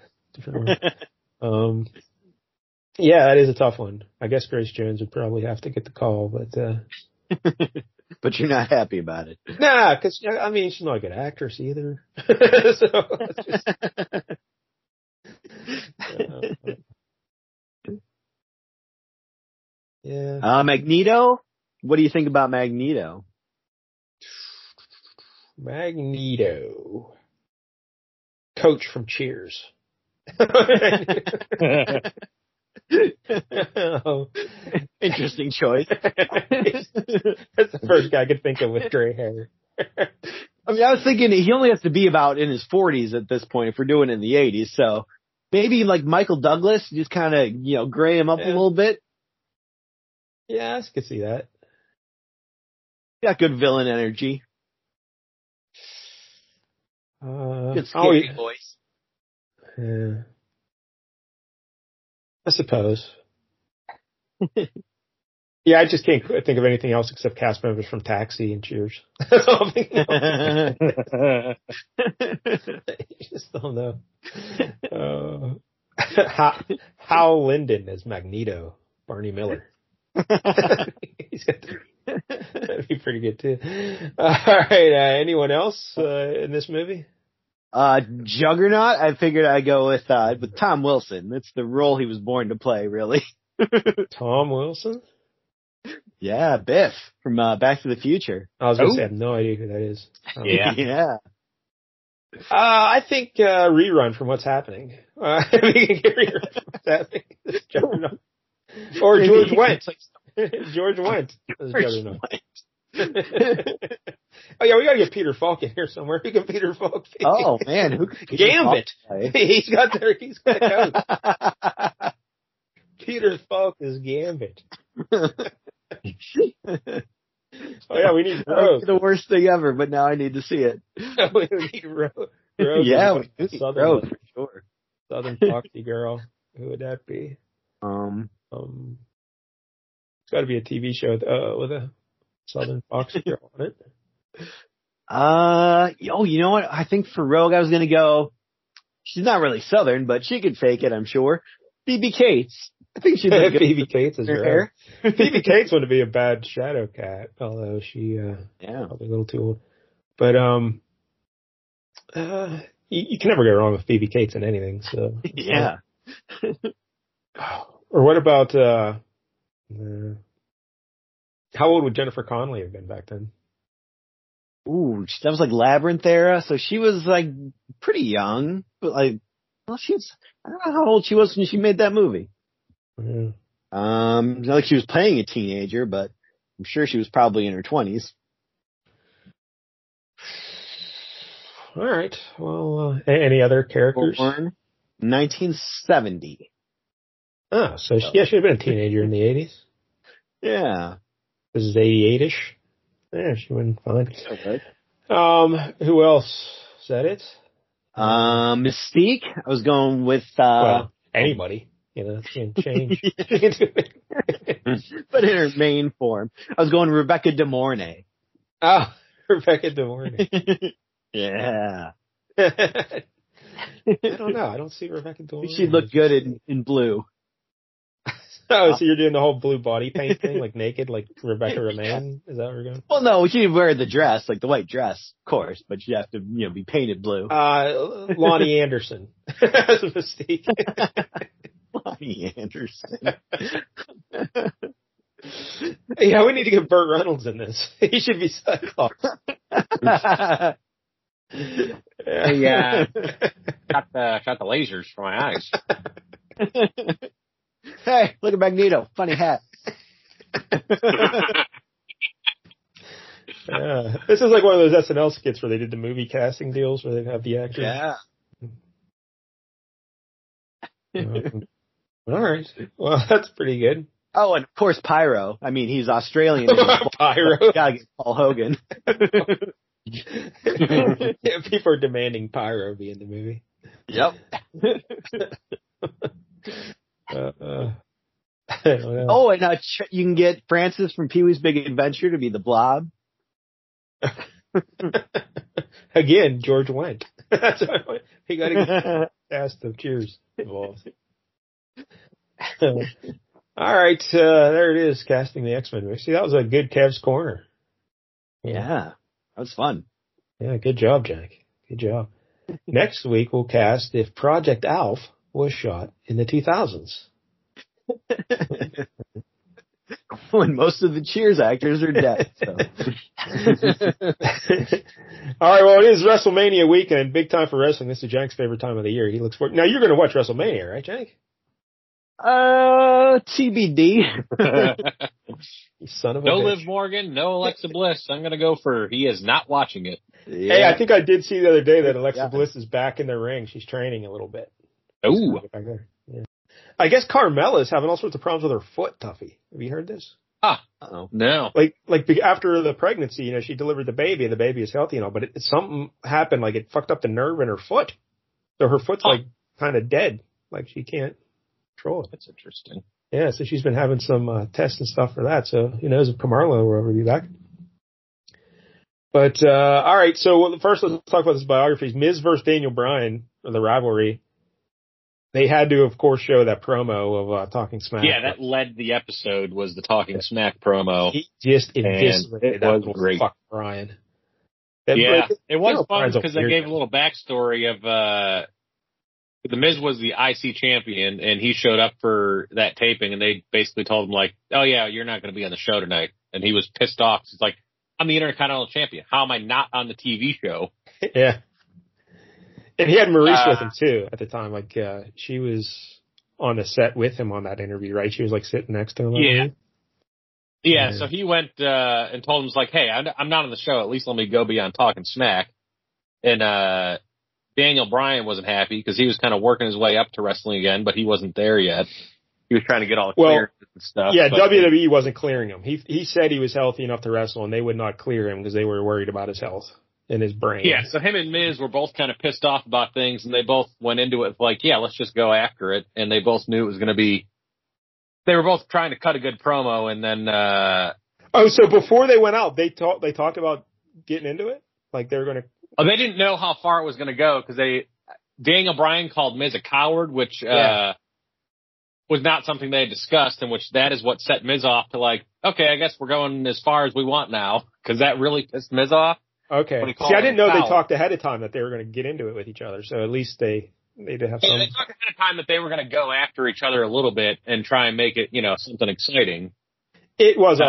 Yeah, that is a tough one. I guess Grace Jones would probably have to get the call, but but you're not happy about it. Nah, because I mean she's not a good actress either. So it's just, yeah. Magneto. What do you think about Magneto? Magneto. Coach from Cheers. Interesting choice. That's the first guy I could think of with gray hair. I mean, I was thinking he only has to be about in his 40s at this point if we're doing it in the 80s. So maybe like Michael Douglas, just kind of, gray him up a little bit. Yeah, I could see that. Got good villain energy. Good scary voice. Yeah. I suppose. Yeah, I just can't think of anything else except cast members from Taxi and Cheers. That's all I'm thinking of. You just don't know. Hal Linden as Magneto, Barney Miller. That'd be pretty good too. All right, anyone else in this movie? Juggernaut. I figured I'd go with Tom Wilson. That's the role he was born to play, really. Tom Wilson? Yeah, Biff from Back to the Future. I was going to say I have no idea who that is. Yeah. I think Rerun from What's Happening. We can get Rerun from What's Happening. Juggernaut. Or George Wendt. George Wendt as Juggernaut. Oh yeah, we gotta get Peter Falk in here somewhere. Who can Peter Falk be? Oh man, who could Gambit. He's got coach. Peter Falk is Gambit. Oh yeah, we need Rogue. The worst thing ever, but now I need to see it. We need Rogue. Yeah, we need Southern Rogue for sure. Southern Foxy girl. Who would that be? It's got to be a TV show with a Southern Foxy girl on it. You know what? I think for Rogue, I was gonna go. She's not really Southern, but she could fake it, I'm sure. Phoebe Cates. I think she'd be good. Phoebe Cates is her hair. Phoebe Cates wouldn't be a bad Shadow Cat, although she probably a little too old. But you can never go wrong with Phoebe Cates in anything. So yeah. Or what about how old would Jennifer Connelly have been back then? Ooh, that was like Labyrinth era, so she was like pretty young, but like, well, I don't know how old she was when she made that movie. Yeah. Not like she was playing a teenager, but I'm sure she was probably in her 20s. All right. Well, any other characters? Born 1970. Oh, so she'd have been a teenager in the 80s. Yeah. This is 88-ish. Yeah, she went fine. Okay. Who else? Is that it? Mystique. I was going with Well, anybody. You know, that's going to change. But in her main form. I was going Rebecca De Mornay. Oh, Rebecca De Mornay. Yeah. I don't know. I don't see Rebecca De Mornay. She looked good in blue. Oh, so you're doing the whole blue body paint thing, like naked, like Rebecca Romaine? Is that what we're going? Well, no, she'd wear the dress, like the white dress, of course, but she'd have to, be painted blue. Lonnie Anderson as a Mystique. Lonnie Anderson. Yeah, we need to get Burt Reynolds in this. He should be Cyclops. Yeah. Shot the lasers from my eyes. Hey, look at Magneto. Funny hat. This is like one of those SNL skits where they did the movie casting deals where they'd have the actors. Yeah. All right. Well, that's pretty good. Oh, and of course Pyro. I mean, he's Australian. Pyro. Gotta get Paul Hogan. Yeah, people are demanding Pyro be in the movie. Yep. Oh, and you can get Francis from Pee-wee's Big Adventure to be the Blob. Again, George Wendt. That's why he got to get cast of Cheers involved. All right, there it is, casting the X-Men movie. See, that was a good Kev's Corner. Yeah, that was fun. Yeah, good job, Jack. Good job. Next week, we'll cast if Project Alf was shot in the 2000s. When most of the Cheers actors are dead. So. All right, well, it is WrestleMania weekend. Big time for wrestling. This is Jack's favorite time of the year. He looks forward. Now, you're going to watch WrestleMania, right, Jack? TBD. You son of a No bitch. Liv Morgan, no Alexa Bliss. I'm going to go for he is not watching it. Yeah. Hey, I think I did see the other day that Alexa Bliss is back in the ring. She's training a little bit. Oh. Yeah. I guess Carmella's having all sorts of problems with her foot, Tuffy. Have you heard this? Uh-oh. No. Like after the pregnancy, she delivered the baby, and the baby is healthy and all, but something happened, like it fucked up the nerve in her foot. So her foot's like kind of dead. Like she can't control it. That's interesting. Yeah, so she's been having some tests and stuff for that. So who knows if Carmella will ever be back. But, all right. So first let's talk about this biographies. Miz versus Daniel Bryan, or the rivalry. They had to, of course, show that promo of Talking Smack. Yeah, that led the episode was the Talking Smack promo. He just eviscerated that was great. Fuck Bryan. It was fun because they gave a little backstory of The Miz was the IC champion, and he showed up for that taping, and they basically told him, like, oh, yeah, you're not going to be on the show tonight. And he was pissed off. He's like, I'm the Intercontinental Champion. How am I not on the TV show? Yeah. And he had Maurice with him, too, at the time. Like, she was on a set with him on that interview, right? She was, like, sitting next to him. Yeah. Yeah, so he went and told him, like, hey, I'm not on the show. At least let me go be on Talking Smack. And Daniel Bryan wasn't happy because he was kind of working his way up to wrestling again, but he wasn't there yet. He was trying to get all the clearances and stuff. Yeah, WWE wasn't clearing him. He said he was healthy enough to wrestle, and they would not clear him because they were worried about his health and his brain. Yeah, so him and Miz were both kind of pissed off about things, and they both went into it like, yeah, let's just go after it. And they both knew it was going to be – they were both trying to cut a good promo, and then so before they went out, they talked about getting into it? Like they were going to – they didn't know how far it was going to go because Daniel Bryan called Miz a coward, which was not something they had discussed, and which that is what set Miz off to like, okay, I guess we're going as far as we want now because that really pissed Miz off. Okay. See, I didn't know they talked ahead of time that they were going to get into it with each other, so at least they did have some. Yeah, they talked ahead of time that they were going to go after each other a little bit and try and make it, something exciting. It was awesome.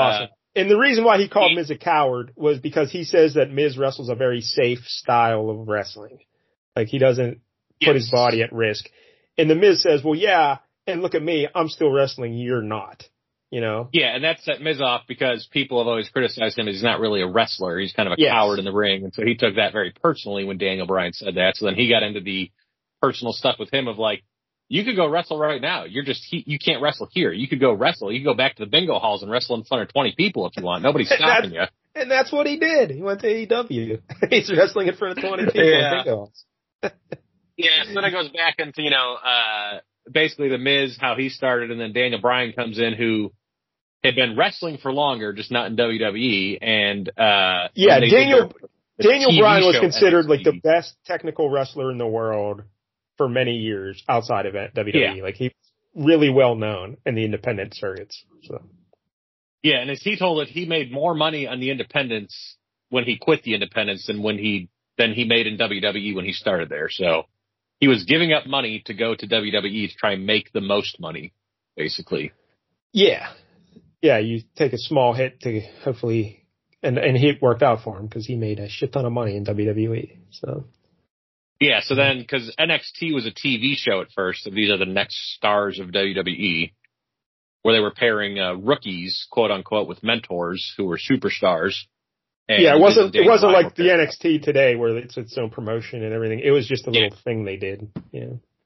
And the reason why he called Miz a coward was because he says that Miz wrestles a very safe style of wrestling. Like, he doesn't put his body at risk. And the Miz says, well, yeah, and look at me, I'm still wrestling, you're not. You know? Yeah, and that set Miz off because people have always criticized him as he's not really a wrestler. He's kind of a coward in the ring. And so he took that very personally when Daniel Bryan said that. So then he got into the personal stuff with him of like, you could go wrestle right now. You can't wrestle here. You could go wrestle. You could go back to the bingo halls and wrestle in front of 20 people if you want. Nobody's stopping you. And that's what he did. He went to AEW. He's wrestling in front of 20 people in bingo halls. Yeah, so then it goes back into, basically the Miz, how he started, and then Daniel Bryan comes in, who had been wrestling for longer, just not in WWE. And Daniel Bryan was considered NXT. like the best technical wrestler in the world for many years outside of WWE. Yeah. Like, he's really well known in the independent circuits. So. Yeah, and as he told it, he made more money on the independents when he quit the independents than he made in WWE when he started there. So he was giving up money to go to WWE to try and make the most money, basically. Yeah. Yeah, you take a small hit to hopefully, and it worked out for him because he made a shit ton of money in WWE. So. Yeah, so then, because NXT was a TV show at first, so these are the next stars of WWE, where they were pairing rookies, quote unquote, with mentors who were superstars. And it wasn't like the NXT today where it's its own promotion and everything. It was just a little thing they did. Yeah.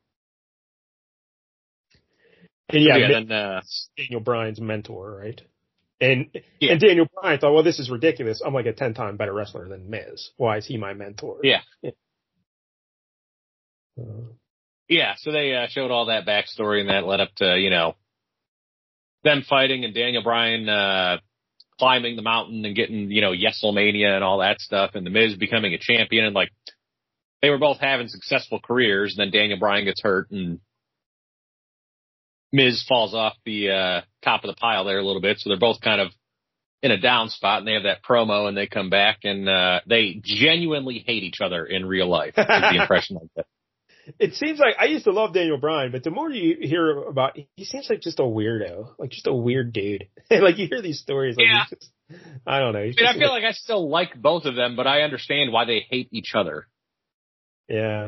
And then Daniel Bryan's mentor, right? And Daniel Bryan thought, well, this is ridiculous. I'm like a 10-time better wrestler than Miz. Why is he my mentor? Yeah. So they showed all that backstory, and that led up to, them fighting and Daniel Bryan climbing the mountain and getting, Yeselmania and all that stuff, and the Miz becoming a champion. And, like, they were both having successful careers, and then Daniel Bryan gets hurt, and Miz falls off the top of the pile there a little bit. So they're both kind of in a down spot, and they have that promo, and they come back, and they genuinely hate each other in real life, is the impression I get. It seems like I used to love Daniel Bryan, but the more you hear about, he seems like just a weirdo, like just a weird dude. Like, you hear these stories, like, he's just, I don't know. I feel like I still like both of them, but I understand why they hate each other. Yeah.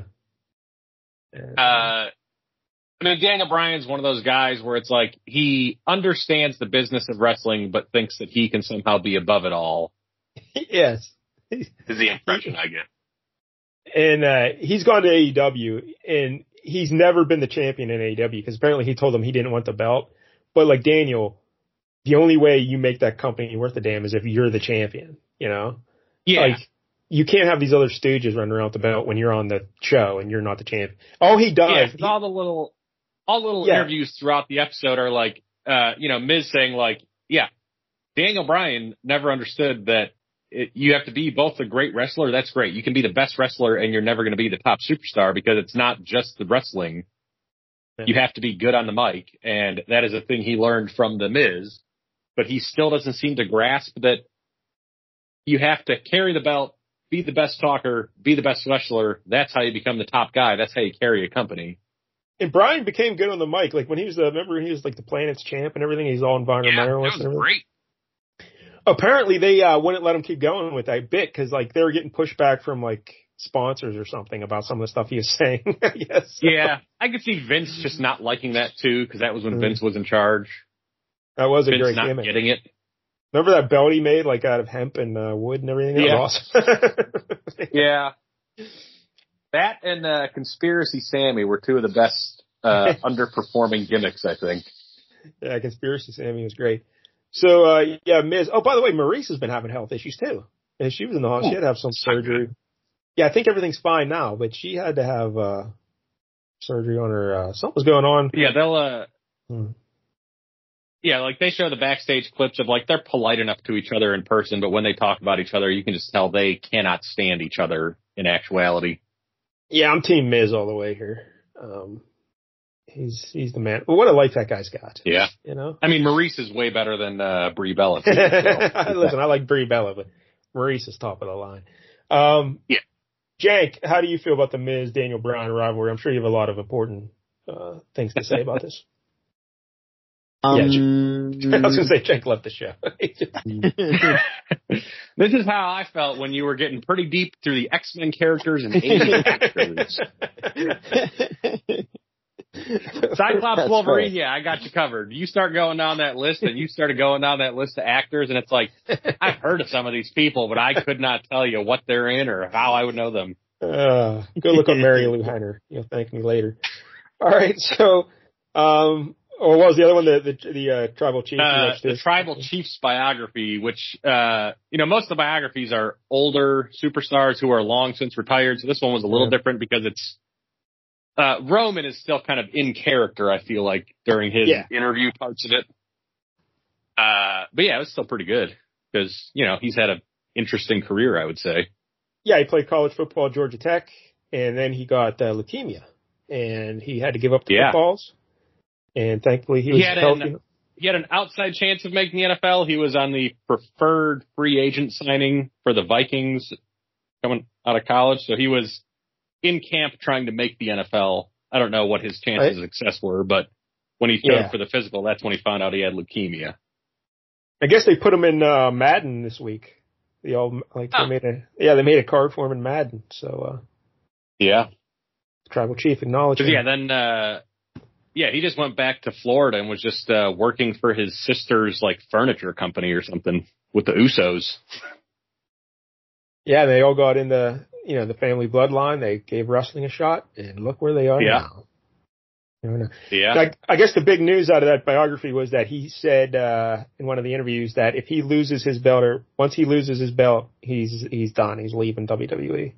Daniel Bryan's one of those guys where it's like he understands the business of wrestling, but thinks that he can somehow be above it all. Yes. Is the impression I get. And he's gone to AEW, and he's never been the champion in AEW because apparently he told them he didn't want the belt. But like Daniel, the only way you make that company worth a damn is if you're the champion, Yeah. Like, you can't have these other stooges running around with the belt when you're on the show and you're not the champion. Oh, he does. Yeah, all the little interviews throughout the episode are like, Miz saying like, Daniel Bryan never understood that you have to be both a great wrestler. That's great. You can be the best wrestler and you're never going to be the top superstar because it's not just the wrestling. Yeah. You have to be good on the mic. And that is a thing he learned from the Miz, but he still doesn't seem to grasp that you have to carry the belt, be the best talker, be the best wrestler. That's how you become the top guy. That's how you carry a company. And Bryan became good on the mic. Like when he was remember he was like the Planet's champ and everything. He's all environmentalist. Yeah, that was great. Apparently they wouldn't let him keep going with that bit because like they were getting pushback from like sponsors or something about some of the stuff he was saying. Yes. Yeah, I could see Vince just not liking that too because that was when Vince was in charge. That was Vince a great not gimmick. Getting it. Remember that belt he made like out of hemp and wood and everything? That was awesome. Yeah. That and Conspiracy Sammy were two of the best underperforming gimmicks, I think. Yeah, Conspiracy Sammy was great. So, Miz. Oh, by the way, Maurice has been having health issues too. And she was in the hospital. She had to have some surgery. Yeah, I think everything's fine now, but she had to have surgery on her. Something was going on. Yeah, they'll. Yeah, like they show the backstage clips of like they're polite enough to each other in person, but when they talk about each other, you can just tell they cannot stand each other in actuality. Yeah, I'm Team Miz all the way here. He's the man. Well, what a life that guy's got. Yeah. I mean, Maurice is way better than Brie Bella. Too, so. Listen, I like Brie Bella, but Maurice is top of the line. Yeah. Jank, how do you feel about the Miz Daniel Bryan rivalry? I'm sure you have a lot of important things to say about this. I was going to say Cenk left the show. This is how I felt when you were getting pretty deep through the X-Men characters and Asian actors. Cyclops, Wolverine, yeah, I got you covered. You start going down that list, and you started going down that list of actors, and it's like, I've heard of some of these people, but I could not tell you what they're in or how I would know them. Go look up Mary Lou Henner. You'll thank me later. All right, so, or what was the other one? The tribal chief. The tribal chief's biography, which most of the biographies are older superstars who are long since retired. So this one was a little different because it's Roman is still kind of in character. I feel like during his interview parts of it. But yeah, it was still pretty good because he's had an interesting career, I would say. Yeah, he played college football at Georgia Tech, and then he got leukemia, and he had to give up the footballs. And thankfully he was healthy. He had an outside chance of making the NFL. He was on the preferred free agent signing for the Vikings coming out of college. So he was in camp trying to make the NFL. I don't know what his chances of success were, but when he showed for the physical, that's when he found out he had leukemia. I guess they put him in Madden this week. They made a card for him in Madden. So tribal chief acknowledged him. Then he just went back to Florida and was just working for his sister's furniture company or something with the Usos. Yeah, they all got in the family bloodline. They gave wrestling a shot, and look where they are now. Yeah. I guess the big news out of that biography was that he said in one of the interviews that if he loses his belt, or once he loses his belt, he's done. He's leaving WWE.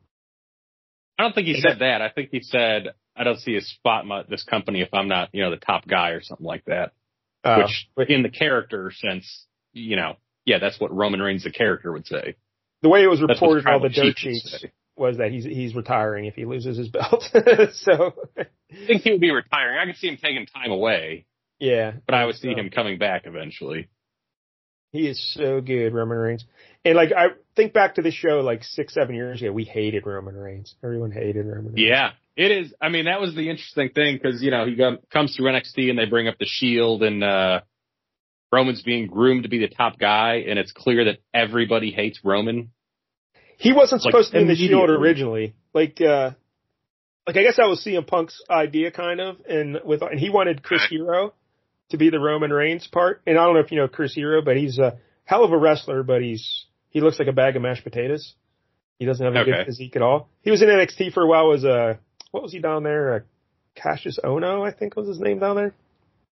I don't think he said that. I think he said, I don't see a spot in this company if I'm not, the top guy or something like that. Which, in the character sense, that's what Roman Reigns, the character, would say. The way it was reported in all the dirt sheets was that he's retiring if he loses his belt. So I think he would be retiring. I could see him taking time away. Yeah. But I would see him coming back eventually. He is so good, Roman Reigns. And I think back to the show 6-7 years ago, we hated Roman Reigns. Everyone hated Roman Reigns. Yeah, it is. I mean, that was the interesting thing because, he comes through NXT and they bring up the Shield and Roman's being groomed to be the top guy. And it's clear that everybody hates Roman. He wasn't supposed to be in the Shield originally. I guess that was CM Punk's idea kind of. And he wanted Chris Hero to be the Roman Reigns part. And I don't know if you know Chris Hero, but he's a hell of a wrestler, but he looks like a bag of mashed potatoes. He doesn't have a good physique at all. He was in NXT for a while what was he down there? Cassius Ohno, I think was his name down there.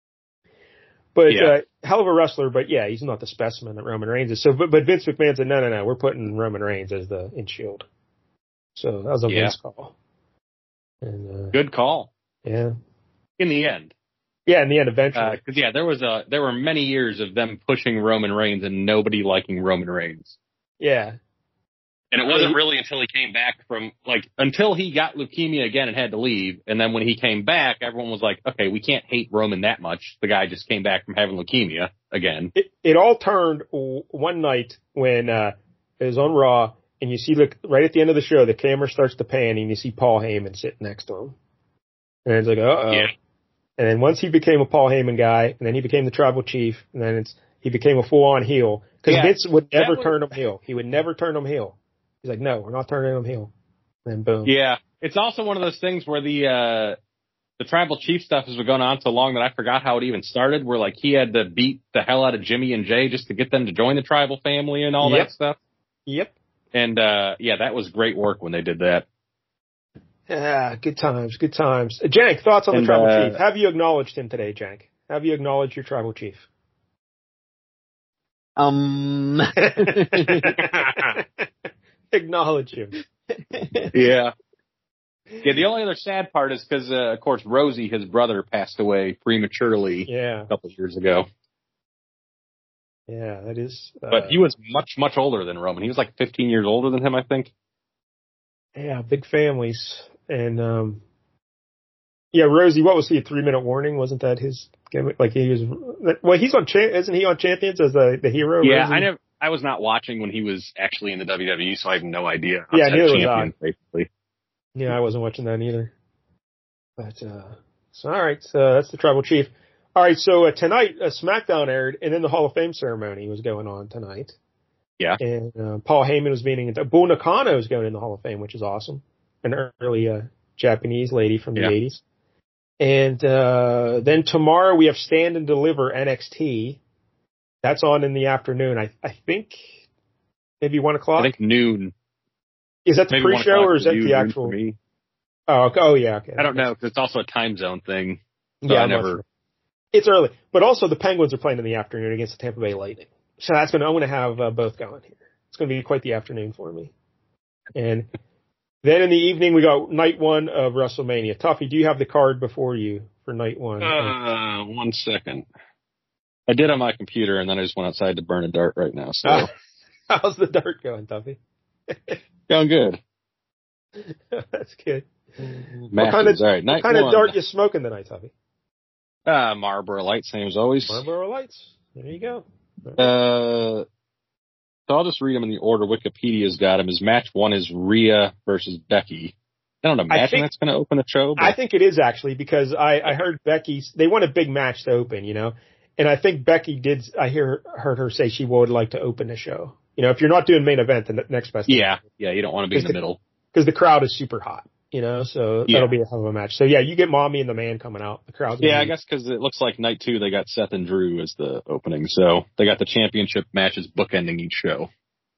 But hell of a wrestler, but he's not the specimen that Roman Reigns is. So, but Vince McMahon said, no, we're putting Roman Reigns as in Shield. So that was a Vince call. And, good call. Yeah. In the end. Yeah, in the end, eventually. Because there were many years of them pushing Roman Reigns and nobody liking Roman Reigns. Yeah. And it wasn't really until he came back until he got leukemia again and had to leave. And then when he came back, everyone was like, okay, we can't hate Roman that much. The guy just came back from having leukemia again. It all turned one night when it was on Raw, and you see, right at the end of the show, the camera starts to pan, and you see Paul Heyman sitting next to him. And it's like, uh-oh. Yeah. And then once he became a Paul Heyman guy, and then he became the tribal chief, and then he became a full-on heel. Because Vince would never turn him heel. He would never turn him heel. He's like, no, we're not turning him heel. And then boom. Yeah. It's also one of those things where the tribal chief stuff has been going on so long that I forgot how it even started, where he had to beat the hell out of Jimmy and Jay just to get them to join the tribal family and all that stuff. Yep. And that was great work when they did that. Yeah, good times, good times. Jank, thoughts on the tribal chief? Have you acknowledged him today, Jank? Have you acknowledged your tribal chief? Acknowledge him. Yeah. Yeah, the only other sad part is because, of course, Rosie, his brother, passed away prematurely a couple of years ago. Yeah, that is. But he was much, much older than Roman. He was 15 years older than him, I think. Yeah, big families. And, Rosie, what was he, a 3-minute warning? Wasn't that his gimmick? He was, he's isn't he on Champions as the hero? Yeah, Rosie? I was not watching when he was actually in the WWE, so I have no idea. Yeah, neither was I. Basically. Yeah, I wasn't watching that either. But, so all right, so that's the tribal chief. All right, so tonight SmackDown aired, and then the Hall of Fame ceremony was going on tonight. Yeah. And Paul Heyman was meeting Bull Nakano is going in the Hall of Fame, which is awesome. An early Japanese lady from the 80s. And then tomorrow we have Stand and Deliver NXT. That's on in the afternoon. I think maybe 1 o'clock. I think noon. Is that the pre-show or is that the actual? Oh, yeah. Okay. I don't know because it's also a time zone thing. So Yeah, I never. It's early, but also the Penguins are playing in the afternoon against the Tampa Bay Lightning. So I'm going to have both going here. It's going to be quite the afternoon for me. And then in the evening we got night 1 of WrestleMania. Tuffy, do you have the card before you for night 1? 1 second. I did on my computer, and then I just went outside to burn a dart right now. So how's the dart going, Tuffy? Going good. That's good. What kind of dart you smoking tonight, Tuffy? Marlboro Lights, same as always. Marlboro Lights. There you go. So I'll just read them in the order Wikipedia's got them. His match 1 is Rhea versus Becky. I don't imagine that's going to open a show. But... I think it is actually because I heard they want a big match to open, and I think Becky heard her say she would like to open the show. If you're not doing main event, the next best. Yeah, you don't want to be in the middle. Because the crowd is super hot. So that'll be a hell of a match. So yeah, you get Mommy and the Man coming out. The crowd's I guess because it looks like night 2 they got Seth and Drew as the opening. So they got the championship matches bookending each show.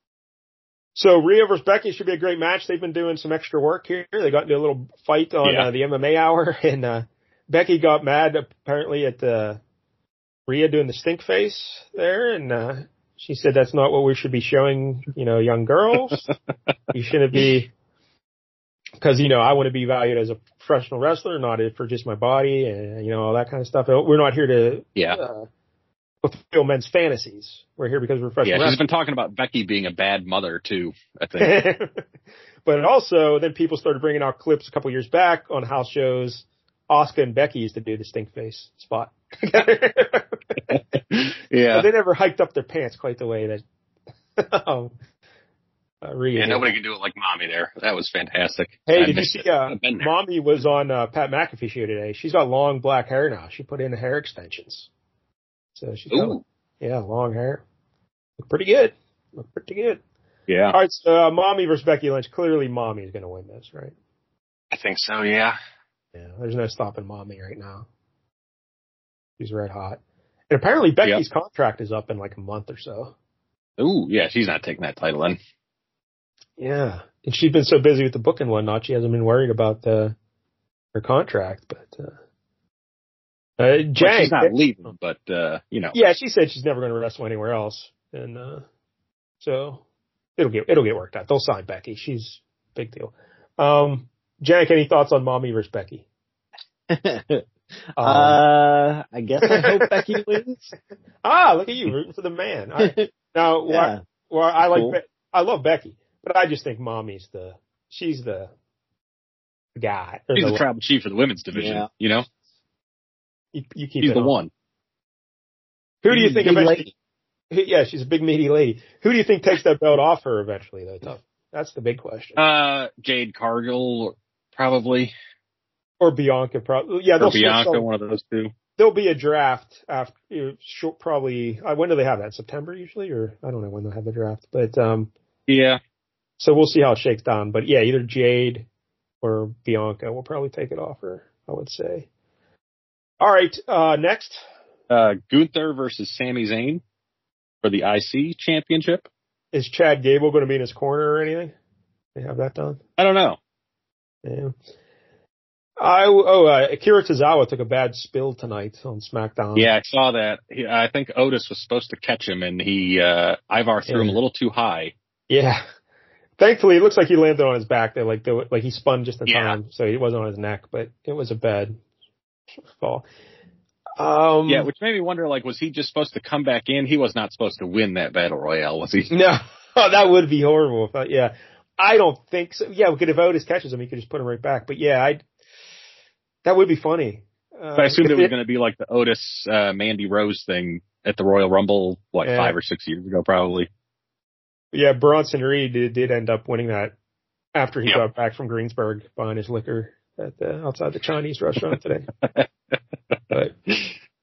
So Rhea versus Becky should be a great match. They've been doing some extra work here. They got into a little fight on the MMA Hour, and Becky got mad apparently at Rhea doing the stink face there, and she said that's not what we should be showing, young girls. You shouldn't be. Because, I want to be valued as a professional wrestler, not for just my body and, all that kind of stuff. We're not here to fulfill men's fantasies. We're here because we're professional wrestlers. She's been talking about Becky being a bad mother, too, I think. But also, then people started bringing out clips a couple years back on house shows. Asuka and Becky used to do the stink face spot. Yeah. But they never hiked up their pants quite the way that... Rhea. Yeah, nobody can do it like Mommy there. That was fantastic. Hey, did you see Mommy was on Pat McAfee show today? She's got long black hair now. She put in hair extensions. So she's got long hair. Look pretty good. Yeah. All right, so Mommy versus Becky Lynch. Clearly Mommy is going to win this, right? I think so, yeah. Yeah, there's no stopping Mommy right now. She's red hot. And apparently Becky's contract is up in like a month or so. Ooh, yeah, she's not taking that title then. Yeah, and she's been so busy with the book and whatnot, she hasn't been worried about her contract. But she's not leaving, but Yeah, she said she's never going to wrestle anywhere else, and so it'll get worked out. They'll sign Becky. She's a big deal. Jack, any thoughts on Mommy versus Becky? I guess I hope Becky wins. Look at you rooting for the man. Now, I love Becky. But I just think Mommy's she's the guy. She's the tribal chief of the women's division, You keep she's the one. Who do you think eventually? Yeah, she's a big meaty lady. Who do you think takes that belt off her eventually, though? Tough. That's the big question. Jade Cargill, probably. Or Bianca, probably. Yeah, or Bianca, one of those two. There'll be a draft after, probably. When do they have that? September usually, or I don't know when they'll have the draft. But yeah. So we'll see how it shakes down. But yeah, either Jade or Bianca will probably take it off her, I would say. All right, next. Gunther versus Sami Zayn for the IC championship. Is Chad Gable going to be in his corner or anything? They have that done? I don't know. Yeah. Akira Tozawa took a bad spill tonight on SmackDown. Yeah, I saw that. I think Otis was supposed to catch him, and Ivar threw him a little too high. Yeah. Thankfully, it looks like he landed on his back. There, like he spun just in time, so he wasn't on his neck. But it was a bad fall. Which made me wonder, was he just supposed to come back in? He was not supposed to win that battle royale, was he? No, that would be horrible. I don't think so. Yeah, if Otis catches him, he could just put him right back. But that would be funny. I assumed it was going to be like the Otis Mandy Rose thing at the Royal Rumble, 5 or 6 years ago, probably. Yeah, Bronson Reed did end up winning that after he got back from Greensburg buying his liquor at outside the Chinese restaurant today. But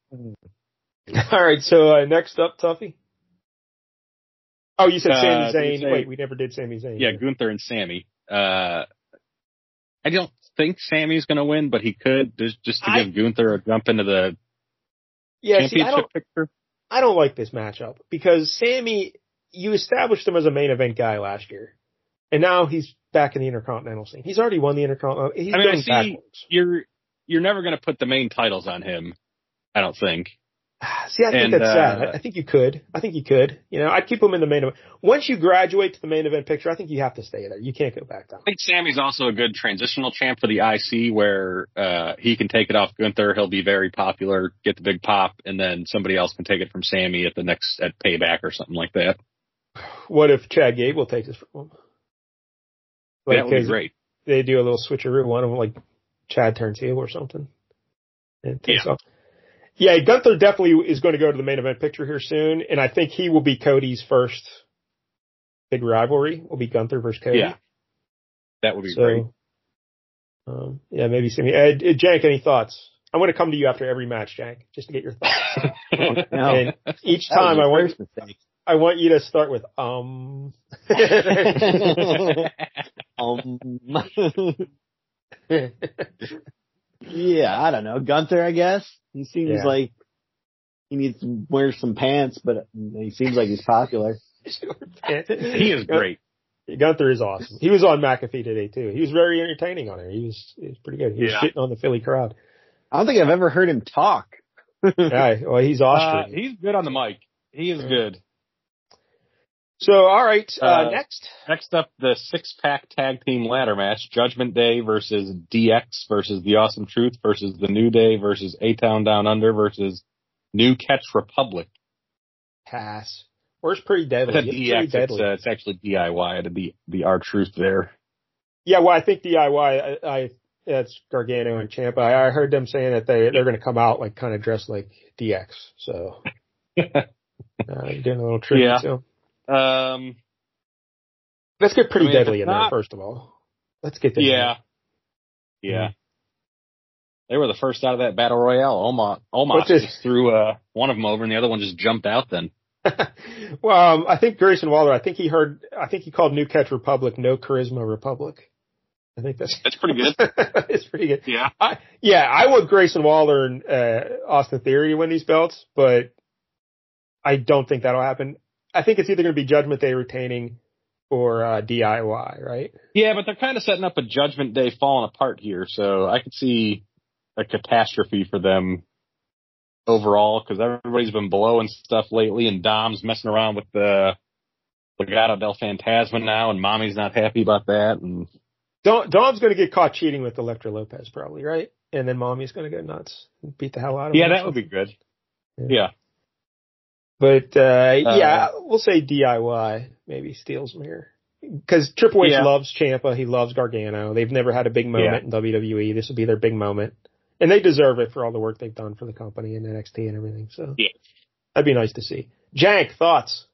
All right, so next up, Tuffy. Oh, you said Sami Zayn. Wait, we never did Sami Zayn. Yeah, Gunther and Sami. I don't think Sami's going to win, but he could just to give Gunther a jump into the championship picture. I don't like this matchup because Sami, you established him as a main event guy last year, and now he's back in the Intercontinental scene. He's already won the Intercontinental. He's going backwards. You're never going to put the main titles on him, I don't think. See, I think that's sad. I think you could. You know, I'd keep him in the main event. Once you graduate to the main event picture, I think you have to stay there. You can't go back down. I think Sami's also a good transitional champ for the IC where he can take it off Gunther. He'll be very popular, get the big pop, and then somebody else can take it from Sami at Payback or something like that. What if Chad Gable takes it from him? Like, that would be great. They do a little switcheroo. One of them, like Chad turns heel or something. And takes off. Yeah, Gunther definitely is going to go to the main event picture here soon, and I think he will be Cody's first big rivalry. Will be Gunther versus Cody. Yeah, that would be great. Yeah, maybe Sami. Jank, any thoughts? I'm going to come to you after every match, Jank, just to get your thoughts. And each time I want you to start with Yeah, I don't know. Gunther, I guess. He seems like he needs to wear some pants, but he seems like he's popular. He is great. Gunther is awesome. He was on McAfee today, too. He was very entertaining on it. He was pretty good. He was shitting on the Philly crowd. I don't think I've ever heard him talk. Yeah, well, he's Austrian. He's good on the mic. He is good. So, all right, next. Next up, the 6-pack tag team ladder match. Judgment Day versus DX versus The Awesome Truth versus The New Day versus A-Town Down Under versus New Catch Republic. Pass. Where's Pretty Deadly? DX, it's actually DIY. It'd be the R-Truth there. Yeah, well, I think DIY, it's Gargano and Ciampa. I heard them saying that they're going to come out like kind of dressed like DX. So, doing a little tribute to him. Let's get Pretty Deadly in there, first of all. Let's get them. Yeah. They were the first out of that battle royale. Omos just threw one of them over and the other one just jumped out then. Well, I think Grayson Waller, I think he called New Catch Republic No Charisma Republic. I think that's pretty good. It's pretty good. Yeah. I want Grayson Waller and Austin Theory to win these belts, but I don't think that'll happen. I think it's either going to be Judgment Day retaining or DIY, right? Yeah, but they're kind of setting up a Judgment Day falling apart here, so I could see a catastrophe for them overall because everybody's been blowing stuff lately, and Dom's messing around with the Legado del Fantasma now, and Mommy's not happy about that. And Dom's going to get caught cheating with Elektra Lopez, probably, right? And then Mommy's going to go nuts and beat the hell out of him. Yeah, that would be good. Yeah. But, we'll say DIY maybe steals him here. Because Triple H loves Ciampa. He loves Gargano. They've never had a big moment in WWE. This will be their big moment. And they deserve it for all the work they've done for the company and NXT and everything. So that'd be nice to see. Jank, thoughts?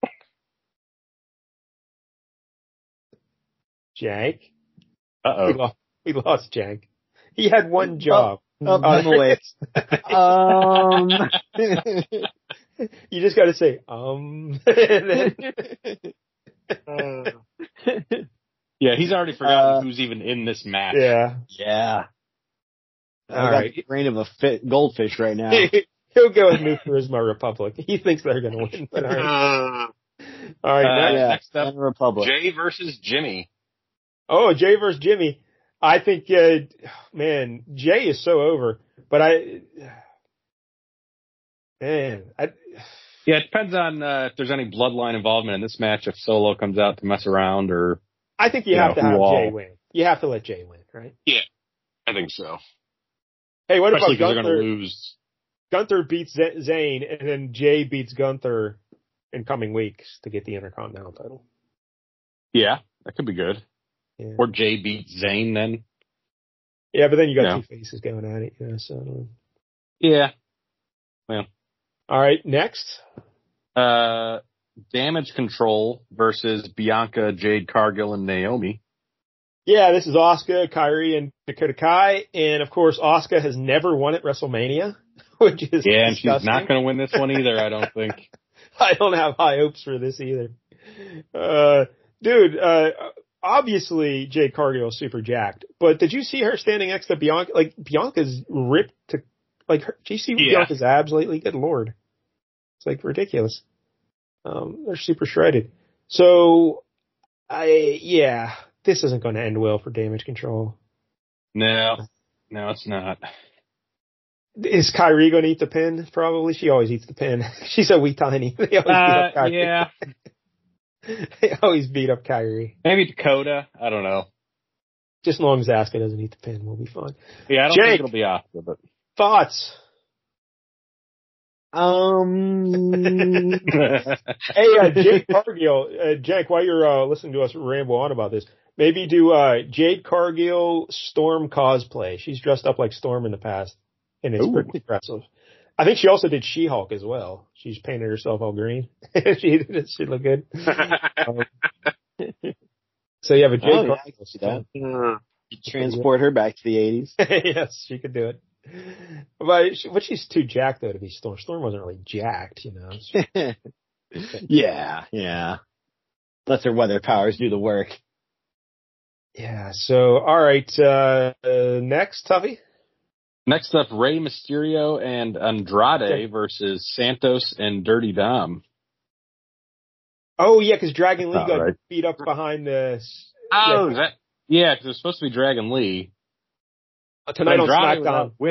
Jank? Uh-oh. We lost Jank. He had one job. I'm away. You just got to say, Yeah, he's already forgotten who's even in this match. Yeah. All right. Brain of a goldfish right now. He'll go with New Charisma Republic. He thinks they're going to win. But all right. Next up, Republic. Jay versus Jimmy. Oh, Jay versus Jimmy. I think, man, Jay is so over. But it depends on if there's any bloodline involvement in this match. If Solo comes out to mess around, or I think you have to have Jay win. You have to let Jay win, right? Yeah, I think so. Hey, what Especially about Gunther? They're going to lose. Gunther beats Zayn, and then Jay beats Gunther in coming weeks to get the Intercontinental title. Yeah, that could be good. Yeah. Or Jay beats Zayn then. Yeah, but then you got two faces going at it. So. Yeah. Well. All right, next. Damage Control versus Bianca, Jade Cargill, and Naomi. Yeah, this is Asuka, Kairi, and Dakota Kai. And, of course, Asuka has never won at WrestleMania, which is and disgusting. she's not going to win this one either, I don't think. I don't have high hopes for this either. Obviously Jade Cargill is super jacked, but did you see her standing next to Bianca? Like, Bianca's ripped to, like, do you see Bianca's abs lately? Good Lord. It's like ridiculous. They're super shredded. So, this isn't going to end well for Damage Control. No, it's not. Is Kyrie going to eat the pin? Probably. She always eats the pin. She's so wee tiny. They always beat up Kyrie. Yeah. They always beat up Kyrie. Maybe Dakota. I don't know. Just as long as Asuka doesn't eat the pin, we'll be fine. Yeah, I don't think it'll be Asuka, but. Thoughts? Hey, Jade Cargill, Jack, while you're listening to us ramble on about this, maybe do Jade Cargill Storm cosplay. She's dressed up like Storm in the past, and it's pretty impressive. I think she also did She-Hulk as well. She's painted herself all green. She look good. So you have a Jade Cargill. Transport her back to the 80s. Yes, she could do it. But she's too jacked though to be Storm. Storm wasn't really jacked, you know. Yeah. Let her weather powers do the work. Yeah. So, all right. Next, Tuffy. Next up, Rey Mysterio and Andrade versus Santos and Dirty Dom. Oh yeah, because Dragon Lee got beat up behind the. Oh, because it was supposed to be Dragon Lee. Tonight on SmackDown with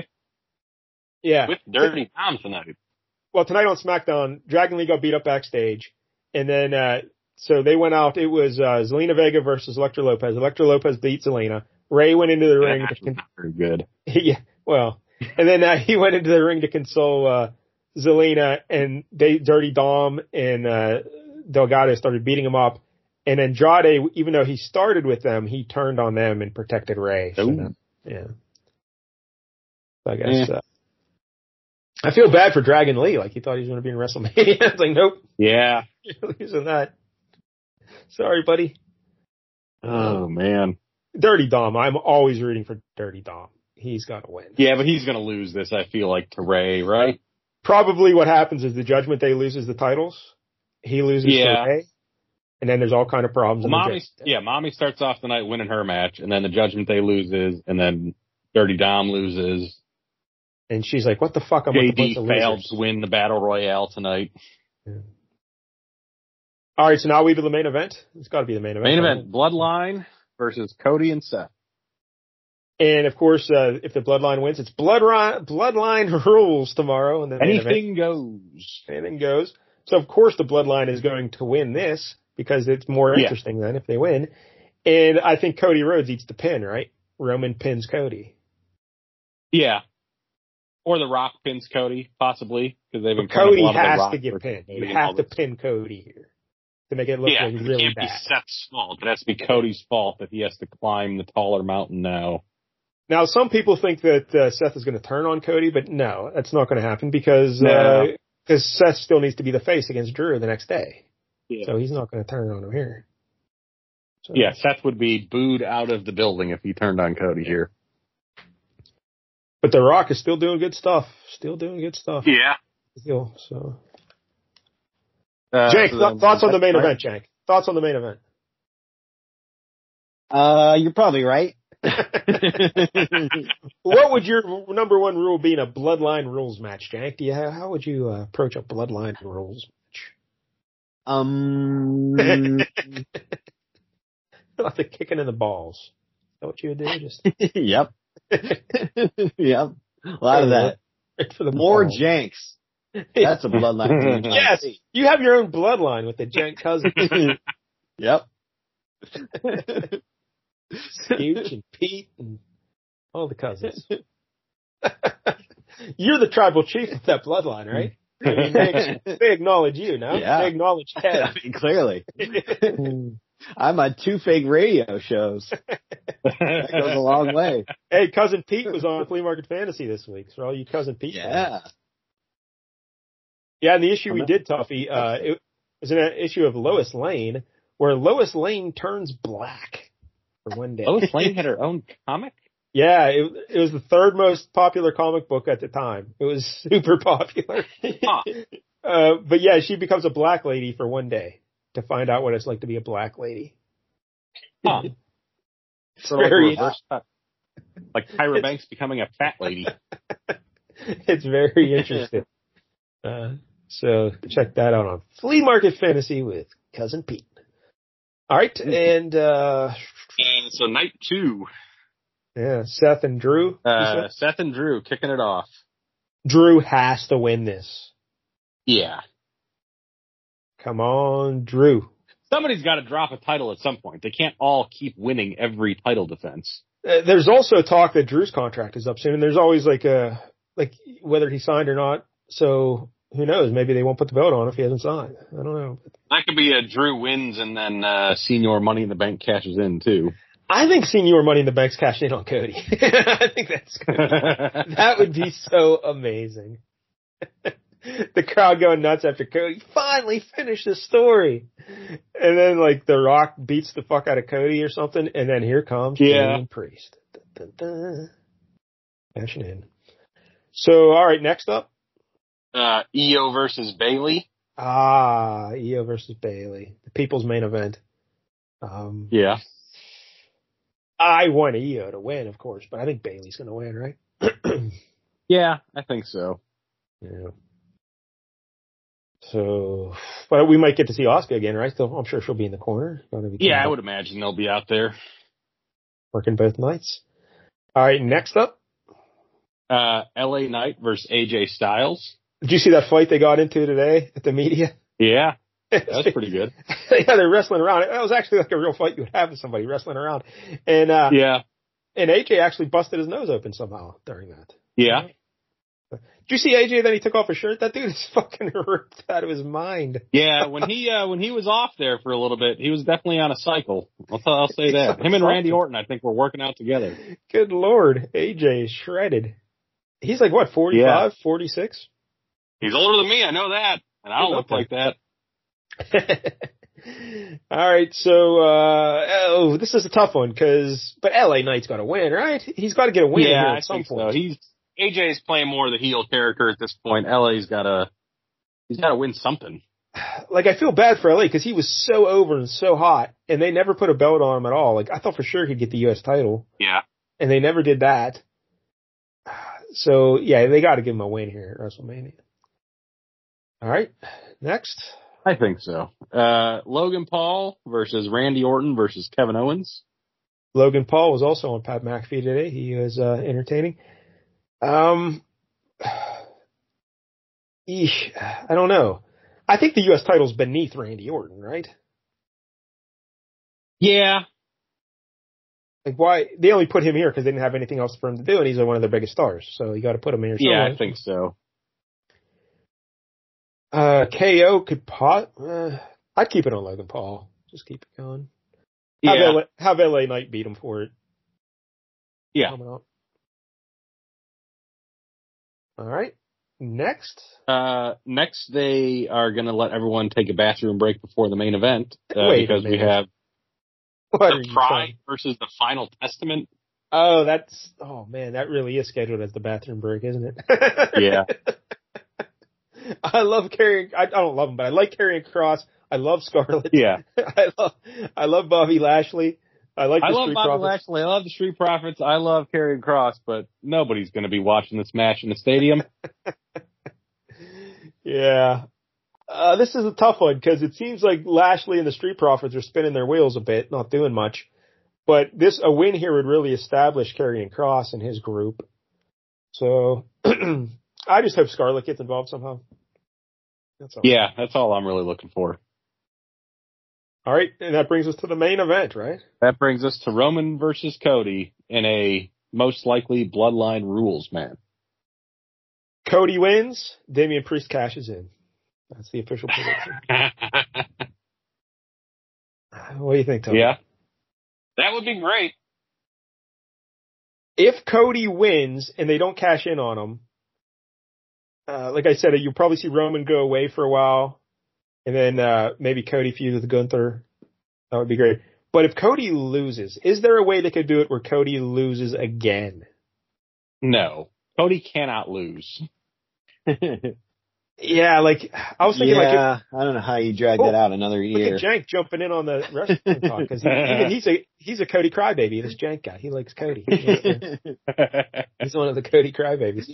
Dirty Dom tonight. Well, tonight on SmackDown, Dragon Lee got beat up backstage, and then so they went out. It was Zelina Vega versus Elektra Lopez. Elektra Lopez beat Zelina. Ray went into the ring. Not very good. Yeah, well, and then he went into the ring to console Zelina, and Dirty Dom and Delgado started beating him up. And Andrade, even though he started with them, he turned on them and protected Ray. So yeah. I guess I feel bad for Dragon Lee. Like, he thought he was going to be in WrestleMania. It's like, nope. Yeah. You're losing that. Sorry, buddy. Oh, man. Dirty Dom. I'm always rooting for Dirty Dom. He's got to win. Yeah, but he's going to lose this, I feel like, to Ray, right? Probably what happens is the Judgment Day loses the titles. He loses to Ray. And then there's all kind of problems. Well, Mommy starts off the night winning her match, and then the Judgment Day loses, and then Dirty Dom loses. And she's like, what the fuck? I'm JD failed to win the Battle Royale tonight. Yeah. All right, so now we to the main event. It's got to be the main event. Main event, Bloodline versus Cody and Seth. And, of course, if the Bloodline wins, it's Bloodline rules tomorrow. And anything goes. Anything goes. So, of course, the Bloodline is going to win this because it's more interesting than if they win. And I think Cody Rhodes eats the pin, right? Roman pins Cody. Yeah. Or The Rock pins Cody, possibly, because they've been Cody has to get pinned. You have to pin Cody here to make it look like really bad. It can't be Seth's fault. It has to be Cody's fault that he has to climb the taller mountain now. Now, some people think that Seth is going to turn on Cody, but no, that's not going to happen because Seth still needs to be the face against Drew the next day. Yeah. So he's not going to turn on him here. So. Yeah, Seth would be booed out of the building if he turned on Cody here. But The Rock is still doing good stuff. Yeah. So. Jake, thoughts on the main event, Jake? Thoughts on the main event? You're probably right. What would your number one rule be in a Bloodline rules match, Jake? How would you approach a Bloodline rules match? Like the kicking in the balls. Is that what you would do? Just Yep. Yep. A lot of that. For the more janks. That's a Bloodline. Yes. You have your own Bloodline with the jank cousins. Yep. Scooch and Pete and all the cousins. You're the tribal chief of that Bloodline, right? I mean, they acknowledge you, no? Yeah. They acknowledge Ted. I mean, clearly. I'm on 2 fake radio shows. That goes a long way. Hey, Cousin Pete was on Flea Market Fantasy this week. So all you Cousin Pete fans. Yeah, and the issue we did, Tuffy, it was an issue of Lois Lane, where Lois Lane turns black for one day. Lois Lane had her own comic? Yeah, it was the third most popular comic book at the time. It was super popular. Huh. But yeah, she becomes a black lady for one day to find out what it's like to be a black lady. Huh. It's Sort of like a very, reverse cut. Like Tyra Banks becoming a fat lady. it's very interesting. So check that out on Flea Market Fantasy with Cousin Pete. All right, and So night 2. yeah, Seth and Drew. Seth and Drew kicking it off. Drew has to win this. Yeah. Come on, Drew. Somebody's got to drop a title at some point. They can't all keep winning every title defense. There's also talk that Drew's contract is up soon, and there's always like whether he signed or not. So who knows? Maybe they won't put the belt on if he hasn't signed. I don't know. That could be a Drew wins and then Senior Money in the Bank cashes in too. I think Senior Money in the Bank's cashed in on Cody. I think that's good. That would be so amazing. The crowd going nuts after Cody finally finished the story. And then like The Rock beats the fuck out of Cody or something. And then here comes Damian Priest. Dun, dun, dun. Cashing in. So, all right, next up. Io versus Bayley. Io versus Bayley. The people's main event. Yeah. I want Io to win, of course, but I think Bayley's going to win, right? Yeah, I think so. Yeah. So, but we might get to see Asuka again, right? So I'm sure she'll be in the corner. Yeah, I would imagine they'll be out there. Working both nights. All right, next up. LA Knight versus AJ Styles. Did you see that fight they got into today at the media? Yeah, that's pretty good. Yeah, they're wrestling around. It was actually like a real fight you would have with somebody wrestling around. And, yeah. And AJ actually busted his nose open somehow during that. Yeah. Did you see AJ then he took off his shirt? That dude is fucking ripped out of his mind. Yeah, when he was off there for a little bit, he was definitely on a cycle. I'll say that. Him and Randy Orton, I think, were working out together. Good Lord. AJ is shredded. He's like, what, 45, 46? He's older than me, I know that. And I don't look like that. All right, so, this is a tough one, but LA Knight's got to win, right? He's got to get a win here at some point. So. AJ's playing more of the heel character at this point. LA's he's got to win something. Like, I feel bad for LA because he was so over and so hot, and they never put a belt on him at all. Like, I thought for sure he'd get the U.S. title. Yeah. And they never did that. So, yeah, they got to give him a win here at WrestleMania. All right, next. I think so. Logan Paul versus Randy Orton versus Kevin Owens. Logan Paul was also on Pat McAfee today. He was entertaining. I don't know. I think the U.S. title's beneath Randy Orton, right? Yeah. Like, why? They only put him here because they didn't have anything else for him to do, and he's one of their biggest stars. So you got to put him here. Yeah, I think so. KO could I'd keep it on Logan Paul. Just keep it going. Yeah. Have LA Knight beat him for it. Yeah. All right. Next. Next they are going to let everyone take a bathroom break before the main event because we have the Pride versus the Final Testament. Oh, man, that really is scheduled as the bathroom break, isn't it? Yeah. I love I don't love him, but I like Karrion Kross. I love Scarlett. Yeah. I love Bobby Lashley. I love Bobby Lashley. I love the Street Profits. I love Karrion Kross, but nobody's going to be watching this match in the stadium. Yeah. This is a tough one because it seems like Lashley and the Street Profits are spinning their wheels a bit, not doing much. But a win here would really establish Karrion Kross and his group. So I just hope Scarlett gets involved somehow. That's all. Yeah, that's all I'm really looking for. All right, and that brings us to the main event, right? That brings us to Roman versus Cody in a most likely Bloodline rules match. Cody wins, Damian Priest cashes in. That's the official prediction. What do you think, Tony? Yeah. That would be great. If Cody wins and they don't cash in on him, like I said, you'll probably see Roman go away for a while, and then maybe Cody feud with Gunther. That would be great. But if Cody loses, is there a way they could do it where Cody loses again? No. Cody cannot lose. Yeah, like, I was thinking I don't know how you drag that out another year. Look at Jank jumping in on the wrestling talk, because he's a Cody crybaby, this Jank guy. He likes Cody. He's one of the Cody crybabies.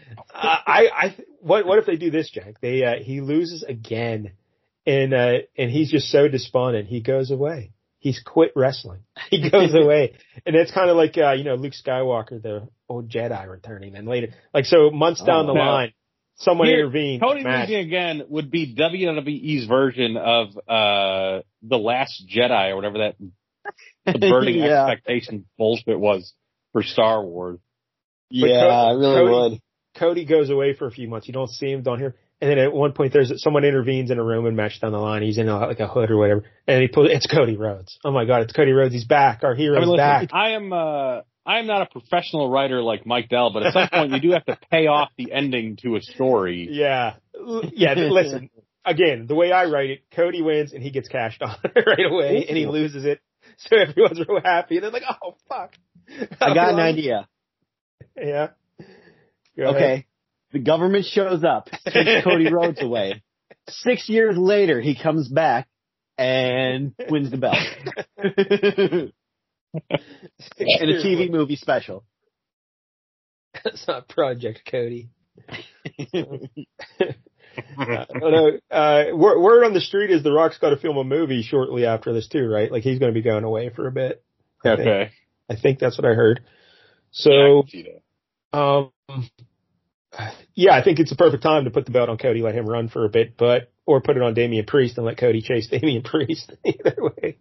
What if they do this, Jank? He loses again, and he's just so despondent, he goes away. He's quit wrestling. He goes away. And it's kind of like, Luke Skywalker, the old Jedi returning. And later, so months down the line, someone intervened. Cody losing again would be WWE's version of The Last Jedi or whatever that subverting expectation bullshit was for Star Wars. Yeah, it really would. Cody goes away for a few months. You don't see him, don't hear him. And then at one point, someone intervenes in a Roman match down the line. He's in a hood or whatever, and it's Cody Rhodes. Oh my God, it's Cody Rhodes. He's back. Our hero's back. I am not a professional writer like Mike Dell, but at some point you do have to pay off the ending to a story. Yeah. Listen, again, the way I write it, Cody wins and he gets cashed on right away, and he loses it, so everyone's real happy. And they're like, "Oh fuck!" I got an idea. Yeah. Okay. The government shows up, takes Cody Rhodes away. 6 years later, he comes back and wins the belt. In a TV movie special. That's not Project Cody. I don't know. Word on the street is The Rock's got to film a movie shortly after this too, right? Like he's going to be going away for a bit. Okay. I think that's what I heard. So, yeah, I think it's the perfect time to put the belt on Cody, let him run for a bit, or put it on Damian Priest and let Cody chase Damian Priest. Either way.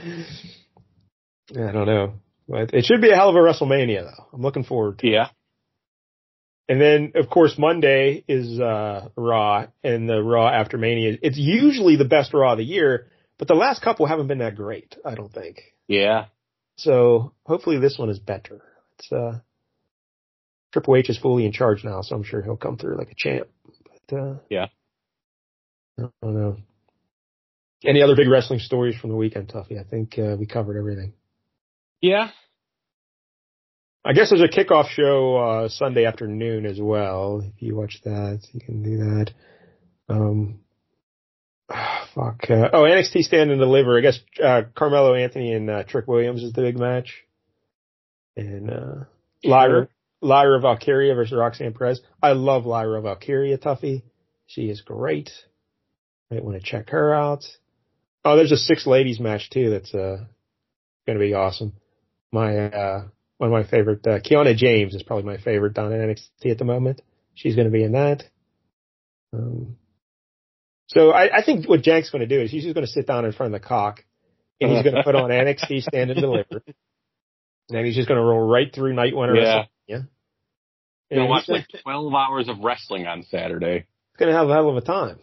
I don't know. But it should be a hell of a WrestleMania, though. I'm looking forward to it. Yeah. And then, of course, Monday is Raw, and the Raw after Mania. It's usually the best Raw of the year, but the last couple haven't been that great, I don't think. Yeah. So hopefully this one is better. It's Triple H is fully in charge now, so I'm sure he'll come through like a champ. But, yeah. I don't know. Any other big wrestling stories from the weekend, Tuffy? I think we covered everything. Yeah. I guess there's a kickoff show Sunday afternoon as well. If you watch that, you can do that. NXT Stand and Deliver. I guess Carmelo Anthony and Trick Williams is the big match. And Lyra Valkyria versus Roxanne Perez. I love Lyra Valkyria, Tuffy. She is great. Might want to check her out. Oh, there's a 6 ladies match too. That's going to be awesome. One of my favorite, Kiana James is probably my favorite down in NXT at the moment. She's going to be in that. So I think what Jank's going to do is he's just going to sit down in front of the cock and he's going to put on NXT Stand and Deliver. And he's just going to roll right through night one. Yeah. Yeah. You're going to watch 12 hours of wrestling on Saturday. It's going to have a hell of a time.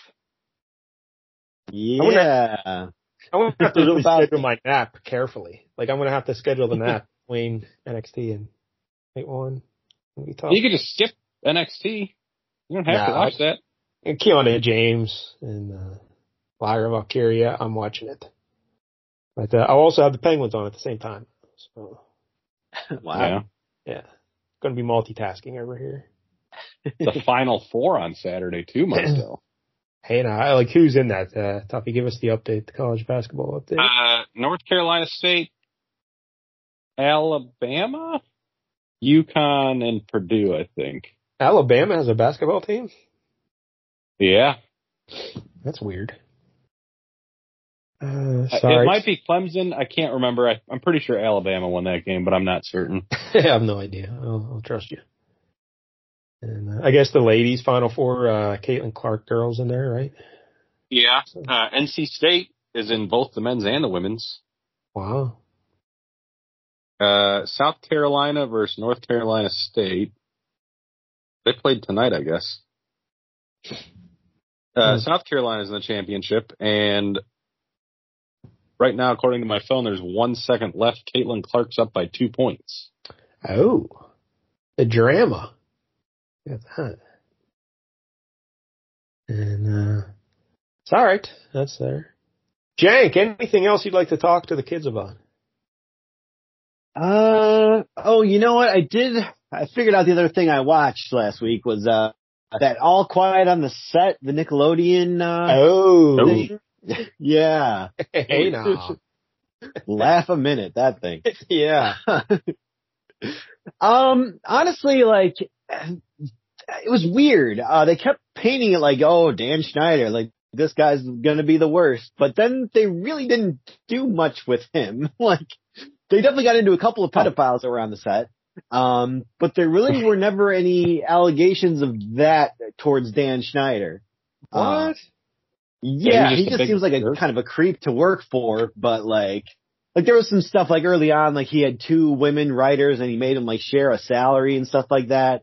Yeah. I'm going to have to really schedule my nap carefully. Like, I'm going to have to schedule the nap between NXT and night one. You could just skip NXT. You don't have to watch that. And Kiana James and Lyra Valkyria, I'm watching it. But I'll also have the Penguins on at the same time. So, wow. Yeah. Going to be multitasking over here. The Final Four on Saturday, too, Marcel. Hey, now, who's in that? Tuffy, give us the update, the college basketball update. North Carolina State, Alabama, UConn, and Purdue, I think. Alabama has a basketball team? Yeah. That's weird. Sorry. It might be Clemson. I can't remember. I'm pretty sure Alabama won that game, but I'm not certain. I have no idea. I'll trust you. And I guess the ladies' Final Four, Caitlin Clark girls in there, right? Yeah. NC State is in both the men's and the women's. Wow. South Carolina versus North Carolina State. They played tonight, I guess. South Carolina's in the championship, and right now, according to my phone, there's 1 second left. Caitlin Clark's up by 2 points. Oh, the drama. Got that. And it's all right. That's there. Jank, anything else you'd like to talk to the kids about? Oh, you know what? I figured out the other thing I watched last week was, that All Quiet on the Set, the Nickelodeon, thing. Yeah. Hey, now. Laugh a minute, that thing. Yeah. Honestly, like, it was weird. They kept painting it like, oh, Dan Schneider, like, this guy's gonna be the worst. But then they really didn't do much with him. Like, they definitely got into a couple of pedophiles that were on the set. But there really were never any allegations of that towards Dan Schneider. What? Yeah, he just seems like a kind of a creep to work for, but like there was some stuff like early on, like he had 2 women writers and he made them like share a salary and stuff like that.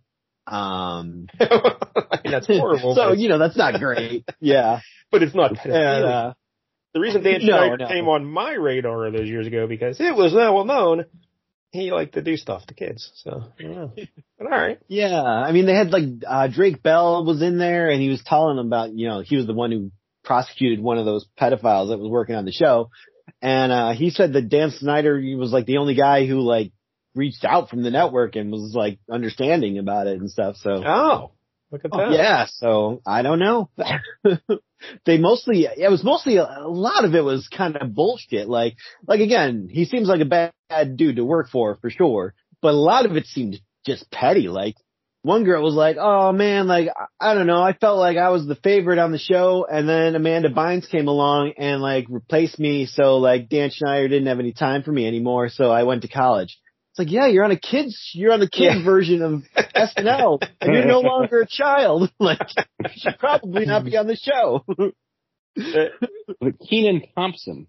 That's horrible. So, that's not great. Yeah. But it's not pedophilia. And, the reason Dan Schneider came on my radar those years ago because it was well known he liked to do stuff to kids. So, yeah. But all right. Yeah. I mean, they had like, Drake Bell was in there and he was telling them about, he was the one who prosecuted one of those pedophiles that was working on the show. And, he said that Dan Schneider, he was like the only guy who like reached out from the network and was like understanding about it and stuff. So. Oh, look at that. Yeah. So I don't know. A lot of it was kind of bullshit. Like again, he seems like a bad dude to work for sure. But a lot of it seemed just petty. Like one girl was like, oh man, like, I don't know. I felt like I was the favorite on the show. And then Amanda Bynes came along and like replaced me. So like Dan Schneider didn't have any time for me anymore. So I went to college. It's like, yeah, you're on the kids version of SNL and you're no longer a child. Like, you should probably not be on the show. Kenan Thompson.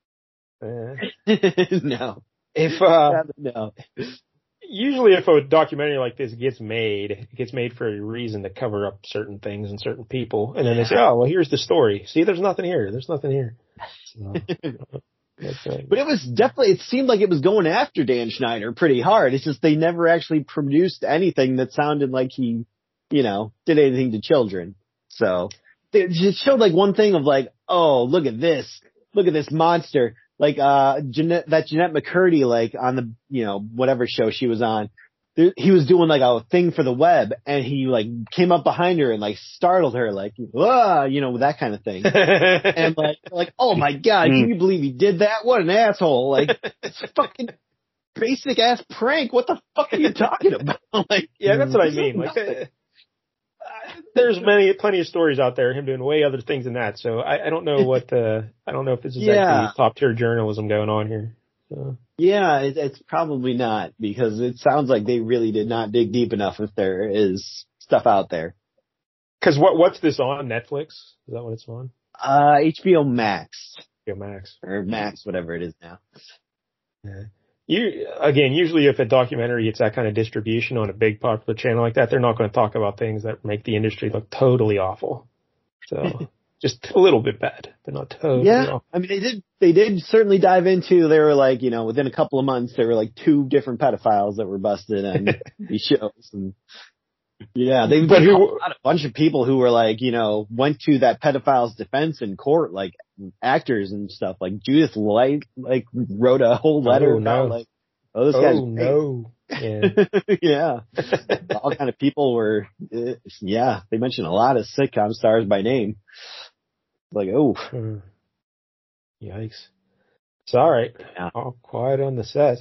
No. No. Usually if a documentary like this gets made, it gets made for a reason to cover up certain things and certain people. And then they say, oh, well, here's the story. See, there's nothing here. So, but it seemed like it was going after Dan Schneider pretty hard. It's just they never actually produced anything that sounded like he, did anything to children. So they just showed like one thing of like, oh, look at this monster. Like, Jeanette McCurdy, like on the, whatever show she was on, he was doing like a thing for the web and he like came up behind her and like startled her like, that kind of thing. And like, oh my God, can you believe he did that? What an asshole. Like, it's a fucking basic ass prank. What the fuck are you talking about? Like, yeah, that's what I mean. Like, there's plenty of stories out there, him doing way other things than that. So I don't know I don't know if this is actually top tier journalism going on here. So. Yeah, it's probably not because it sounds like they really did not dig deep enough if there is stuff out there. Cause what's this on? Netflix? Is that what it's on? HBO Max. HBO Max. Or Max, whatever it is now. Yeah. Usually if a documentary gets that kind of distribution on a big popular channel like that, they're not going to talk about things that make the industry look totally awful. So just a little bit bad, but not totally awful. I mean, they did certainly dive into, there were like, within a couple of months, there were like 2 different pedophiles that were busted on these shows. And yeah, they caught a bunch of people who were like, went to that pedophile's defense in court, like actors and stuff. Like Judith Light, like wrote a whole letter about like, oh, this guy's great. No. Yeah. Yeah. All kind of people were, they mentioned a lot of sitcom stars by name. Like, oh. Yikes. It's all right. Yeah. All quiet on the set.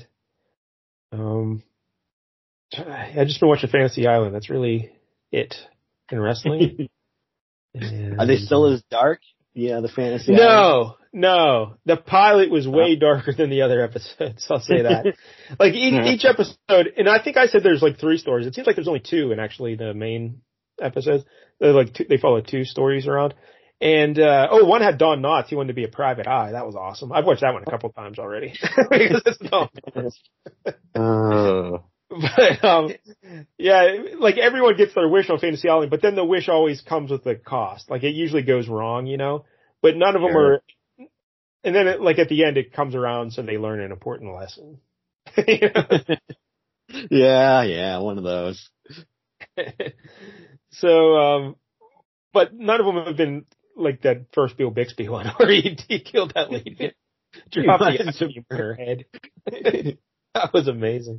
I just been watching Fantasy Island. That's really it in wrestling. Are they still as dark? Yeah, the Fantasy Island? No. The pilot was way darker than the other episodes. I'll say that. Like each episode, and I think I said there's like 3 stories. It seems like there's only 2 in actually the main episodes. They follow 2 stories around. And, one had Don Knotts. He wanted to be a private eye. That was awesome. I've watched that one a couple of times already. Because it's Don Knotts. But, like everyone gets their wish on Fantasy Island, but then the wish always comes with a cost. Like it usually goes wrong, but none of them are, and then like at the end it comes around so they learn an important lesson. Yeah, one of those. So, but none of them have been like that first Bill Bixby one where he killed that lady. Dropped the ice in her head. That was amazing.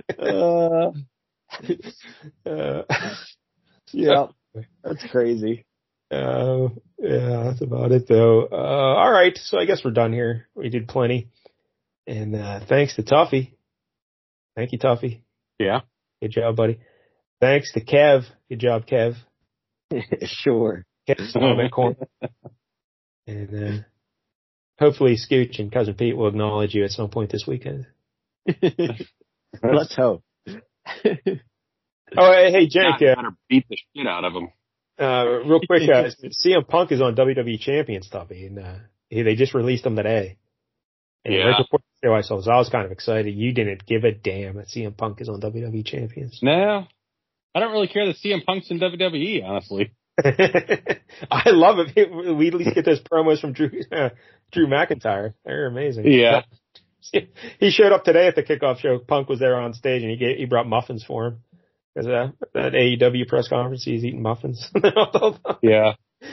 Yeah, that's crazy. Yeah, that's about it though. All right, so I guess we're done here. We did plenty. And thanks to Tuffy. Thank you, Tuffy. Yeah. Good job, buddy. Thanks to Kev. Good job, Kev. Sure. Kev's comment corner. And hopefully Scooch and Cousin Pete will acknowledge you at some point this weekend. Let's hope. Oh, hey, Jake. Better beat the shit out of him. Real quick, CM Punk is on WWE Champion stuff, and they just released him today. And right before the show, I was kind of excited. You didn't give a damn that CM Punk is on WWE Champions. No, I don't really care that CM Punk's in WWE, honestly. I love it. We at least get those promos from Drew McIntyre. They're amazing. Yeah. He showed up today at the kickoff show. Punk was there on stage, and he brought muffins for him. Because that AEW press conference, he's eating muffins. Yeah.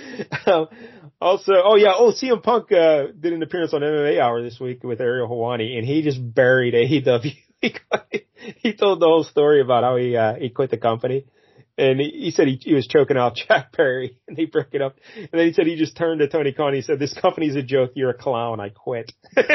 CM Punk did an appearance on MMA Hour this week with Ariel Helwani, and he just buried AEW. He told the whole story about how he quit the company. And he said he was choking out Jack Perry, and they broke it up. And then he said he just turned to Tony Khan. He said, "This company's a joke. You're a clown. I quit."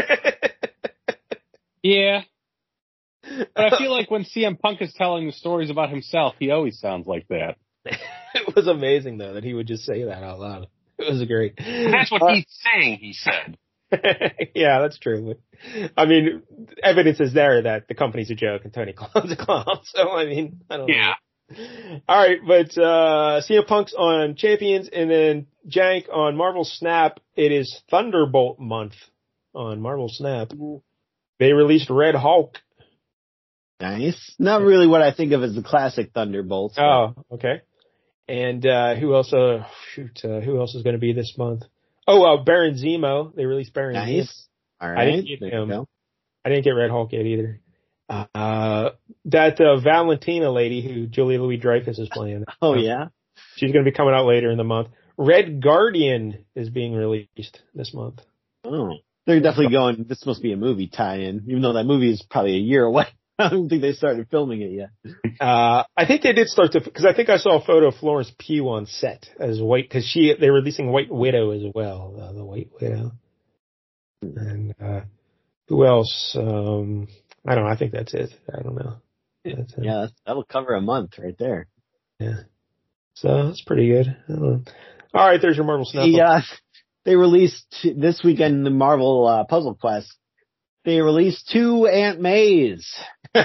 Yeah. But I feel like when CM Punk is telling the stories about himself, he always sounds like that. It was amazing, though, that he would just say that out loud. It was great. That's what he's saying, he said. Yeah, that's true. But, I mean, evidence is there that the company's a joke and Tony Khan's a clown. So, I mean, I don't know. All right, but CM Punk's on Champions, and then Jank on Marvel Snap. It is Thunderbolt month on Marvel Snap. They released Red Hulk. Nice. Not really what I think of as the classic Thunderbolts. Oh, okay. And who else? Who else is going to be this month? Oh, Baron Zemo. They released Baron Zemo. Nice. All right. I didn't get Red Hulk yet either. That Valentina lady who Julia Louis-Dreyfus is playing. Oh, yeah? She's going to be coming out later in the month. Red Guardian is being released this month. Oh. They're definitely going, this must be a movie tie-in, even though that movie is probably a year away. I don't think they started filming it yet. I think they did start to, because I think I saw a photo of Florence Pugh on set as White, because they're releasing White Widow as well, the White Widow. And who else? I don't know. I think that's it. I don't know. Yeah, that'll cover a month right there. Yeah. So that's pretty good. I don't know. All right, there's your Marvel Snap. Yeah, they released this weekend the Marvel Puzzle Quest. They released 2 Aunt Mays. What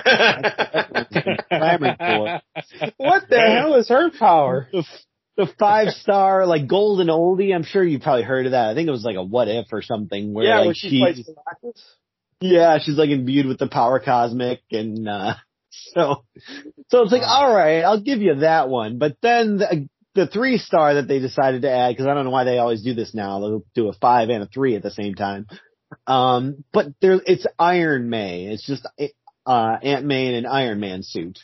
the hell is her power? The 5-star, like, golden oldie. I'm sure you probably heard of that. I think it was like a What If or something. Where, like, she plays Galactus? Yeah, she's like imbued with the power cosmic, and so it's like, all right, I'll give you that one. But then the 3-star that they decided to add, because I don't know why they always do this now. They'll do a 5 and a 3 at the same time. But it's Iron May. It's just Aunt May in an Iron Man suit.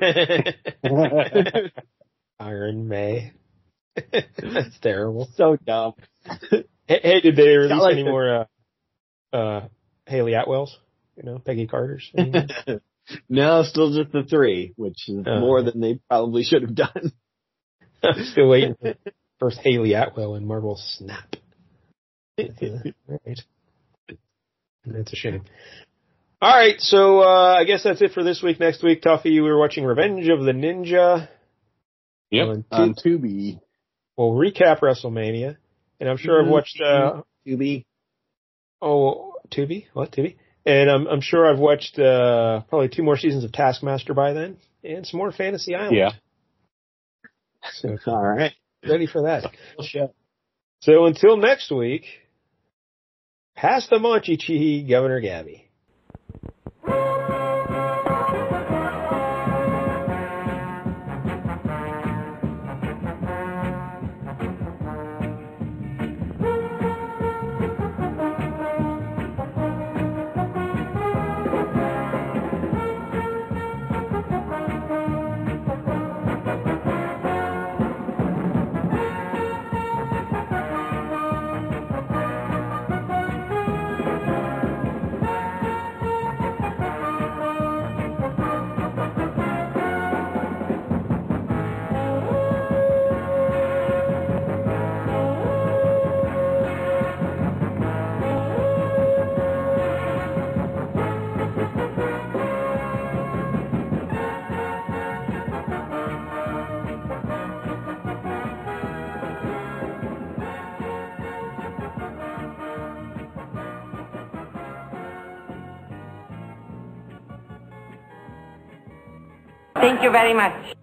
Iron May. That's terrible. So dumb. Hey, did they release any more Haley Atwells? You know, Peggy Carter's? No, still just the 3, which is more than they probably should have done. I'm still waiting for first Haley Atwell in Marvel Snap. Right. That's a shame. All right, so I guess that's it for this week. Next week, Tuffy, we were watching Revenge of the Ninja. Yep, on Tubi. We'll recap WrestleMania, and I'm sure I've watched Tubi. Oh, Tubi? What, Tubi? And I'm sure I've watched probably 2 more seasons of Taskmaster by then, and some more Fantasy Island. Yeah. So, all right. Ready for that. So until next week, pass the Monchichi, Governor Gabby. Thank you very much.